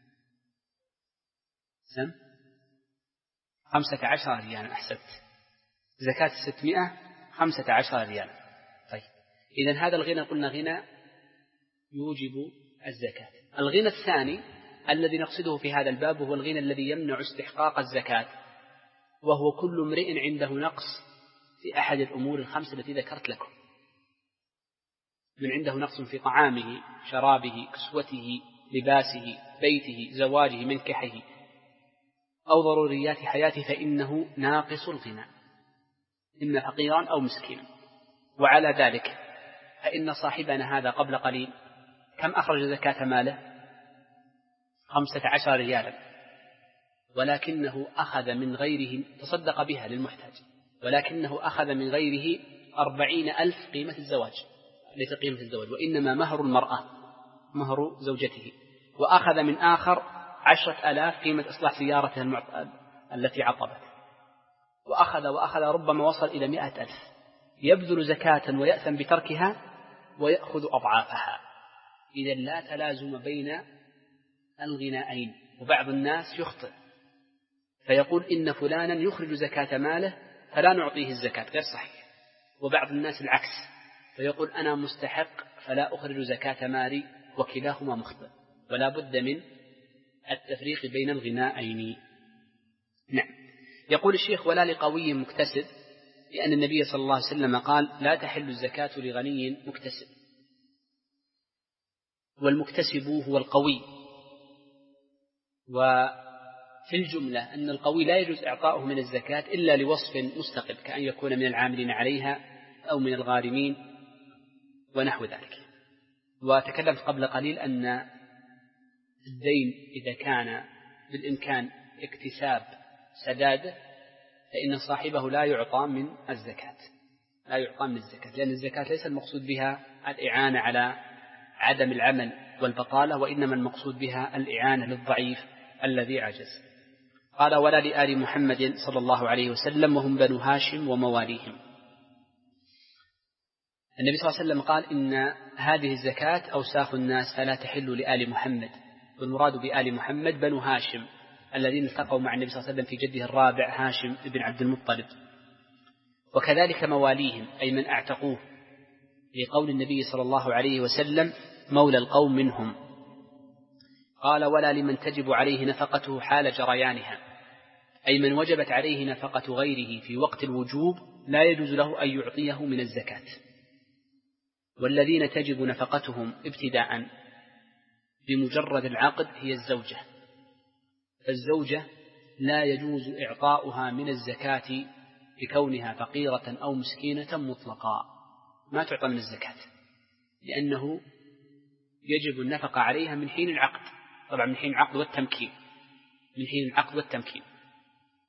15 ريال. أحسبت، زكاة 600 15 ريال. طيب، إذن هذا الغنى قلنا غنى يوجب الزكاة. الغنى الثاني الذي نقصده في هذا الباب هو الغنى الذي يمنع استحقاق الزكاة، وهو كل امرئ عنده نقص في أحد الأمور الخمس التي ذكرت لكم، من عنده نقص في طعامه، شرابه، كسوته، لباسه، بيته، زواجه، منكحه أو ضروريات حياته، فإنه ناقص الغنى، إما فقيرا أو مسكينا. وعلى ذلك فإن صاحبنا هذا قبل قليل كم أخرج زكاة ماله؟ 15 ريالا، ولكنه أخذ من غيره، تصدق بها للمحتاج، ولكنه أخذ من غيره 40,000 قيمة الزواج، ليس قيمة الزواج، وإنما مهر المرأة، مهر زوجته، وأخذ من آخر 10,000 قيمة إصلاح سيارته التي عطبت، وأخذ ربما وصل إلى 100,000. يبذل زكاة ويأثم بتركها ويأخذ أضعافها. إذن لا تلازم بين الغنائين. وبعض الناس يخطئ فيقول إن فلانا يخرج زكاة ماله فلا نعطيه الزكاة، غير صحيح. وبعض الناس العكس، فيقول أنا مستحق فلا أخرج زكاة مالي، وكلاهما مخطئ. ولا بد من التفريق بين الغنائين. نعم. يقول الشيخ: ولا لقوي مكتسب، لأن النبي صلى الله عليه وسلم قال: لا تحل الزكاة لغني مكتسب. والمكتسب هو القوي. وفي الجملة أن القوي لا يجوز إعطاؤه من الزكاة إلا لوصف مستقل، كأن يكون من العاملين عليها أو من الغارمين ونحو ذلك. وتكلمت قبل قليل أن الدين إذا كان بالإمكان اكتساب سداده فإن صاحبه لا يعطى من الزكاة، لا يعطى من الزكاة، لأن الزكاة ليس المقصود بها الإعانة على عدم العمل والبطالة، وإنما المقصود بها الإعانة للضعيف الذي عجز. قال: ولا لآل محمد صلى الله عليه وسلم وهم بنو هاشم ومواليهم. النبي صلى الله عليه وسلم قال: إن هذه الزكاة أوساخ الناس فلا تحل لآل محمد. والمراد بآل محمد بنو هاشم الذين التقوا مع النبي صلى الله عليه وسلم في جده الرابع هاشم بن عبد المطلب، وكذلك مواليهم أي من أعتقوه، لقول النبي صلى الله عليه وسلم: مولى القوم منهم. قال: ولا لمن تجب عليه نفقته حال جريانها، أي من وجبت عليه نفقة غيره في وقت الوجوب لا يجوز له أن يعطيه من الزكاة. والذين تجب نفقتهم ابتداء بمجرد العقد هي الزوجة، فالزوجة لا يجوز إعطاؤها من الزكاة لكونها فقيرة أو مسكينة مطلقا، ما تعطى من الزكاة، لأنه يجب النفقة عليها من حين العقد، طبعا من حين العقد والتمكين، من حين العقد والتمكين.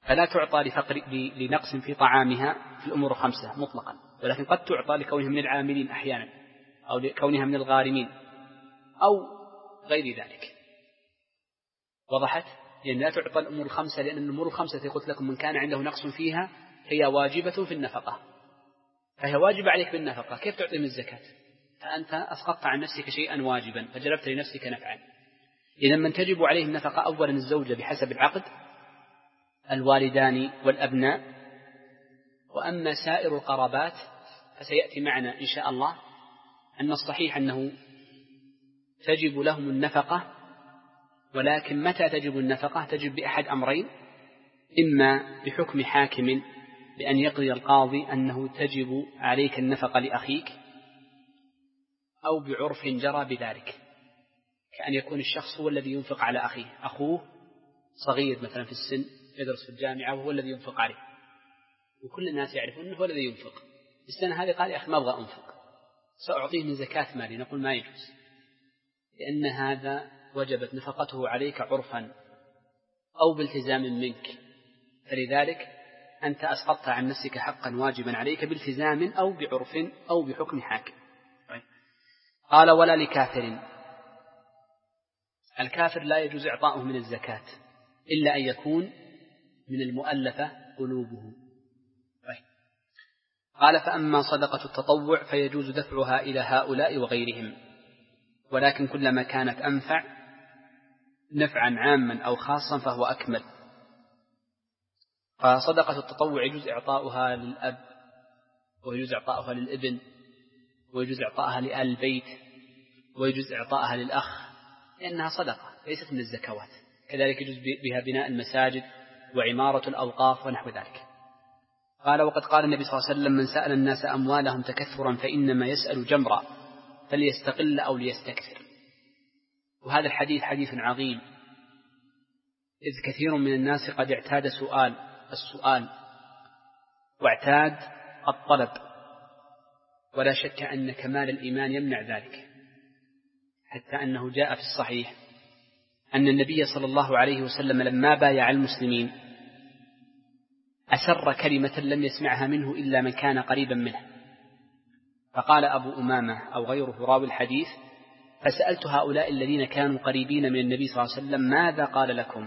فلا تعطى لنقص في طعامها في الأمور الخمسة مطلقا، ولكن قد تعطى لكونها من العاملين أحيانا، أو لكونها من الغارمين، أو غير ذلك. وضحت؟ لأن لا تعطى الأمور الخمسة، لأن الأمور الخمسة قلت لكم من كان عنده نقص فيها هي واجبة في النفقة، فهي واجبة عليك بالنفقة، كيف تعطي من الزكاة؟ فأنت أسقطت عن نفسك شيئا واجبا فجلبت لنفسك نفعا. إذا من تجب عليه النفقة أولا الزوجة بحسب العقد، الوالدان والأبناء، وأما سائر القرابات فسيأتي معنا إن شاء الله أن الصحيح أنه تجب لهم النفقة، ولكن متى تجب النفقة؟ تجب بأحد أمرين: إما بحكم حاكم بأن يقضي القاضي أنه تجب عليك النفقة لأخيك، أو بعرف جرى بذلك، كأن يكون الشخص هو الذي ينفق على أخيه، أخوه صغير مثلا في السن يدرس في الجامعة وهو الذي ينفق عليه، وكل الناس يعرفون أنه هو الذي ينفق. السنة هذه قال يا أخي ما أبغى أنفق، سأعطيه من زكاة مالي، نقول ما يجوز، لأن هذا وجبت نفقته عليك عرفا أو بالتزام منك، فلذلك أنت أسقطت عن نفسك حقا واجبا عليك بالتزام أو بعرف أو بحكم حاكم. قال ولا لكافر، الكافر لا يجوز إعطاؤه من الزكاة إلا أن يكون من المؤلفة قلوبه. قال فأما صدقة التطوع فيجوز دفعها إلى هؤلاء وغيرهم، ولكن كلما كانت أنفع نفعا عاما أو خاصا فهو أكمل. فصدقة التطوع يجوز إعطاؤها للأب، ويجوز إعطاؤها للابن، ويجوز إعطاءها لآل البيت، ويجوز إعطاءها للأخ، لأنها صدقة ليست من الزكوات. كذلك يجوز بها بناء المساجد وعمارة الأوقاف ونحو ذلك. قال وقد قال النبي صلى الله عليه وسلم من سأل الناس أموالهم تكثرا فإنما يسأل جمرا فليستقل أو ليستكثر. وهذا الحديث حديث عظيم، إذ كثير من الناس قد اعتاد السؤال واعتاد الطلب، ولا شك أن كمال الإيمان يمنع ذلك، حتى أنه جاء في الصحيح أن النبي صلى الله عليه وسلم لما بايع المسلمين أسر كلمة لم يسمعها منه إلا من كان قريبا منه، فقال أبو أمامة أو غيره راوي الحديث فسألت هؤلاء الذين كانوا قريبين من النبي صلى الله عليه وسلم ماذا قال لكم؟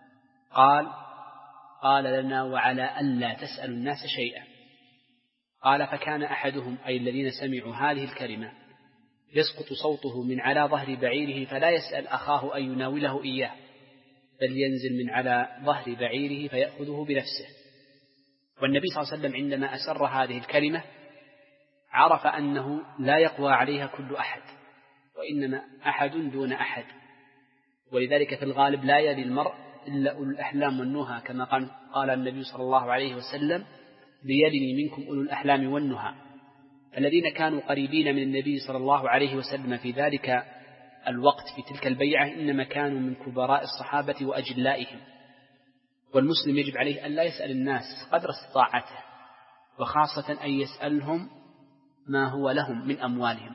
قال لنا وعلى ألا تسألوا الناس شيئا. قال فكان أحدهم أي الذين سمعوا هذه الكلمة يسقط صوته من على ظهر بعيره فلا يسأل أخاه أن يناوله إياه، بل ينزل من على ظهر بعيره فيأخذه بنفسه. والنبي صلى الله عليه وسلم عندما أسر هذه الكلمة عرف أنه لا يقوى عليها كل أحد، وإنما أحد دون أحد، ولذلك في الغالب لا يلي المرء إلا أولو الأحلام والنهى، كما قال النبي صلى الله عليه وسلم ليلني منكم أولو الأحلام والنهى. الذين كانوا قريبين من النبي صلى الله عليه وسلم في ذلك الوقت في تلك البيعة إنما كانوا من كبراء الصحابة وأجلائهم، والمسلم يجب عليه أن لا يسأل الناس قدر استطاعته، وخاصة أن يسألهم ما هو لهم من أموالهم.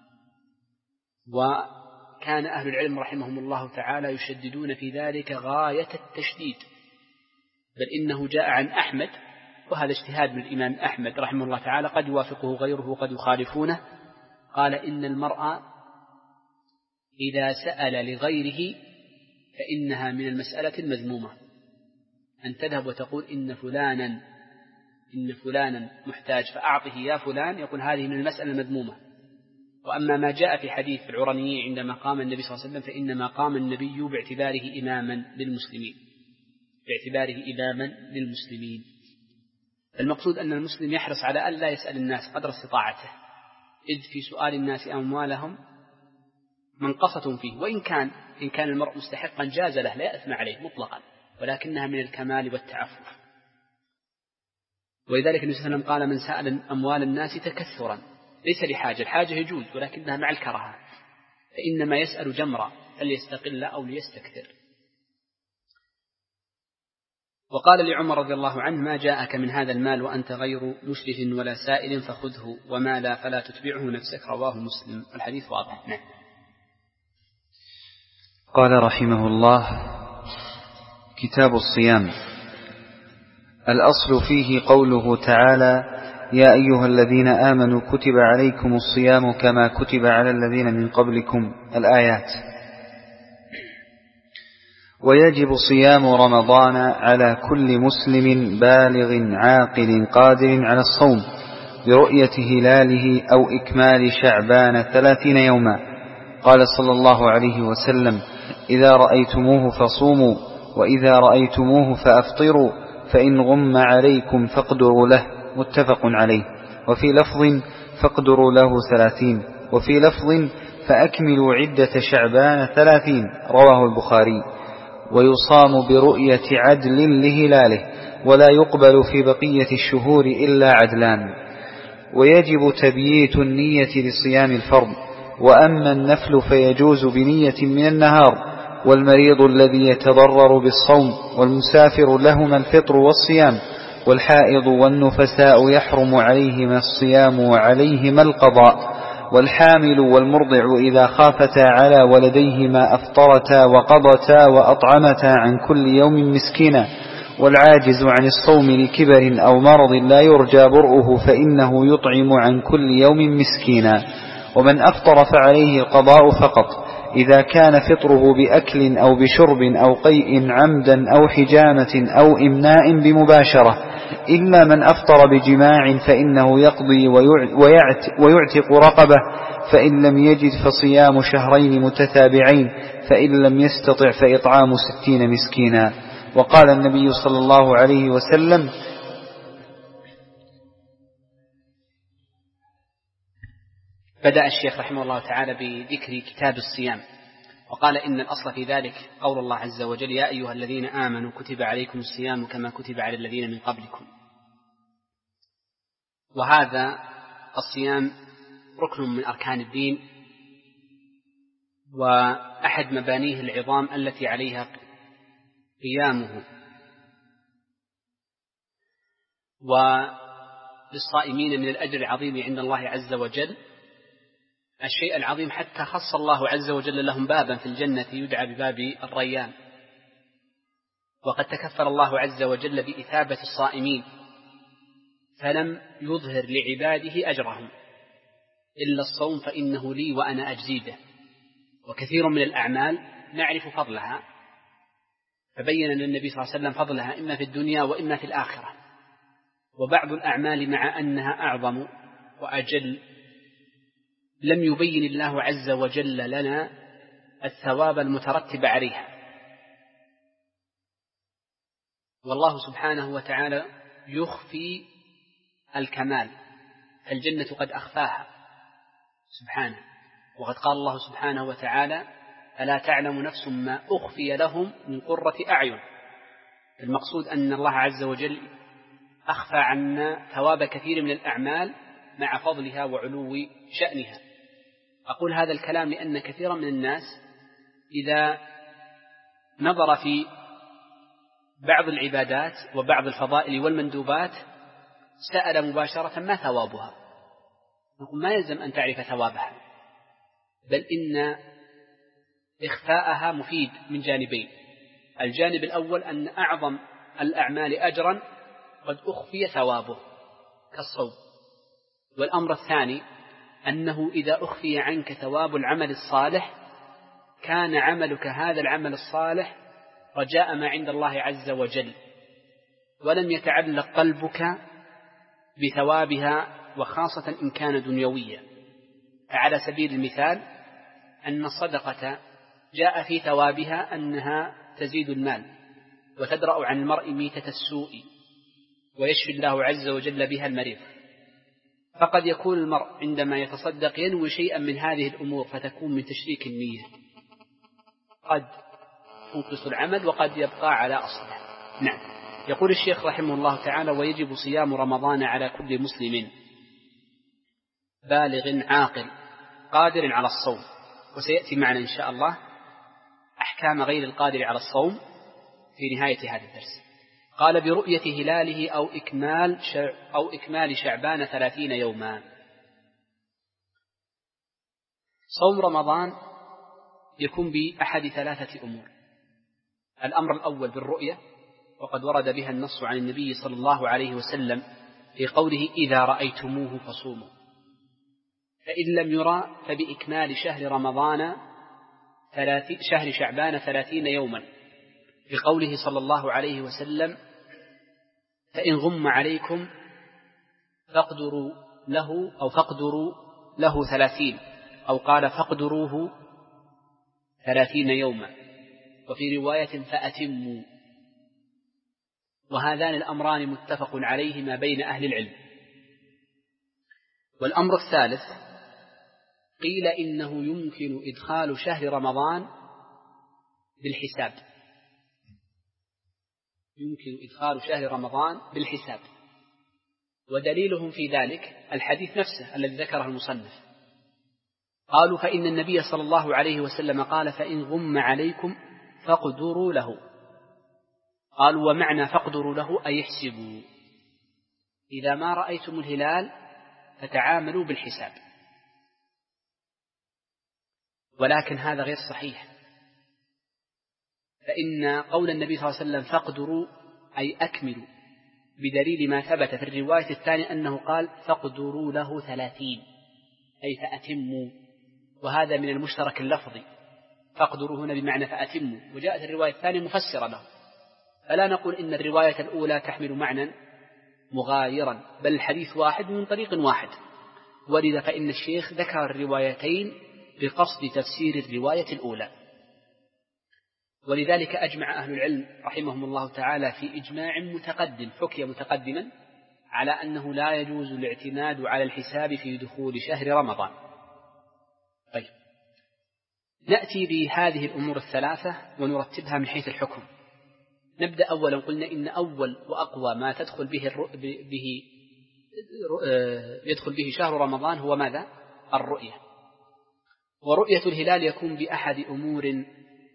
وكان أهل العلم رحمهم الله تعالى يشددون في ذلك غاية التشديد، بل إنه جاء عن أحمد، وهذا اجتهاد من الإمام أحمد رحمه الله تعالى قد يوافقه غيره وقد يخالفونه، قال إن المرأة إذا سأل لغيره فإنها من المسألة المذمومة، أن تذهب وتقول إن فلانا محتاج فأعطه يا فلان، يقول هذه من المسألة المذمومة. وأما ما جاء في حديث العرنيين عندما قام النبي صلى الله عليه وسلم فإنما قام النبي باعتباره إماما للمسلمين. المقصود أن المسلم يحرص على أن لا يسأل الناس قدر استطاعته، إذ في سؤال الناس أموالهم منقصة فيه، وإن كان المرء مستحقا جاز له لا يأثم عليه مطلقا، ولكنها من الكمال والتعفف. ولذلك النبي صلى الله عليه وسلم قال من سأل أموال الناس تكثرا ليس لحاجة، الحاجة يجوز ولكنها مع الكراهة، فإنما يسأل جمرا فليستقل أو ليستكثر. وقال لعمر رضي الله عنه ما جاءك من هذا المال وأنت غير مشرف ولا سائل فخذه، وما لا فلا تتبعه نفسك، رواه مسلم. الحديث واضح. نعم. قال رحمه الله: كتاب الصيام. الأصل فيه قوله تعالى: يا أيها الذين آمنوا كتب عليكم الصيام كما كتب على الذين من قبلكم، الآيات. ويجب صيام رمضان على كل مسلم بالغ عاقل قادر على الصوم برؤية هلاله أو إكمال شعبان 30 يوما. قال صلى الله عليه وسلم: إذا رأيتموه فصوموا، وإذا رأيتموه فأفطروا، فإن غم عليكم فاقدروا له. متفق عليه. وفي لفظ: فاقدروا له 30. وفي لفظ: فأكملوا عدة شعبان 30. رواه البخاري. ويصام برؤية عدل لهلاله، ولا يقبل في بقية الشهور إلا عدلان. ويجب تبييت النية لصيام الفرض، وأما النفل فيجوز بنية من النهار. والمريض الذي يتضرر بالصوم والمسافر لهما الفطر والصيام، والحائض والنفساء يحرم عليهما الصيام وعليهما القضاء. والحامل والمرضع إذا خافتا على ولديهما أفطرتا وقضتا وأطعمتا عن كل يوم مسكينا. والعاجز عن الصوم لكبر أو مرض لا يرجى برؤه فإنه يطعم عن كل يوم مسكينا. ومن أفطر فعليه القضاء فقط، إذا كان فطره بأكل أو بشرب أو قيء عمدا أو حجامة أو إمناء بمباشرة، إلا من أفطر بجماع فإنه يقضي ويعتق رقبة، فإن لم يجد فصيام شهرين متتابعين، فإن لم يستطع فإطعام 60 مسكينا. وقال النبي صلى الله عليه وسلم: بدأ الشيخ رحمه الله تعالى بذكر كتاب الصيام، وقال: إن الأصل في ذلك قول الله عز وجل: يا أيها الذين آمنوا كتب عليكم الصيام كما كتب على الذين من قبلكم. وهذا الصيام ركن من أركان الدين، وأحد مبانيه العظام التي عليها قيامه. وللصائمين من الأجر العظيم عند الله عز وجل الشيء العظيم، حتى خص الله عز وجل لهم بابا في الجنة يدعى بباب الريان. وقد تكفل الله عز وجل بإثابة الصائمين، فلم يظهر لعباده أجرهم إلا الصوم فإنه لي وأنا أجزي به. وكثير من الأعمال نعرف فضلها، فبين للنبي صلى الله عليه وسلم فضلها إما في الدنيا وإما في الآخرة. وبعض الأعمال مع أنها أعظم وأجل لم يبين الله عز وجل لنا الثواب المترتب عليها. والله سبحانه وتعالى يخفي الكمال، فالجنة قد أخفاها سبحانه. وقد قال الله سبحانه وتعالى: ألا تعلم نفس ما أخفي لهم من قرة أعين. المقصود أن الله عز وجل أخفى عنا ثواب كثير من الأعمال مع فضلها وعلو شأنها. أقول هذا الكلام لأن كثيرا من الناس إذا نظر في بعض العبادات وبعض الفضائل والمندوبات سأل مباشرة: ما ثوابها؟ نقول: ما يلزم أن تعرف ثوابها، بل إن إخفاءها مفيد من جانبين. الجانب الأول أن أعظم الأعمال أجرا قد أخفي ثوابه كالصوم. والأمر الثاني أنه إذا أخفي عنك ثواب العمل الصالح كان عملك هذا العمل الصالح رجاء ما عند الله عز وجل، ولم يتعلق قلبك بثوابها، وخاصة إن كان دنيويا. فعلى سبيل المثال أن الصدقة جاء في ثوابها أنها تزيد المال وتدرأ عن المرء ميتة السوء ويشفي الله عز وجل بها المريض. فقد يكون المرء عندما يتصدق ينوي شيئا من هذه الأمور فتكون من تشريك النية، قد تنقص العمل وقد يبقى على أصله. نعم. يقول الشيخ رحمه الله تعالى: ويجب صيام رمضان على كل مسلم بالغ عاقل قادر على الصوم. وسيأتي معنا إن شاء الله أحكام غير القادر على الصوم في نهاية هذا الدرس. قال: برؤية هلاله أو إكمال شعبان 30 يوما. صوم رمضان يكون بأحد 3 أمور. الأمر الأول بالرؤية، وقد ورد بها النص عن النبي صلى الله عليه وسلم في قوله إذا رأيتموه فصوموا، فإن لم يرى فبإكمال شهر شعبان 30 يوما، في قوله صلى الله عليه وسلم فإن غم عليكم فاقدروا له 30، أو قال فاقدروه 30 يوما، وفي رواية فأتموا. وهذان الأمران متفق عليهما بين أهل العلم. والأمر الثالث قيل إنه يمكن إدخال شهر رمضان بالحساب، ودليلهم في ذلك الحديث نفسه الذي ذكره المصنف. قالوا فإن النبي صلى الله عليه وسلم قال فإن غم عليكم فاقدروا له. قالوا ومعنى فاقدروا له أي احسبوا، إذا ما رأيتم الهلال فتعاملوا بالحساب. ولكن هذا غير صحيح، فإن قول النبي صلى الله عليه وسلم فاقدروا أي أكملوا، بدليل ما ثبت في الرواية الثانية أنه قال فاقدروا له 30 أي فأتموا، وهذا من المشترك اللفظي، فاقدروا هنا بمعنى فأتموا، وجاءت الرواية الثانية مفسرة له. فلا نقول إن الرواية الأولى تحمل معنى مغايرا، بل الحديث واحد من طريق واحد، ولذا فإن الشيخ ذكر الروايتين بقصد تفسير الرواية الأولى. ولذلك أجمع أهل العلم رحمهم الله تعالى في إجماع متقدم حكي متقدما على أنه لا يجوز الاعتماد على الحساب في دخول شهر رمضان. طيب، نأتي بهذه الأمور الثلاثة ونرتبها من حيث الحكم. نبدأ أولا، قلنا إن أول وأقوى ما يدخل به شهر رمضان هو ماذا؟ الرؤية. ورؤية الهلال يكون بأحد أمور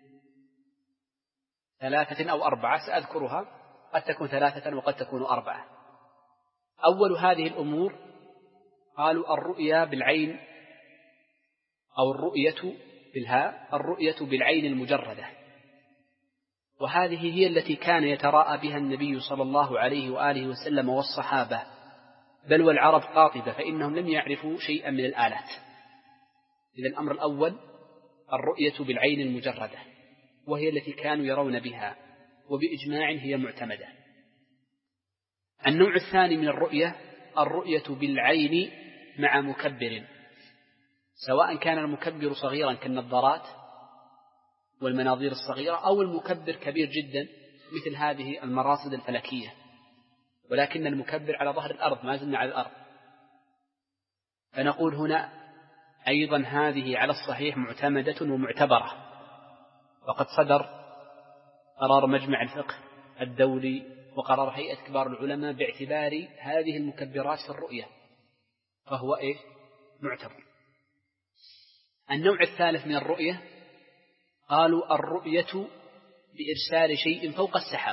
3 أو 4 سأذكرها، قد تكون 3 وقد تكون 4. أول هذه الأمور قالوا الرؤية بالعين أو الرؤية بالهاء، الرؤية بالعين المجردة، وهذه هي التي كان يتراءى بها النبي صلى الله عليه وآله وسلم والصحابة، بل والعرب قاطبة، فإنهم لم يعرفوا شيئا من الآلات. إذا الأمر الأول الرؤية بالعين المجردة، وهي التي كانوا يرون بها، وبإجماع هي معتمدة. النوع الثاني من الرؤية بالعين مع مكبر، سواء كان المكبر صغيرا كالنظارات والمناظير الصغيرة، أو المكبر كبير جدا مثل هذه المراصد الفلكية، ولكن المكبر على ظهر الأرض، ما زلنا على الأرض. فنقول هنا أيضا هذه على الصحيح معتمدة ومعتبرة، وقد صدر قرار مجمع الفقه الدولي وقرار هيئة كبار العلماء باعتبار هذه المكبرات في الرؤية، فهو معتبر. النوع الثالث من الرؤية قالوا الرؤية بإرسال شيء فوق السحاب،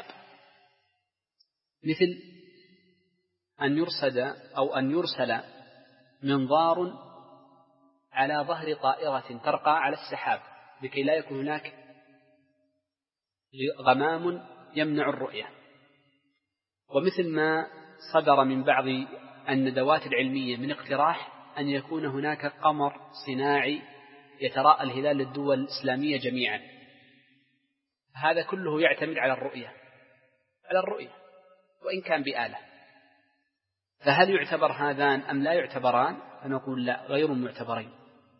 مثل أن يرسل منظار على ظهر طائرة ترقى على السحاب لكي لا يكون هناك غمام يمنع الرؤية. ومثل ما صدر من بعض الندوات العلمية من اقتراح أن يكون هناك قمر صناعي يتراءى الهلال للدول الإسلامية جميعا. هذا كله يعتمد على الرؤية وإن كان بآلة. فهل يعتبر هذان أم لا يعتبران؟ فنقول لا، غير معتبرين،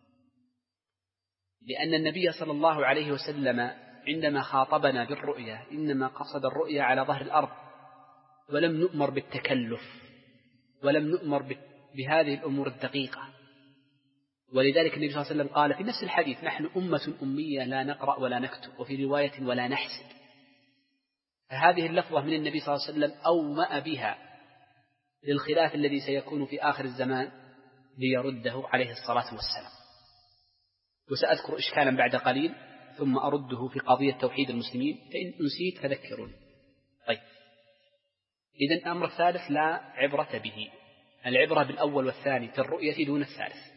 لأن النبي صلى الله عليه وسلم عندما خاطبنا بالرؤية إنما قصد الرؤية على ظهر الأرض، ولم نؤمر بالتكلف، ولم نؤمر بهذه الأمور الدقيقة. ولذلك النبي صلى الله عليه وسلم قال في نفس الحديث نحن أمة أمية لا نقرأ ولا نكتب، وفي رواية ولا نحسب. فهذه اللفظة من النبي صلى الله عليه وسلم أومأ بها للخلاف الذي سيكون في آخر الزمان ليرده عليه الصلاة والسلام. وسأذكر إشكالا بعد قليل ثم أرده في قضية توحيد المسلمين، فإن نسيت فذكرون. طيب، إذن الأمر الثالث لا عبرة به، العبرة بالأول والثاني في الرؤية دون الثالث.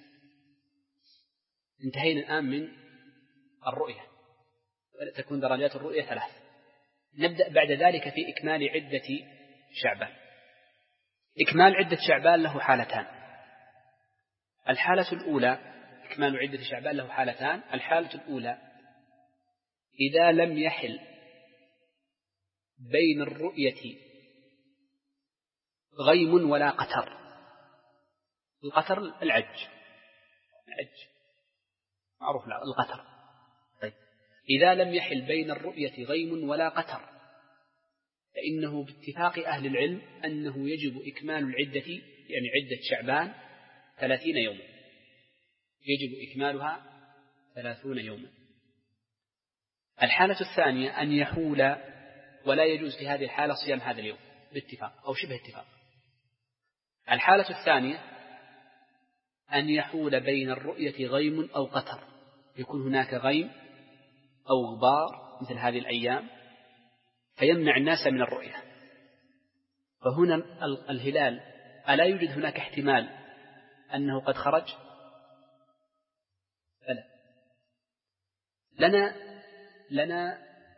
انتهينا الآن من الرؤية، تكون درجات الرؤية 3. نبدأ بعد ذلك في إكمال عدة شعبان. إكمال عدة شعبان له حالتان. الحالة الأولى إكمال عدة شعبان له حالتان. الحالة الأولى إذا لم يحل بين الرؤية غيم ولا قتر. القتر العج معروف القتر. طيب إذا لم يحل بين الرؤية غيم ولا قتر فإنه باتفاق أهل العلم أنه يجب إكمال العدة، يعني عدة شعبان 30 يوما، يجب إكمالها 30 يوما. الحالة الثانية أن يحول ولا يجوز في هذه الحالة صيام هذا اليوم باتفاق أو شبه اتفاق. الحالة الثانية أن يحول بين الرؤية غيم أو قتر، يكون هناك غيم أو غبار مثل هذه الأيام فيمنع الناس من الرؤية. فهنا الهلال ألا يوجد هناك احتمال أنه قد خرج؟ فلا. لنا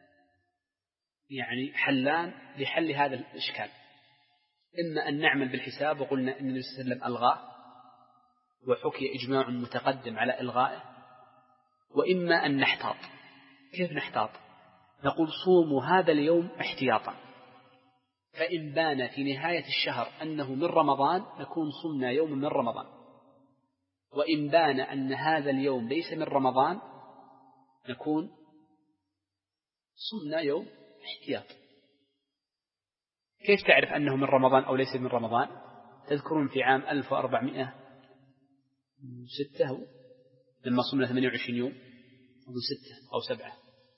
يعني حلان لحل هذا الإشكال. إما أن نعمل بالحساب وقلنا أن النبي صلى الله عليه وسلم ألغاه وحكي إجماع متقدم على إلغائه، وإما أن نحتاط. كيف نحتاط؟ نقول صوموا هذا اليوم احتياطا، فإن بان في نهاية الشهر أنه من رمضان نكون صمنا يوم من رمضان، وإن بان أن هذا اليوم ليس من رمضان نكون صمنا يوم احتياط. كيف تعرف أنه من رمضان أو ليس من رمضان؟ تذكرون في عام 1406 لما صمنا 28 يوم أو 6 أو 7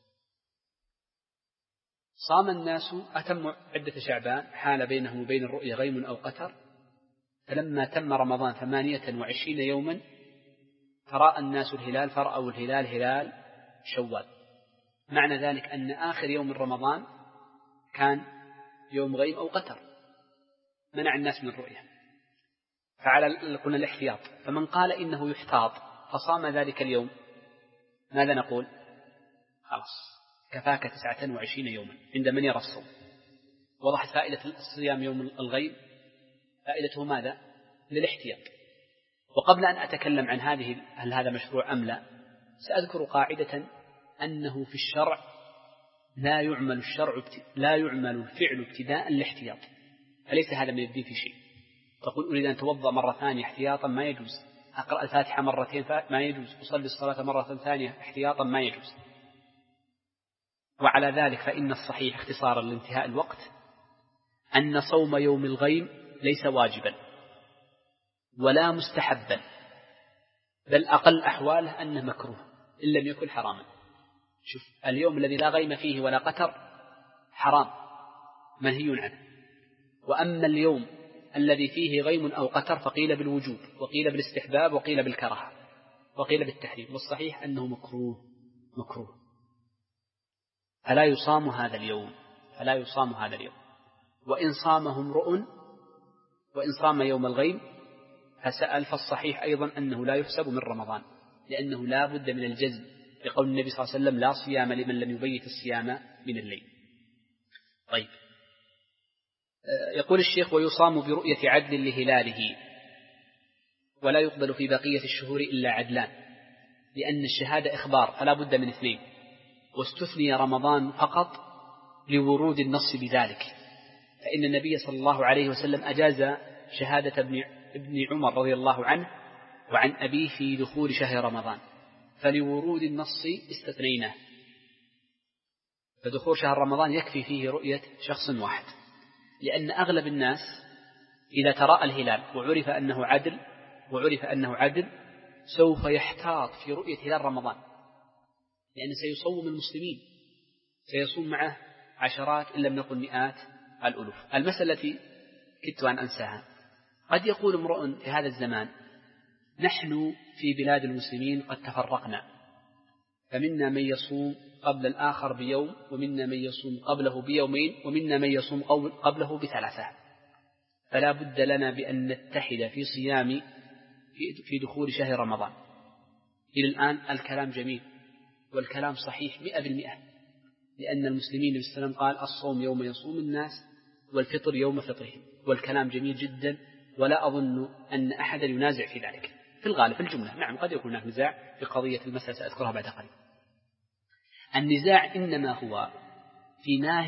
صام الناس أتموا عدة شعبان، حال بينهم وبين الرؤيا غيم أو قتر، فلما تم رمضان 28 يوما فرأى الناس الهلال، فرأوا الهلال هلال شوال. معنى ذلك أن آخر يوم من رمضان كان يوم غيم أو قتر، منع الناس من الرؤية، فعلى قلنا الاحتياط. فمن قال إنه يحتاط فصام ذلك اليوم ماذا نقول؟ خلاص كفاك 29 يوما عند من يرى الصوم. وضحت فائدة الصيام يوم الغيم، فائدته ماذا؟ للاحتياط. وقبل أن أتكلم عن هل هذا مشروع أم لا، سأذكر قاعدة أنه في الشرع لا يعمل الفعل ابتداء الاحتياط، فليس هذا من الدين في شيء. تقول أريد أن أتوضأ مرة ثانية احتياطا ما يجوز، أقرأ الفاتحة مرتين ما يجوز، أصلي الصلاة مرة ثانية احتياطا ما يجوز. وعلى ذلك فإن الصحيح اختصارا لانتهاء الوقت أن صوم يوم الغيم ليس واجبا ولا مستحبا، بل أقل أحواله أنه مكروه إن لم يكن حراما. شوف، اليوم الذي لا غيم فيه ولا قتر حرام منهي عنه، وأما اليوم الذي فيه غيم أو قتر فقيل بالوجوب وقيل بالاستحباب وقيل بالكراهة وقيل بالتحريم، والصحيح أنه مكروه. فلا يصام هذا اليوم. وإن صامه امرؤ، وإن صام يوم الغيم فسأل، فالصحيح أيضا أنه لا يحسب من رمضان، لأنه لا بد من الجزم لقول النبي صلى الله عليه وسلم لا صيام لمن لم يبيت الصيام من الليل. طيب، يقول الشيخ ويصام برؤية عدل لهلاله، ولا يقبل في بقية الشهور إلا عدلان، لأن الشهادة إخبار فلا بد من 2، واستثني رمضان فقط لورود النص بذلك، فإن النبي صلى الله عليه وسلم أجاز شهادة ابن عمر رضي الله عنه وعن أبيه في دخول شهر رمضان، فلورود النص استثنيناه. فدخول شهر رمضان يكفي فيه رؤية شخص واحد، لأن أغلب الناس إذا تراءى الهلال وعرف أنه عدل سوف يحتاط في رؤية هلال رمضان، لأن سيصوم المسلمين، سيصوم معه عشرات إن لم نقل مئات الألوف. المسألة التي كدت أن أنساها، قد يقول امرؤ في هذا الزمان نحن في بلاد المسلمين قد تفرقنا، فمنا من يصوم قبل الآخر بيوم، ومنا من يصوم قبله بيومين، ومنا من يصوم قبله ب3، فلا بد لنا بأن نتحد في صيام في دخول شهر رمضان. إلى الآن الكلام جميل والكلام صحيح 100%، لأن المسلمين النبي صلى الله عليه وسلم قال الصوم يوم يصوم الناس والفطر يوم فطرهم، والكلام جميل جدا، ولا أظن أن أحدا ينازع في ذلك في الغالب في الجملة. نعم قد يكون هناك نزاع في قضية المسألة سأذكرها بعد قليل. النزاع إنما هو في ما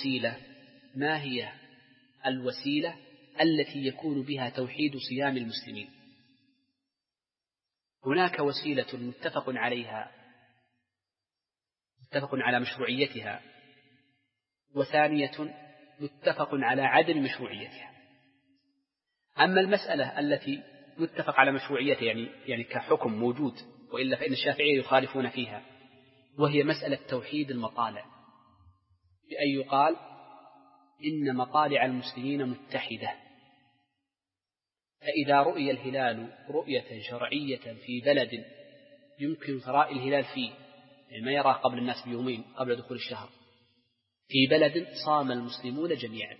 هي الوسيلة التي يكون بها توحيد صيام المسلمين. هناك وسيلة متفق على مشروعيتها، وثانية متفق على عدم مشروعيتها. أما المسألة التي متفق على مشروعيتها يعني كحكم موجود، وإلا فإن الشافعية يخالفون فيها، وهي مسألة توحيد المطالع، بأن يقال إن مطالع المسلمين متحدة، فإذا رؤي الهلال رؤية شرعية في بلد يمكن تراء الهلال فيه، يعني ما يراه قبل الناس بيومين قبل دخول الشهر، في بلد صام المسلمون جميعا.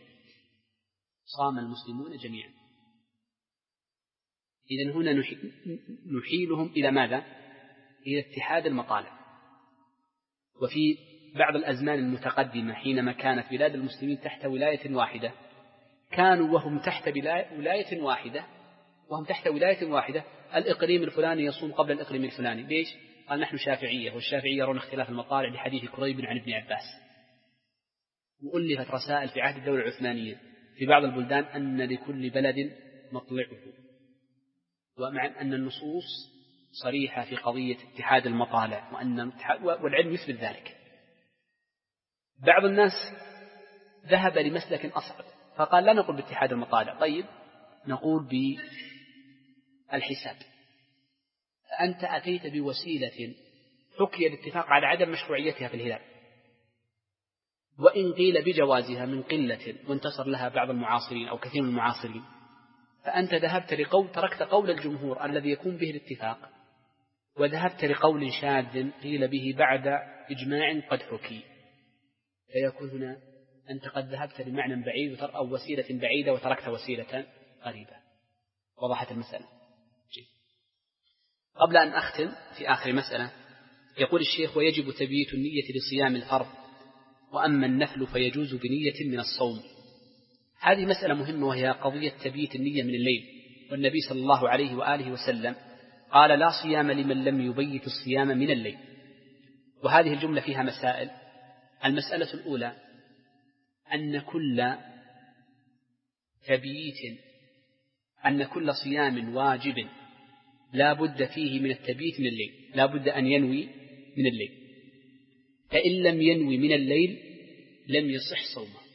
إذن هنا نحيلهم إلى ماذا؟ إلى اتحاد المطالع. وفي بعض الأزمان المتقدمة حينما كانت بلاد المسلمين تحت ولاية واحدة، كانوا وهم تحت ولاية واحدة الإقليم الفلاني يصوم قبل الإقليم الفلاني. ليش؟ قال نحن شافعية، والشافعية يرون اختلاف المطالع لحديث كريب عن ابن عباس. وألفت رسائل في عهد الدولة العثمانية في بعض البلدان أن لكل بلد مطلعه، ومع أن النصوص صريحة في قضية اتحاد المطالع، والعلم يثبت ذلك. بعض الناس ذهب لمسلك أصعب، فقال لا نقول باتحاد المطالع، طيب نقول بالحساب. فأنت أتيت بوسيلة حكي الاتفاق على عدم مشروعيتها في الهلال، وإن قيل بجوازها من قلة وانتصر لها بعض المعاصرين أو كثير من المعاصرين، فأنت ذهبت تركت قول الجمهور الذي يكون به الاتفاق، وذهبت لقول شاذ قيل به بعد إجماع قد حكي، فيكون هنا أنت قد ذهبت لمعنى بعيد أو وسيلة بعيدة وتركت وسيلة قريبة. وضحت المسألة. قبل أن أختم في آخر مسألة، يقول الشيخ: ويجب تبييت النية لصيام الفرض، وأما النفل فيجوز بنية من الصوم. هذه مسألة مهمة، وهي قضية تبييت النية من الليل. والنبي صلى الله عليه وآله وسلم قال: لا صيام لمن لم يبيت الصيام من الليل. وهذه الجملة فيها مسائل. المسألة الأولى أن كل صيام واجب لا بد فيه من التبييت من الليل، لا بد أن ينوي من الليل، فإن لم ينوي من الليل لم يصح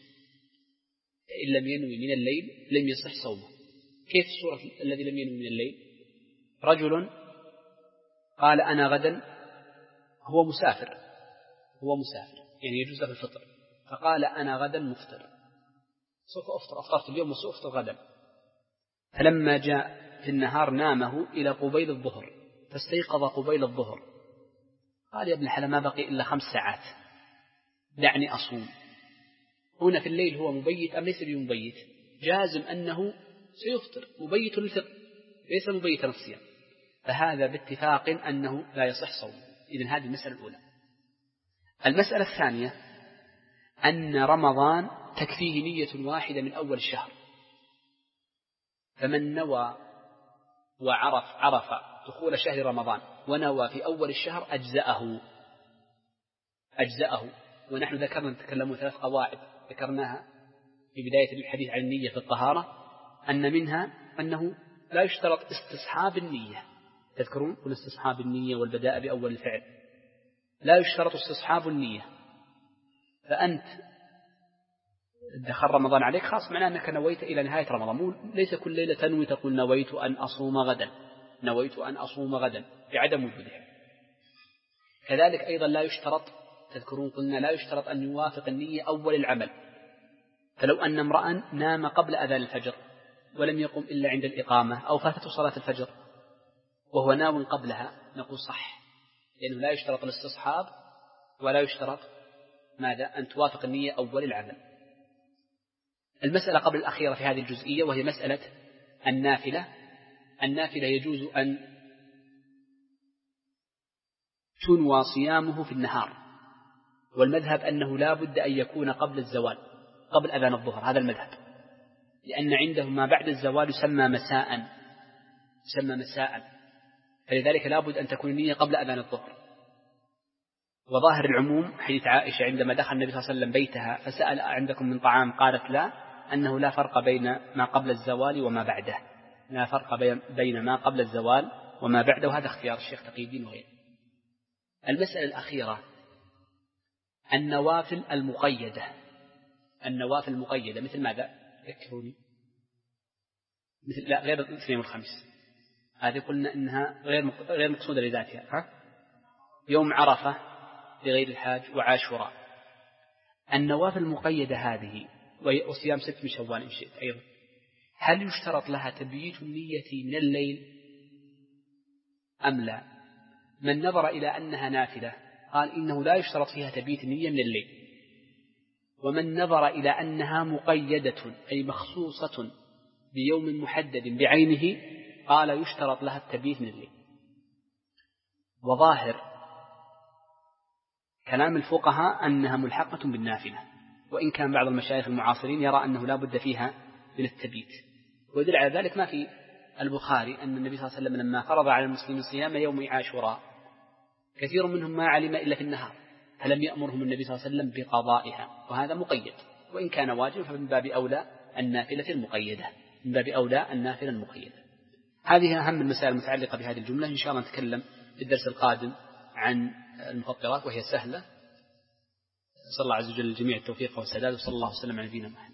صومه. كيف صورة الذي لم ينوي من الليل؟ رجل قال أنا غدا، هو مسافر يعني يجوز له الفطر، فقال أنا غدا مفطر، سوف أفطرت اليوم وسوف أفطر غدا. فلما جاء في النهار نامه إلى قبيل الظهر، فاستيقظ قبيل الظهر، قال: يا ابن الحلال ما بقي إلا 5 ساعات، دعني أصوم. هنا في الليل هو مبيت أم ليس بمبيت؟ جازم أنه سيفطر، مبيت للفطر ليس مبيتا الصيام، فهذا باتفاق أنه لا يصح صوم. إذن هذه المسألة الأولى. المسألة الثانية أن رمضان تكفيه نية واحدة من أول الشهر، فمن نوى وعرف دخول شهر رمضان ونوى في أول الشهر أجزأه. ونحن نتكلم 3 قواعد ذكرناها في بداية الحديث عن النية في الطهارة، أن منها أنه لا يشترط استصحاب النية. تذكرون كل استصحاب النية والبداء بأول الفعل، لا يشترط استصحاب النية. فأنت دخل رمضان عليك خاص معناه أنك نويت إلى نهاية رمضان، ليس كل ليلة تنوي تقول نويت أن أصوم غدا بعدم وجودها. كذلك أيضا لا يشترط، تذكرون قلنا لا يشترط أن يوافق النية أول العمل. فلو أن امرأ نام قبل أذان الفجر ولم يقم إلا عند الإقامة، أو فاتته صلاة الفجر وهو ناو قبلها، نقول صح، لأنه لا يشترط الاستصحاب ولا يشترط ماذا؟ أن توافق النية أول العمل. المسألة قبل الأخيرة في هذه الجزئية وهي مسألة النافلة يجوز أن تنوى صيامه في النهار والمذهب أنه لا بد أن يكون قبل الزوال، قبل أذان الظهر، هذا المذهب، لأن عندهم ما بعد الزوال يسمى مساء، فلذلك لا بد أن تكون النية قبل أذان الظهر. وظاهر العموم حديث عائشة عندما دخل النبي صلى الله عليه وسلم بيتها فسأل عندكم من طعام، قالت لا، أنه لا فرق بين ما قبل الزوال وما بعده، لا فرق بين ما قبل الزوال وما بعده، وهذا اختيار الشيخ تقي الدين وغيره. المسألة الأخيرة النوافل المقيدة مثل ماذا؟ ذكروني. مثل لا غير الاثنين والخميس، هذه قلنا إنها غير مقصودة لذاتها، يوم عرفة لغير الحاج وعاشوراء. النوافل المقيدة هذه وصيام 6 من شوال إن شئت أيضا، هل يشترط لها تبييت النية من الليل أم لا؟ من نظر إلى أنها نافلة قال إنه لا يشترط فيها تبييت النية من الليل، ومن نظر إلى أنها مقيدة أي مخصوصة بيوم محدد بعينه قال يشترط لها التبييت من الليل. وظاهر كلام الفقهاء أنها ملحقة بالنافلة، وإن كان بعض المشايخ المعاصرين يرى أنه لا بد فيها من التبييت. ويدل على ذلك ما في البخاري أن النبي صلى الله عليه وسلم لما فرض على المسلمين صيام يوم عاشوراء كثير منهم ما علم إلا في النهار، فلم يأمرهم النبي صلى الله عليه وسلم بقضائها، وهذا مقيد، وإن كان واجب فمن باب أولى النافلة المقيدة. هذه أهم المسائل المتعلقة بهذه الجملة. إن شاء الله نتكلم في الدرس القادم عن المفطرات وهي سهلة. صلى الله عز وجل الجميع التوفيق والسداد، وصلى الله وسلم على نبينا محمد.